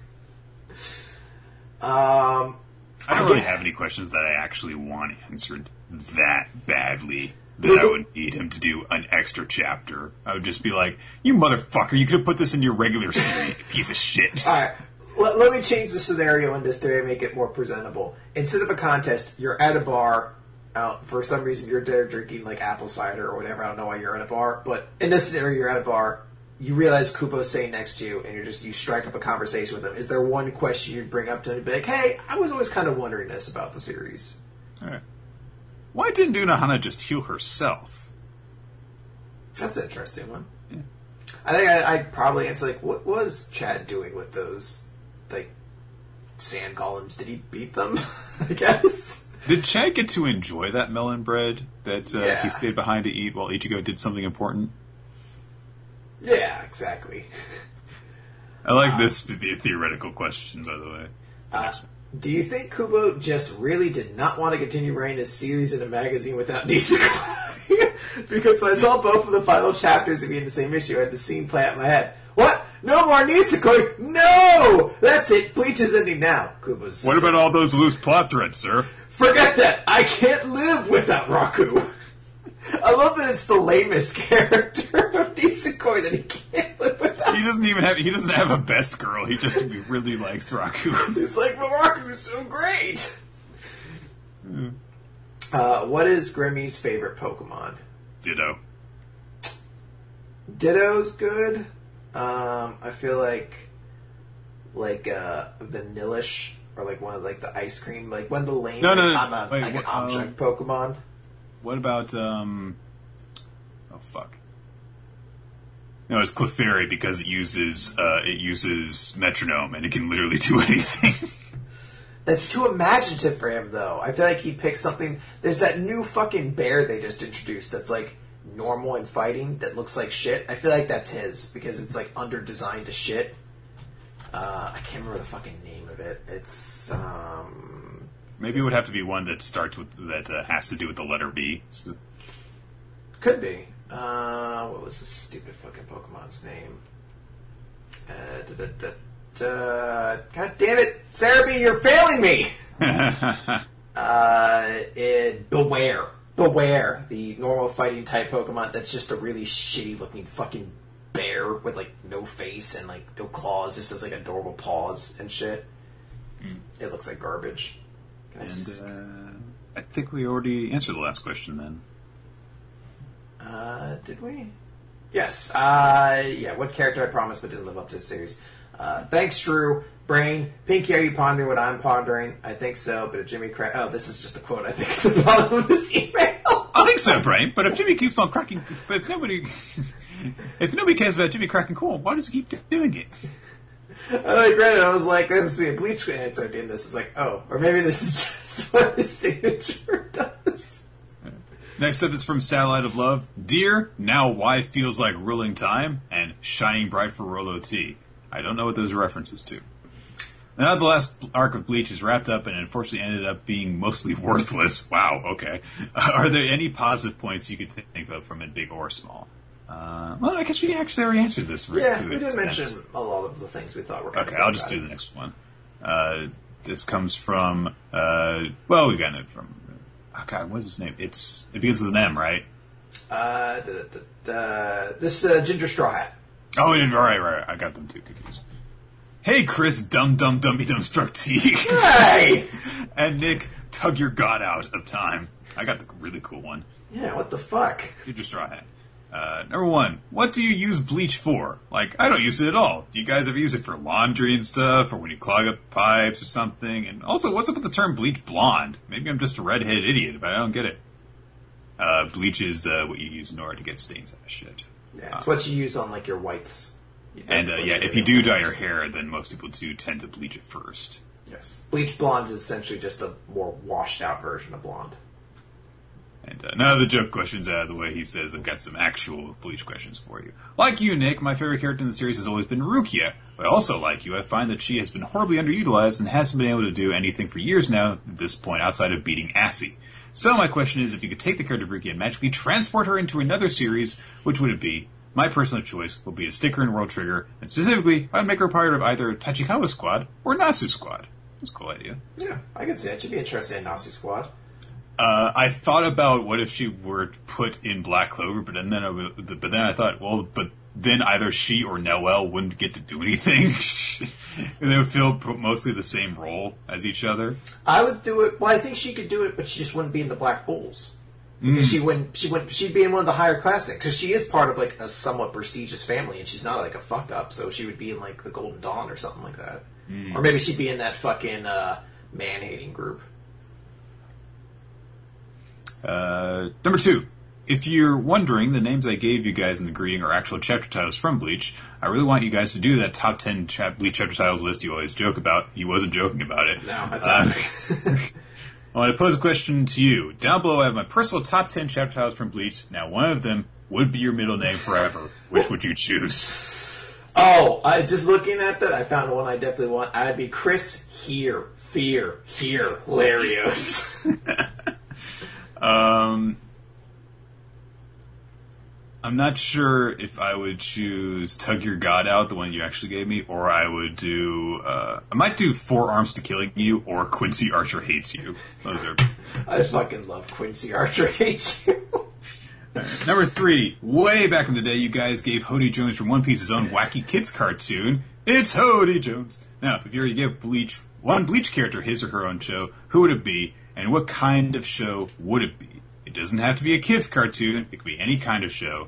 Um, I don't I really have any questions that I actually want answered that badly that I would need him to do an extra chapter. I would just be like, you motherfucker, you could have put this in your regular series, you piece of shit. Alright, let, let me change the scenario in this to make it more presentable. Instead of a contest, you're at a bar, out for some reason you're there drinking like apple cider or whatever. I don't know why you're at a bar, but in this scenario, you're at a bar. You realize Kubo's sitting next to you, and you're just you strike up a conversation with him. Is there one question you'd bring up to him and be like, "Hey, I was always kind of wondering this about the series." All right. Why didn't Unohana just heal herself? That's an interesting one. Yeah. I think I'd, I'd probably answer like, "What was Chad doing with those like sand golems? Did he beat them?" I guess. Did Chad get to enjoy that melon bread that uh, Yeah. he stayed behind to eat while Ichigo did something important? Yeah, exactly. I like Uh, this the theoretical question, by the way. Uh, do you think Kubo just really did not want to continue writing a series in a magazine without Nisekoi? Because when I saw both of the final chapters of being in the same issue, I had the scene play out in my head. What? No more Nisekoi? No! That's it. Bleach is ending now. Kubo's What about all those loose plot threads, sir? Forget that. I can't live without Raku. I love that it's the lamest character of Nisekoi that he can't live without. He doesn't even have he doesn't have a best girl. He just really likes Raku. It's like, but Raku's so great. Uh, what is Grimmy's favorite Pokemon? Ditto. Ditto's good. Um, I feel like like uh, Vanillish or like one of like the ice cream, like one of the lame. No, no, like, no. I'm a, Wait, like what, an object um, Pokemon. What about um? Oh fuck! No, it's Clefairy because it uses uh, it uses metronome and it can literally do anything. That's too imaginative for him, though. I feel like he picked something. There's that new fucking bear they just introduced that's like normal in fighting that looks like shit. I feel like that's his because it's like under designed to shit. Uh, I can't remember the fucking name of it. It's um. Maybe it would have to be one that starts with that uh, has to do with the letter V. Could be. Uh, what was this stupid fucking Pokemon's name? Uh, da, da, da, da. God damn it, Cerebi, you're failing me! uh, it, Beware. Beware, the normal fighting type Pokemon that's just a really shitty looking fucking bear with like no face and like no claws, just has like adorable paws and shit. Mm. It looks like garbage. Can I and s- uh, I think we already answered the last question then. Uh, did we? Yes. Uh, yeah, what character I promised but didn't live up to the series. Uh, thanks, Drew. Brain. Pinky, are you pondering what I'm pondering? I think so, but if Jimmy cra- Oh, this is just a quote, I think, at the bottom of this email. I think so, Brain. But if Jimmy keeps on cracking, but if nobody, if nobody cares about Jimmy cracking cool, why does he keep doing it? I like read it, I was like, that must be a Bleach answer. At the end of this, it's like, oh, or maybe this is just what his signature does. Next up is from Satellite of Love. Dear, now why feels like ruling time, and Shining Bright for Rolo T. I don't know what those are references to. Now that the last arc of Bleach is wrapped up and unfortunately ended up being mostly worthless. Wow, okay. Uh, are there any positive points you could think of from it, big or small? Uh, well, I guess we actually already answered this. Yeah, to we did extent. mention a lot of the things we thought were kind Okay, of I'll just do the next one. Uh, this comes from, uh, well, we got it from, oh god, what's his name? It's, it begins with an M, right? Uh, da, da, da, this uh, Ginger Straw Hat. Oh, right, right, right. I got them too confused. Hey, Chris, dum dum dummy dum struck T. Hey! And Nick, tug your god out of time. I got the really cool one. Yeah, what the fuck? You just straw hat. Uh, number one, what do you use bleach for? Like, I don't use it at all. Do you guys ever use it for laundry and stuff, or when you clog up pipes or something? And also, what's up with the term bleach blonde? Maybe I'm just a redheaded idiot, but I don't get it. Uh, bleach is uh, what you use in order to get stains out of shit. Yeah, it's Uh, what you use on, like, your whites. and That's uh, what yeah, you if you do dye your hair, then most people do tend to bleach it first. Yes. Bleach blonde is essentially just a more washed-out version of blonde. And uh, now the joke question's out of the way, he says, I've got some actual Bleach questions for you. Like you, Nick, my favorite character in the series has always been Rukia. But also, like you, I find that she has been horribly underutilized and hasn't been able to do anything for years now at this point outside of beating Assy. So my question is, if you could take the character of Rukia and magically transport her into another series, which would it be? My personal choice will be a sticker in World Trigger, and specifically, I'd make her part of either Tachikawa Squad or Nasu Squad. That's a cool idea. Yeah, I could see it. She'd be interested in Nazi Squad. Uh, I thought about what if she were put in Black Clover, but then I, but then I thought, well, but then either she or Noelle wouldn't get to do anything. They would fill mostly the same role as each other. I would do it. Well, I think she could do it, but she just wouldn't be in the Black Bulls. Because mm. she wouldn't. She wouldn't. She'd be in one of the higher class things. Because she is part of like a somewhat prestigious family, and she's not like a fuck up. So she would be in like the Golden Dawn or something like that. Mm. Or maybe she'd be in that fucking uh, man hating group. Uh, number two. If you're wondering, the names I gave you guys in the greeting are actual chapter titles from Bleach. I really want you guys to do that top ten cha- Bleach chapter titles list you always joke about. He wasn't joking about it. No, that's uh, I want to pose a question to you. Down below, I have my personal top ten chapter titles from Bleach. Now, one of them would be your middle name forever. Which would you choose? Oh, I just looking at that, I found one I definitely want. I'd be Chris here, Fear, here, Larios. um... I'm not sure if I would choose Tug Your God Out, the one you actually gave me, or I would do... Uh, I might do Four Arms to Killing You or Quincy Archer Hates You. Those are... I fucking love Quincy Archer Hates You. Right. Number three. Way back in the day, you guys gave Hody Jones from One Piece his own Wacky Kids cartoon. It's Hody Jones. Now, if you already gave Bleach one Bleach character his or her own show, who would it be, and what kind of show would it be? It doesn't have to be a kid's cartoon. It could be any kind of show.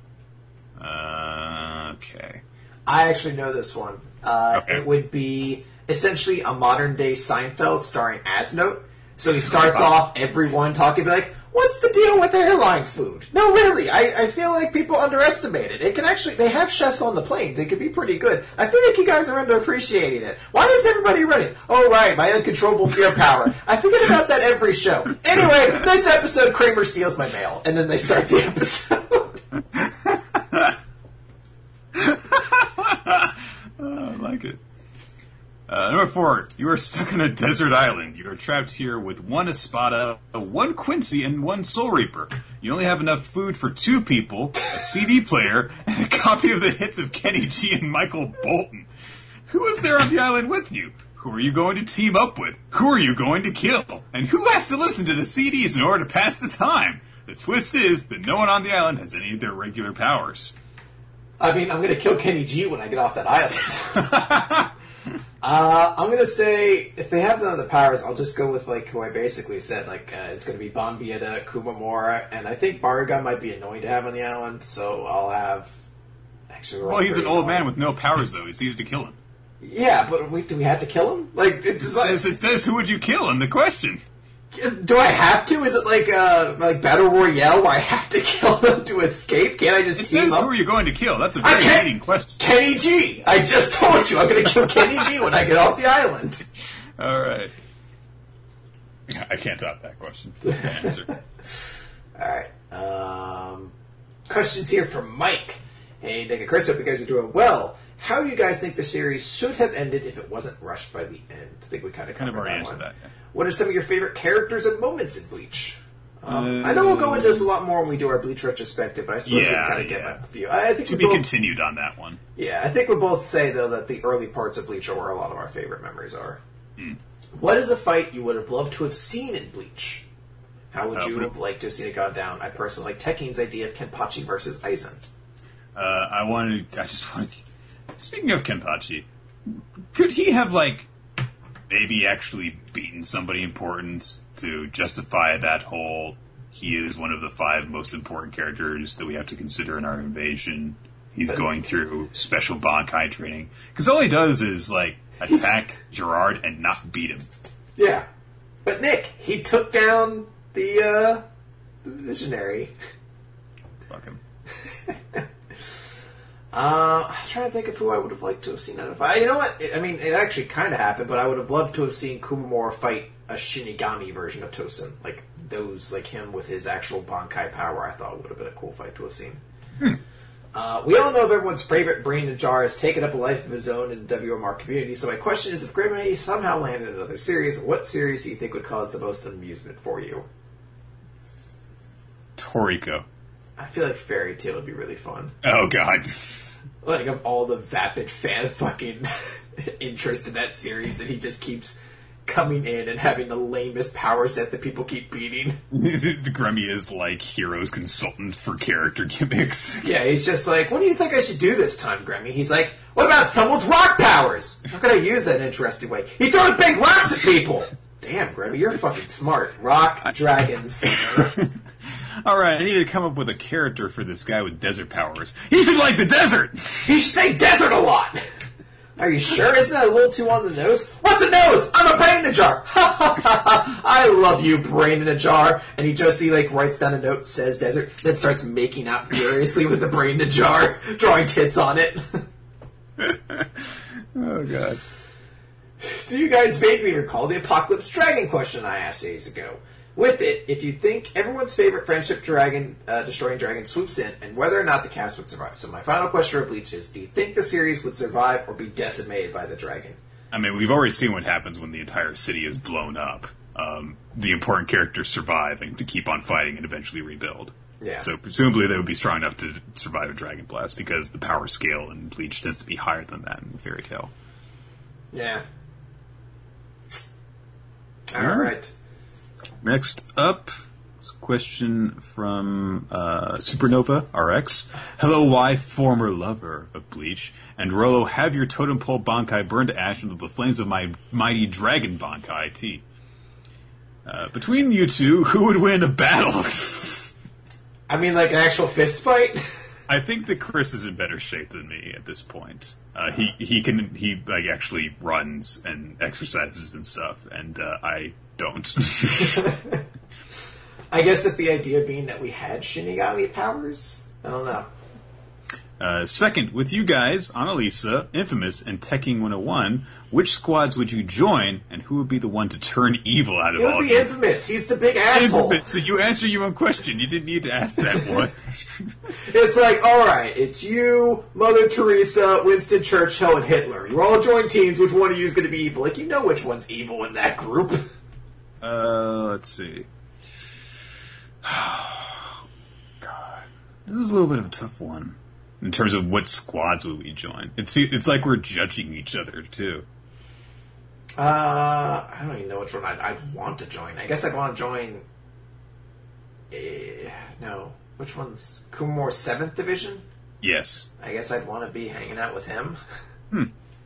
Uh, okay. I actually know this one. Uh, okay. It would be essentially a modern-day Seinfeld starring Asnote. So he starts off everyone talking, be like, what's the deal with airline food? No, really, I, I feel like people underestimate it. It can actually, they have chefs on the planes. They could be pretty good. I feel like you guys are underappreciating it. Why is everybody running? Oh, right, my uncontrollable fear power. I forget about that every show. Anyway, this episode, Kramer steals my mail. And then they start the episode. oh, I like it. Uh, number four, you are stuck on a desert island. You are trapped here with one Espada, one Quincy, and one Soul Reaper. You only have enough food for two people, a C D player, and a copy of the hits of Kenny G and Michael Bolton. Who is there on the island with you? Who are you going to team up with? Who are you going to kill? And who has to listen to the C Ds in order to pass the time? The twist is that no one on the island has any of their regular powers. I mean, I'm going to kill Kenny G when I get off that island. Uh, I'm going to say, if they have none of the powers, I'll just go with, like, who I basically said. Like, uh, it's going to be Bonbieta, Kumamura, and I think Baruga might be annoying to have on the island, so I'll have... Actually, well, he's an old annoying. man with no powers, though. It's easy to kill him. Yeah, but wait, do we have to kill him? Like, it's it says, it says who would you kill in the question. Do I have to? Is it like uh, like Battle Royale where I have to kill them to escape? Can't I just it team says up? Who are you going to kill? That's a very leading question. Kenny G! I just told you I'm going to kill Kenny G when I get off the island. All right. I can't top that question. Answer. All right. Um, questions here from Mike. Hey, Nick and Chris, hope you guys are doing well. How do you guys think the series should have ended if it wasn't rushed by the end? I think we kind of kind of already that answered one. that. Yeah. What are some of your favorite characters and moments in Bleach? Um, uh, I know we'll go into this a lot more when we do our Bleach retrospective, but I suppose yeah, we can kind of yeah. get a few. I think to we be both, continued on that one. Yeah, I think we both say, though, that the early parts of Bleach are where a lot of our favorite memories are. Mm. What is a fight you would have loved to have seen in Bleach? How would uh, you have liked to have seen it gone down? I personally like Tekken's idea of Kenpachi versus Aizen. Uh, I wanted... I just want... Speaking of Kenpachi, could he have, like, maybe actually beaten somebody important to justify that whole, he is one of the five most important characters that we have to consider in our invasion. He's but, going through special Bankai training. Because all he does is, like, attack Gerard and not beat him. Yeah. But Nick, he took down the, uh, the visionary. Fuck him. Uh, I'm trying to think of who I would have liked to have seen out of fight. You know what? I mean, it actually kind of happened, but I would have loved to have seen Kumamura fight a Shinigami version of Tosen. Like, those, like him with his actual Bankai power, I thought would have been a cool fight to have seen. Hmm. Uh, we all know of everyone's favorite brain in jar has taken up a life of his own in the W M R community, so my question is, if Grimmy somehow landed in another series, what series do you think would cause the most amusement for you? Toriko. I feel like Fairy Tail would be really fun. Oh, God. Like, of all the vapid fan fucking interest in that series, and he just keeps coming in and having the lamest power set that people keep beating. Gremmy is like Hero's consultant for character gimmicks. Yeah, he's just like, what do you think I should do this time, Gremmy? He's like, what about someone with rock powers? How could I use that in an interesting way? He throws big rocks at people! Damn, Gremmy, you're fucking smart. Rock, dragons. Alright, I need to come up with a character for this guy with desert powers. He should like the desert! He should say desert a lot! Are you sure? Isn't that a little too on the nose? What's a nose? I'm a brain in a jar! Ha ha ha ha! I love you, brain in a jar. And he just, he like writes down a note, says desert, then starts making out furiously with the brain in a jar, drawing tits on it. Oh, God. Do you guys vaguely recall the Apocalypse Dragon question I asked days ago? With it, if you think everyone's favorite friendship dragon, uh, destroying dragon swoops in, and whether or not the cast would survive. So my final question for Bleach is, do you think the series would survive or be decimated by the dragon? I mean, we've already seen what happens when the entire city is blown up. Um, the important characters survive and to keep on fighting and eventually rebuild. Yeah. So presumably they would be strong enough to survive a dragon blast because the power scale in Bleach tends to be higher than that in Fairy Tail. Yeah. All right. Next up, is a question from uh, Supernova R X. Hello, Y, former lover of Bleach. And Rolo, have your totem pole Bankai burn to ash into the flames of my mighty dragon Bankai T. Uh, between you two, who would win a battle? I mean, like an actual fist fight? I think that Chris is in better shape than me at this point. Uh, he he can he like actually runs and exercises and stuff, and uh, I don't. I guess if the idea being that we had Shinigami powers, I don't know. Uh, second, with you guys, Annalisa, Infamous, and Tekking one oh one, which squads would you join, and who would be the one to turn evil out of It all would of be you? Infamous. He's the big asshole. Infamous. So you answer your own question. You didn't need to ask that one. It's like, alright, it's you, Mother Teresa, Winston Churchill, and Hitler. You all join teams. Which one of you is going to be evil? Like, you know which one's evil in that group. Uh, let's see. God. This is a little bit of a tough one. In terms of what squads would we join. It's it's like we're judging each other, too. Uh, I don't even know which one I'd, I'd want to join. I guess I'd want to join... Uh, no. Which one's... Kumor's seventh Division? Yes. I guess I'd want to be hanging out with him. Hmm.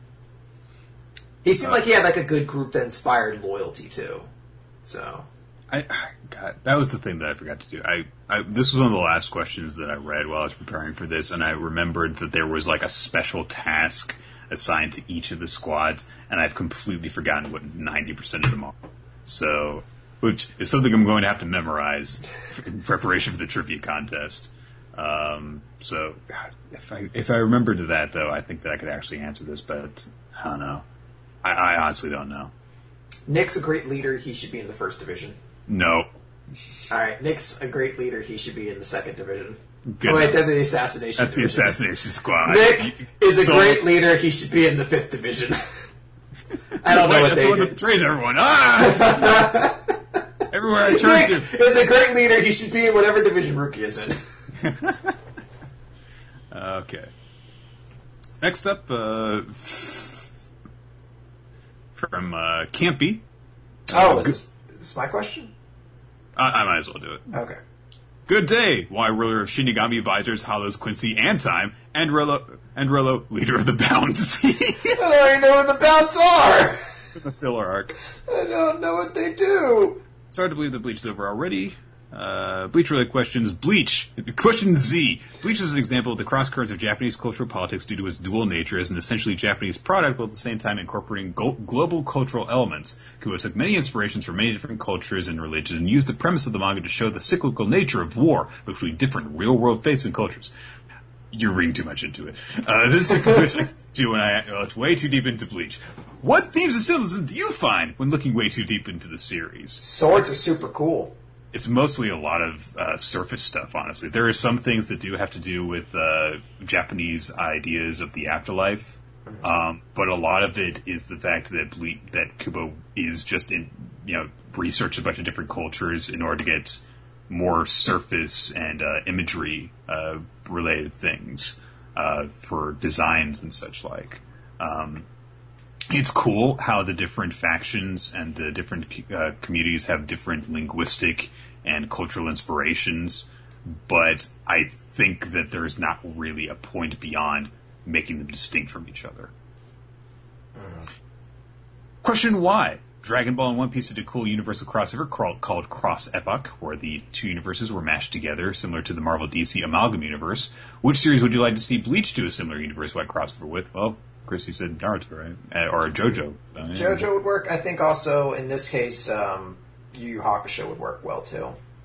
He seemed Uh, like he had like a good group that inspired loyalty, too. So... I, God, that was the thing that I forgot to do. I, I, this was one of the last questions that I read while I was preparing for this, and I remembered that there was like a special task assigned to each of the squads, and I've completely forgotten what ninety percent of them are. So, which is something I'm going to have to memorize in preparation for the trivia contest. Um, so, God, if I if I remembered that, though, I think that I could actually answer this, but I don't know. I, I honestly don't know. Nick's a great leader. He should be in the first division. No. Alright, Nick's a great leader. He should be in the second division. Good oh, wait, enough. that's the assassination That's the division. assassination squad. Nick is a So- great leader. He should be in the fifth division. I don't know Wait, what that's they the one do. that betrays everyone. Ah! Everywhere I turn Nick to. is a great leader. He should be in whatever division Rookie is in. Okay. Next up, uh, from uh, Campy. Oh, Uh, is this, is this my question? I, I might as well do it. Okay. Good day, Y ruler of Shinigami Advisors, Hollows, Quincy, and Time, and Rolo, and Rolo, leader of the Bounds. I don't even know what the bounts are. The filler arc. I don't know what they do. It's hard to believe that Bleach is over already. Uh, Bleach-related questions. Bleach. Question Z. Bleach is an example of the cross-currents of Japanese cultural politics due to its dual nature as an essentially Japanese product, while at the same time incorporating go- global cultural elements. Kubo took many inspirations from many different cultures and religions and used the premise of the manga to show the cyclical nature of war between different real-world faiths and cultures. You're reading too much into it. Uh, this is a conclusion to when I looked way too deep into Bleach. What themes and symbolism do you find when looking way too deep into the series? Swords are super cool. It's mostly a lot of uh, surface stuff, honestly. There are some things that do have to do with uh, Japanese ideas of the afterlife, um, but a lot of it is the fact that Ble- that Kubo is just in, you know, research a bunch of different cultures in order to get more surface and uh, imagery uh, related things uh, for designs and such like. Um, it's cool how the different factions and the different uh, communities have different linguistic and cultural inspirations, but I think that there's not really a point beyond making them distinct from each other. Mm. Question why? Dragon Ball and One Piece did a cool universal crossover called Cross Epoch, where the two universes were mashed together, similar to the Marvel D C Amalgam universe. Which series would you like to see Bleach do a similar universe-wide crossover with? Well, Chris, you said Naruto, right? Uh, or JoJo. Uh, JoJo would work. I think also, in this case, um, Yu Yu Hakusho would work well, too.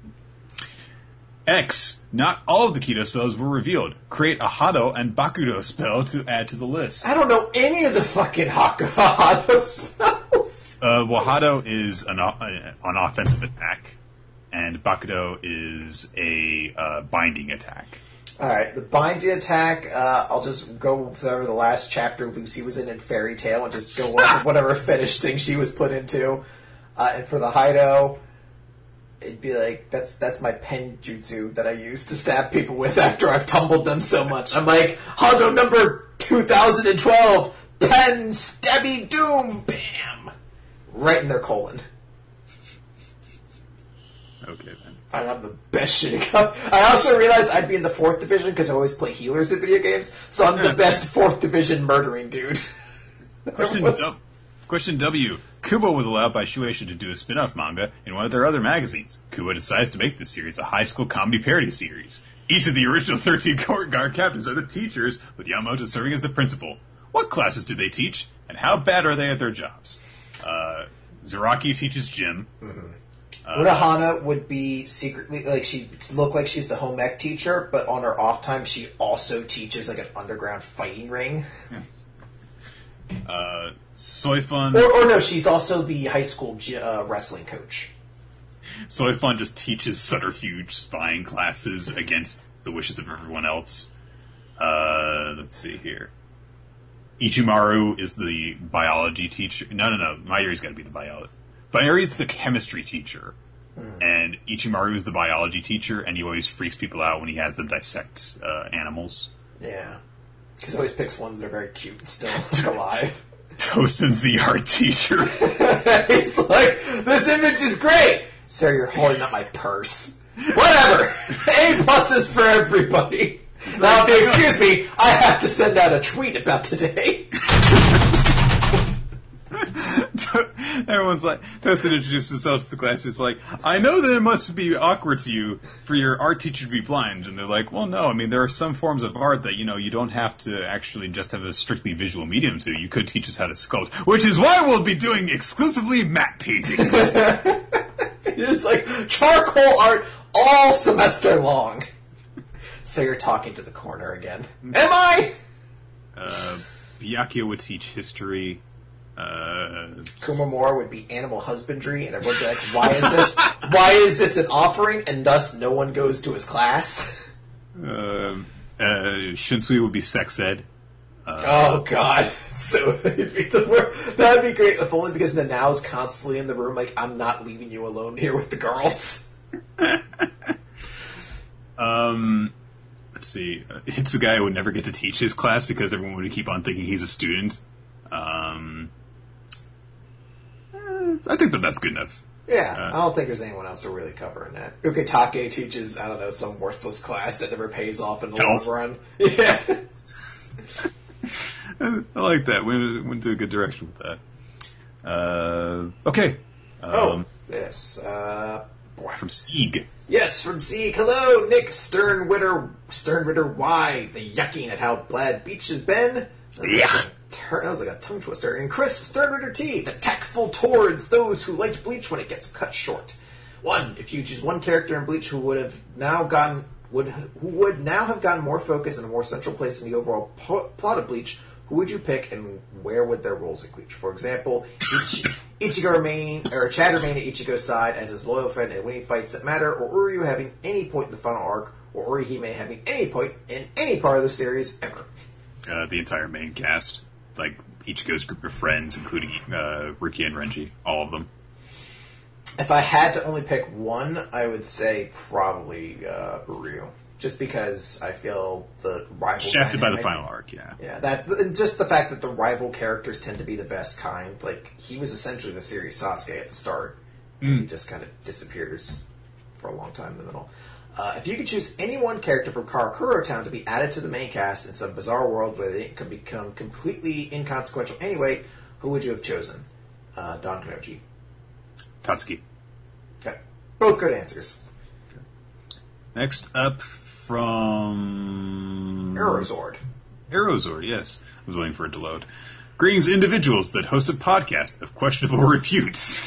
X. Not all of the Kido spells were revealed. Create a Hado and Bakudo spell to add to the list. I don't know any of the fucking Hado spells. Uh, well, Hado is an, uh, an offensive attack, and Bakudo is a uh, binding attack. Alright, the binding attack, uh, I'll just go whatever the last chapter Lucy was in in Fairy Tail and just go with whatever fetish thing she was put into. Uh, and for the Hado, it'd be like, that's that's my pen jutsu that I use to stab people with after I've tumbled them so much. I'm like, Hado number two thousand twelve, pen, stabby, doom, bam! Right in their colon. Okay, then. I have the best shit. I also realized I'd be in the fourth division because I always play healers in video games, so I'm the best fourth division murdering dude. Question, du- Question W. Kubo was allowed by Shueisha to do a spin-off manga in one of their other magazines. Kubo decides to make this series a high school comedy parody series. Each of the original thirteen court guard captains are the teachers, with Yamamoto serving as the principal. What classes do they teach, and how bad are they at their jobs? Uh, Zaraki teaches gym. Mm-hmm. Uh, Urahana would be secretly, like, she look like she's the home ec teacher, but on her off time she also teaches, like, an underground fighting ring. uh, Soifun... Or, or no, she's also the high school uh, wrestling coach. Soifun just teaches subterfuge spying classes against the wishes of everyone else. Uh, let's see here. Ichimaru is the biology teacher. No, no, no. Mayuri's got to be the biology. Mayuri's the chemistry teacher. Mm. And Ichimaru is the biology teacher, and he always freaks people out when he has them dissect uh, animals. Yeah. Because he always picks ones that are very cute and still alive. Tosin's the art teacher. He's like, this image is great! Sir, you're holding up my purse. Whatever! A pluses for everybody. Now, if you excuse me, I have to send out a tweet about today. Everyone's like, Tosin introduced himself to the class. He's like, I know that it must be awkward to you for your art teacher to be blind. And they're like, well, no. I mean, there are some forms of art that, you know, you don't have to actually just have a strictly visual medium to. You could teach us how to sculpt, which is why we'll be doing exclusively matte paintings. It's like charcoal art all semester long. So you're talking to the corner again. Am I? Uh, Byakuya would teach history. Uh, Kumamura would be animal husbandry, and everyone's like, why is this why is this an offering, and thus no one goes to his class? Uh, uh, Shinsui would be sex ed. Uh, oh, God. So it'd be the worst. That'd be great, if only because Nanao's constantly in the room like, I'm not leaving you alone here with the girls. um... Let's see. It's a guy who would never get to teach his class because everyone would keep on thinking he's a student. Um, I think that that's good enough. Yeah, uh, I don't think there's anyone else to really cover in that. Ukitake teaches, I don't know, some worthless class that never pays off in the long run. Yeah. I like that. We went to a good direction with that. Uh, okay. Um, oh, yes. Uh, boy, from Sieg. Yes, from Sieg. Hello, Nick Sternwitter. Sternwitter, why? The yucking at how bad Beach has been. Yeah. That was like a tongue twister. And Chris Sternritter T, the tactful towards those who liked Bleach when it gets cut short. One, if you choose one character in Bleach who would have now gotten would who would now have gotten more focus and a more central place in the overall po- plot of Bleach, who would you pick and where would their roles in Bleach? For example, Ich- Ichigo remain or Chad remain at Ichigo's side as his loyal friend in winning fights that matter, or Uryu having any point in the final arc, or Orihime having any point in any part of the series ever. Uh, the entire main cast. Like, Ichigo's group of friends, including uh, Riki and Renji. All of them. If I had to only pick one, I would say probably uh, Uryu. just because I feel the rival shafted dynamic, by the final arc. Yeah, yeah. That and just the fact that the rival characters tend to be the best kind. Like he was essentially the series Sasuke at the start, and Mm. he just kind of disappears for a long time in the middle. Uh, if you could choose any one character from Karakuro Town to be added to the main cast in some bizarre world where they could become completely inconsequential anyway, who would you have chosen? Uh, Don Kanoji. Tatsuki. Okay. Both good answers. Next up from Aerozord. Aerozord, yes. I was waiting for it to load. Greetings, individuals that host a podcast of questionable repute.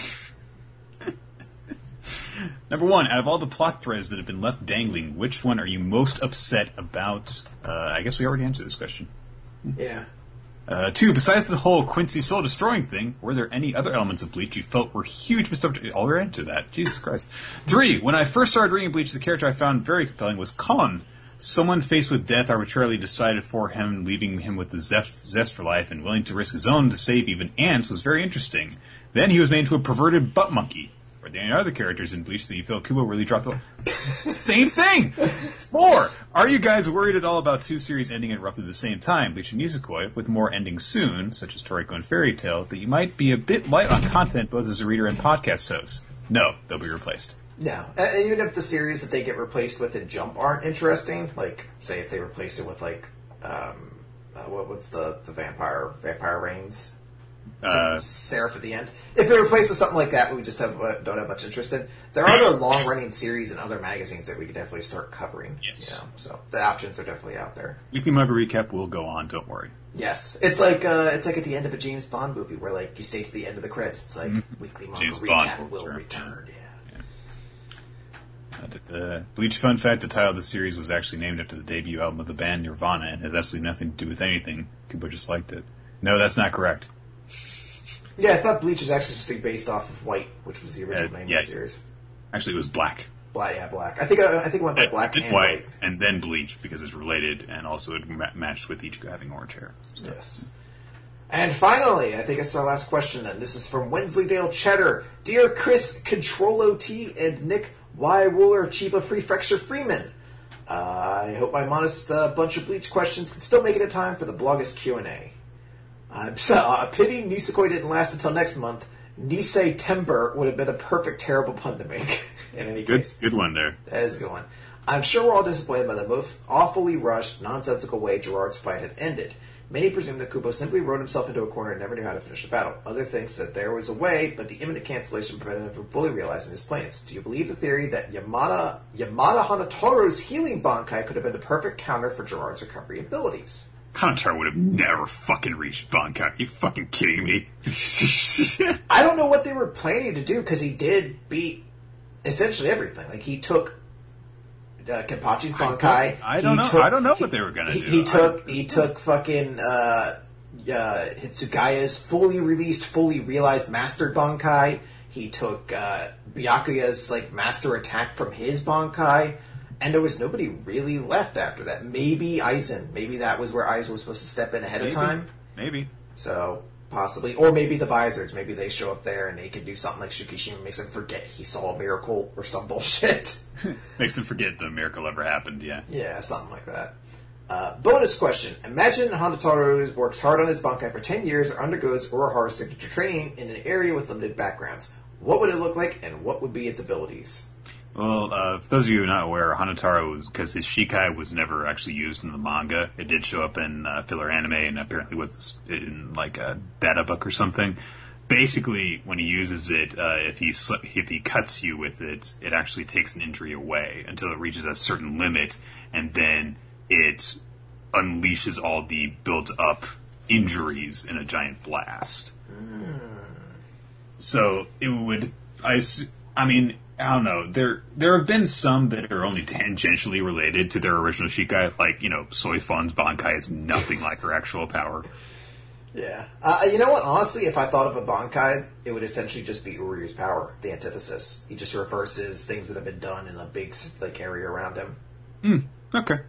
Number one, out of all the plot threads that have been left dangling, which one are you most upset about? Uh, I guess we already answered this question. Yeah. Uh, two, besides the whole Quincy soul destroying thing, were there any other elements of Bleach you felt were huge misinterpretations? I'll get into that. Jesus Christ. Three, when I first started reading Bleach, the character I found very compelling was Kon. Someone faced with death arbitrarily decided for him, leaving him with the zest, zest for life and willing to risk his own to save even ants was very interesting. Then he was made into a perverted butt monkey. Were there any other characters in Bleach that you felt Kubo really dropped the Same thing! Four, are you guys worried at all about two series ending at roughly the same time, Bleach and Nisekoi, with more ending soon, such as Toriko and Fairy Tail, that you might be a bit light on content both as a reader and podcast host? No, they'll be replaced. No. And even if the series that they get replaced with in Jump aren't interesting, like, say if they replaced it with, like, um, uh, what, what's the, the vampire, Vampire Reigns? Uh, Seraph at the end. If they replace with something like that, we just have, uh, don't have much interest in. There are other long-running series and other magazines that we could definitely start covering. Yes. You know, so the options are definitely out there. Weekly Manga Recap will go on, don't worry. Yes, it's like uh, it's like at the end of a James Bond movie where like you stay to the end of the credits. It's like Mm-hmm. Weekly Manga James Recap Bond will will return. Yeah. Uh, Bleach fun fact, the title of the series was actually named after the debut album of the band Nirvana and has absolutely nothing to do with anything. Kubo just liked it. No, that's not correct. Yeah, I thought Bleach is actually just based off of White, which was the original Uh, name yeah. of the series. Actually, it was Black. Black, yeah, Black. I think I, I think it went by Uh, Black then and White, White. and then Bleach, because it's related, and also it ma- matched with each having orange hair. So. Yes. And finally, I think it's our last question then. This is from Wensleydale Cheddar. Dear Chris, Control O T, and Nick Y. Wooler, Chiba Prefecture Freeman. Uh, I hope my modest uh, bunch of Bleach questions can still make it in time for the bloggist Q and A. Uh, so, uh, pity Nisekoi didn't last until next month. Nisei Timber would have been a perfect terrible pun to make. In any Good, case. good one there. That is a good one. I'm sure we're all disappointed by the most awfully rushed, nonsensical way Gerard's fight had ended. Many presume that Kubo simply wrote himself into a corner and never knew how to finish the battle. Others think that there was a way, but the imminent cancellation prevented him from fully realizing his plans. Do you believe the theory that Yamada, Yamada Hanataro's healing Bankai could have been the perfect counter for Gerard's recovery abilities? Hanataro would have never fucking reached Bankai. You fucking kidding me? I don't know what they were planning to do, because he did beat essentially everything. Like, he took uh, Kenpachi's Bankai. I don't He know. took- I don't know he- what they were gonna he, do. He I- took he took fucking uh, uh, Hitsugaya's fully released, fully realized mastered Bankai. He took uh, Byakuya's like master attack from his Bankai. And there was nobody really left after that. Maybe Aizen. Maybe that was where Aizen was supposed to step in ahead Maybe. of time. Maybe. So, possibly. Or maybe the Visors. Maybe they show up there and they can do something like Shukishima makes him forget he saw a miracle or some bullshit. Makes him forget the miracle ever happened, yeah. Yeah, something like that. Uh, bonus question. Imagine Hanataro works hard on his Bankai for ten years or undergoes Urahara's signature training in an area with limited backgrounds. What would it look like and what would be its abilities? Well, uh, for those of you who are not aware, Hanataro, because his Shikai was never actually used in the manga, it did show up in uh, filler anime and apparently was in like a data book or something. Basically, when he uses it, uh, if he sl- if he cuts you with it, it actually takes an injury away until it reaches a certain limit, and then it unleashes all the built-up injuries in a giant blast. Mm. So it would, I, s- I mean, I don't know. There, there have been some that are only tangentially related to their original Shikai, like you know, Soifon's Bankai is nothing like her actual power. Yeah. Uh, you know what? Honestly, if I thought of a Bankai, it would essentially just be Uryu's power, the antithesis. He just reverses things that have been done in a big like area around him. Hmm. Okay.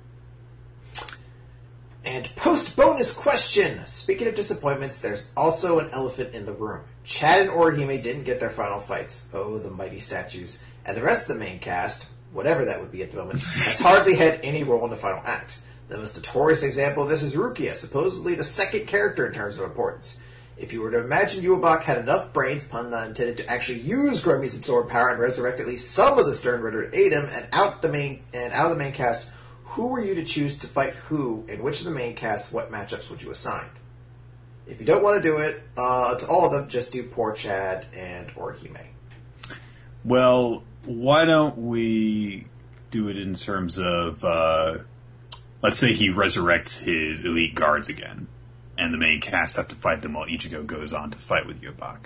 And post-bonus question. Speaking of disappointments, there's also an elephant in the room. Chad and Orihime didn't get their final fights. Oh, the mighty statues. And the rest of the main cast, whatever that would be at the moment, has hardly had any role in the final act. The most notorious example of this is Rukia, supposedly the second character in terms of importance. If you were to imagine Yubak had enough brains, pun not intended, to actually use Grummy's absorbed power and resurrect at least some of the Sternritter to aid him, and out the main and out of the main cast, who were you to choose to fight who, and which of the main cast, what matchups would you assign? If you don't want to do it uh, to all of them, just do poor Chad and Orihime. Well, why don't we do it in terms of, uh, let's say he resurrects his elite guards again, and the main cast have to fight them while Ichigo goes on to fight with Yubak.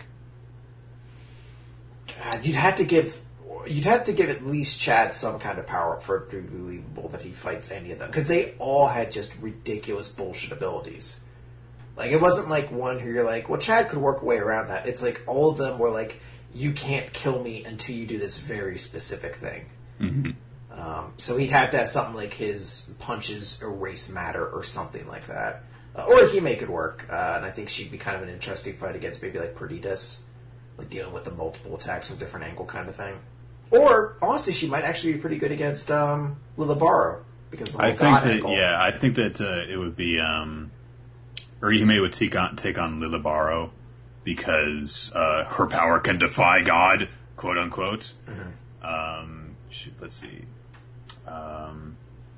God, you'd have to give you'd have to give at least Chad some kind of power up for it to be believable that he fights any of them, because they all had just ridiculous bullshit abilities. Like, it wasn't like one who you're like, well, Chad could work a way around that. It's like all of them were like, you can't kill me until you do this very specific thing. Mm-hmm. Um, so he'd have to have something like his punches erase matter or something like that. Uh, or Hime could work, uh, and I think she'd be kind of an interesting fight against maybe like Perdidas, like dealing with the multiple attacks from a different angle kind of thing. Or, honestly, she might actually be pretty good against um, Lilibaro, because of the I whole think God that, angle. yeah, I think that uh, it would be, um, Orihime would take on, take on Lilibaro, because uh, her power can defy God, quote unquote. Mm-hmm. Um, shoot, let's see. Um,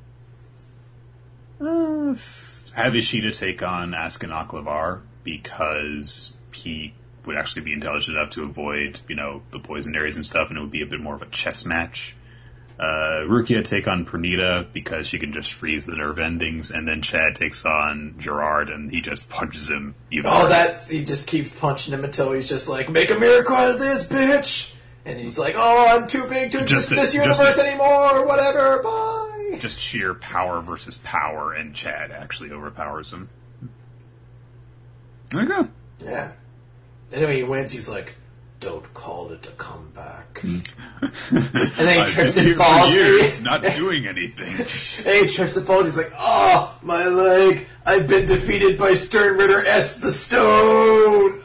uh, have Ishida take on Askin Aklavar, because he would actually be intelligent enough to avoid, you know, the poison areas and stuff, and it would be a bit more of a chess match. Uh, Rukia take on Pernita because she can just freeze the nerve endings, and then Chad takes on Gerard and he just punches him even Oh, harder. that's... He just keeps punching him until he's just like, make a miracle out of this, bitch! And he's like, oh, I'm too big to Just exist in a- this just universe a- anymore, whatever, bye! Just sheer power versus power, and Chad actually overpowers him. There you go. Yeah. Anyway, he wins, he's like, don't call it a comeback. and then he I've trips been and here falls. for years, not doing anything. And he trips and falls, he's like, oh, my leg, I've been defeated by Sternritter S. the Stone!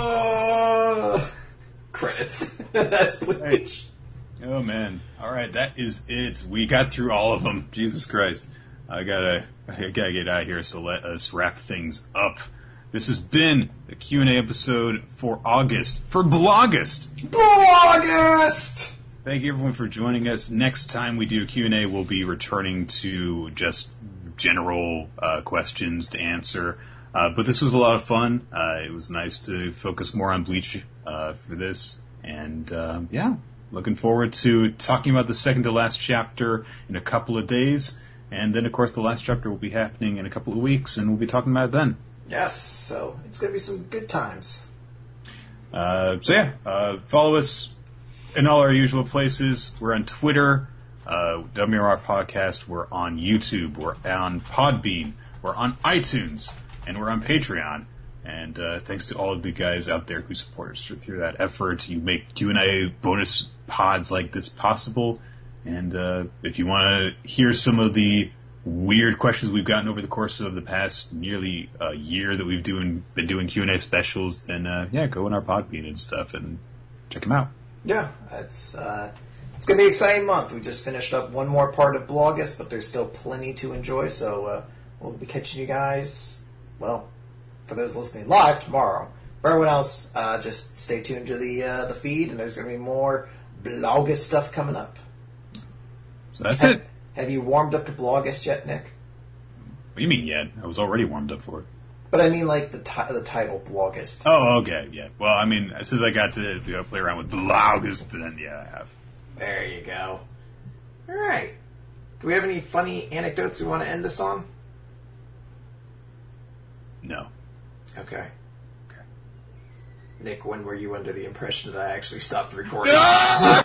Oh. Credits. That's Bleach. Oh man! All right, that is it. We got through all of them. Jesus Christ! I gotta, I gotta get out of here. So let us wrap things up. This has been the Q and A episode for August, for Blogust. Blogust! Thank you everyone for joining us. Next time we do Q and A, we'll be returning to just general uh, questions to answer. Uh, but this was a lot of fun. Uh, it was nice to focus more on Bleach uh, for this. And uh, yeah, looking forward to talking about the second to last chapter in a couple of days. And then, of course, the last chapter will be happening in a couple of weeks, and we'll be talking about it then. Yes, so it's going to be some good times. Uh, so yeah, uh, follow us in all our usual places. We're on Twitter, uh, W R Podcast. We're on YouTube. We're on Podbean. We're on iTunes. And we're on Patreon. And uh, thanks to all of the guys out there who support us through that effort. You make Q and A bonus pods like this possible. And uh, if you want to hear some of the weird questions we've gotten over the course of the past nearly a year that we've doing, been doing Q and A specials, then uh, yeah, go on our Podbean and stuff and check them out. Yeah, it's uh, it's going to be an exciting month. We just finished up one more part of Blogust, but there's still plenty to enjoy. So uh, we'll be catching you guys, well, for those listening live, tomorrow. For everyone else, uh, just stay tuned to the uh, the feed, and there's going to be more Blogust stuff coming up. So that's have, it. Have you warmed up to Blogust yet, Nick? What do you mean yet? I was already warmed up for it. But I mean, like, the ti- the title, Blogust. Oh, okay, yeah. Well, I mean, as soon as I got to you know, play around with Blogust, then yeah, I have. There you go. All right. Do we have any funny anecdotes we want to end this on? No. Okay. Okay. Nick, when were you under the impression that I actually stopped recording?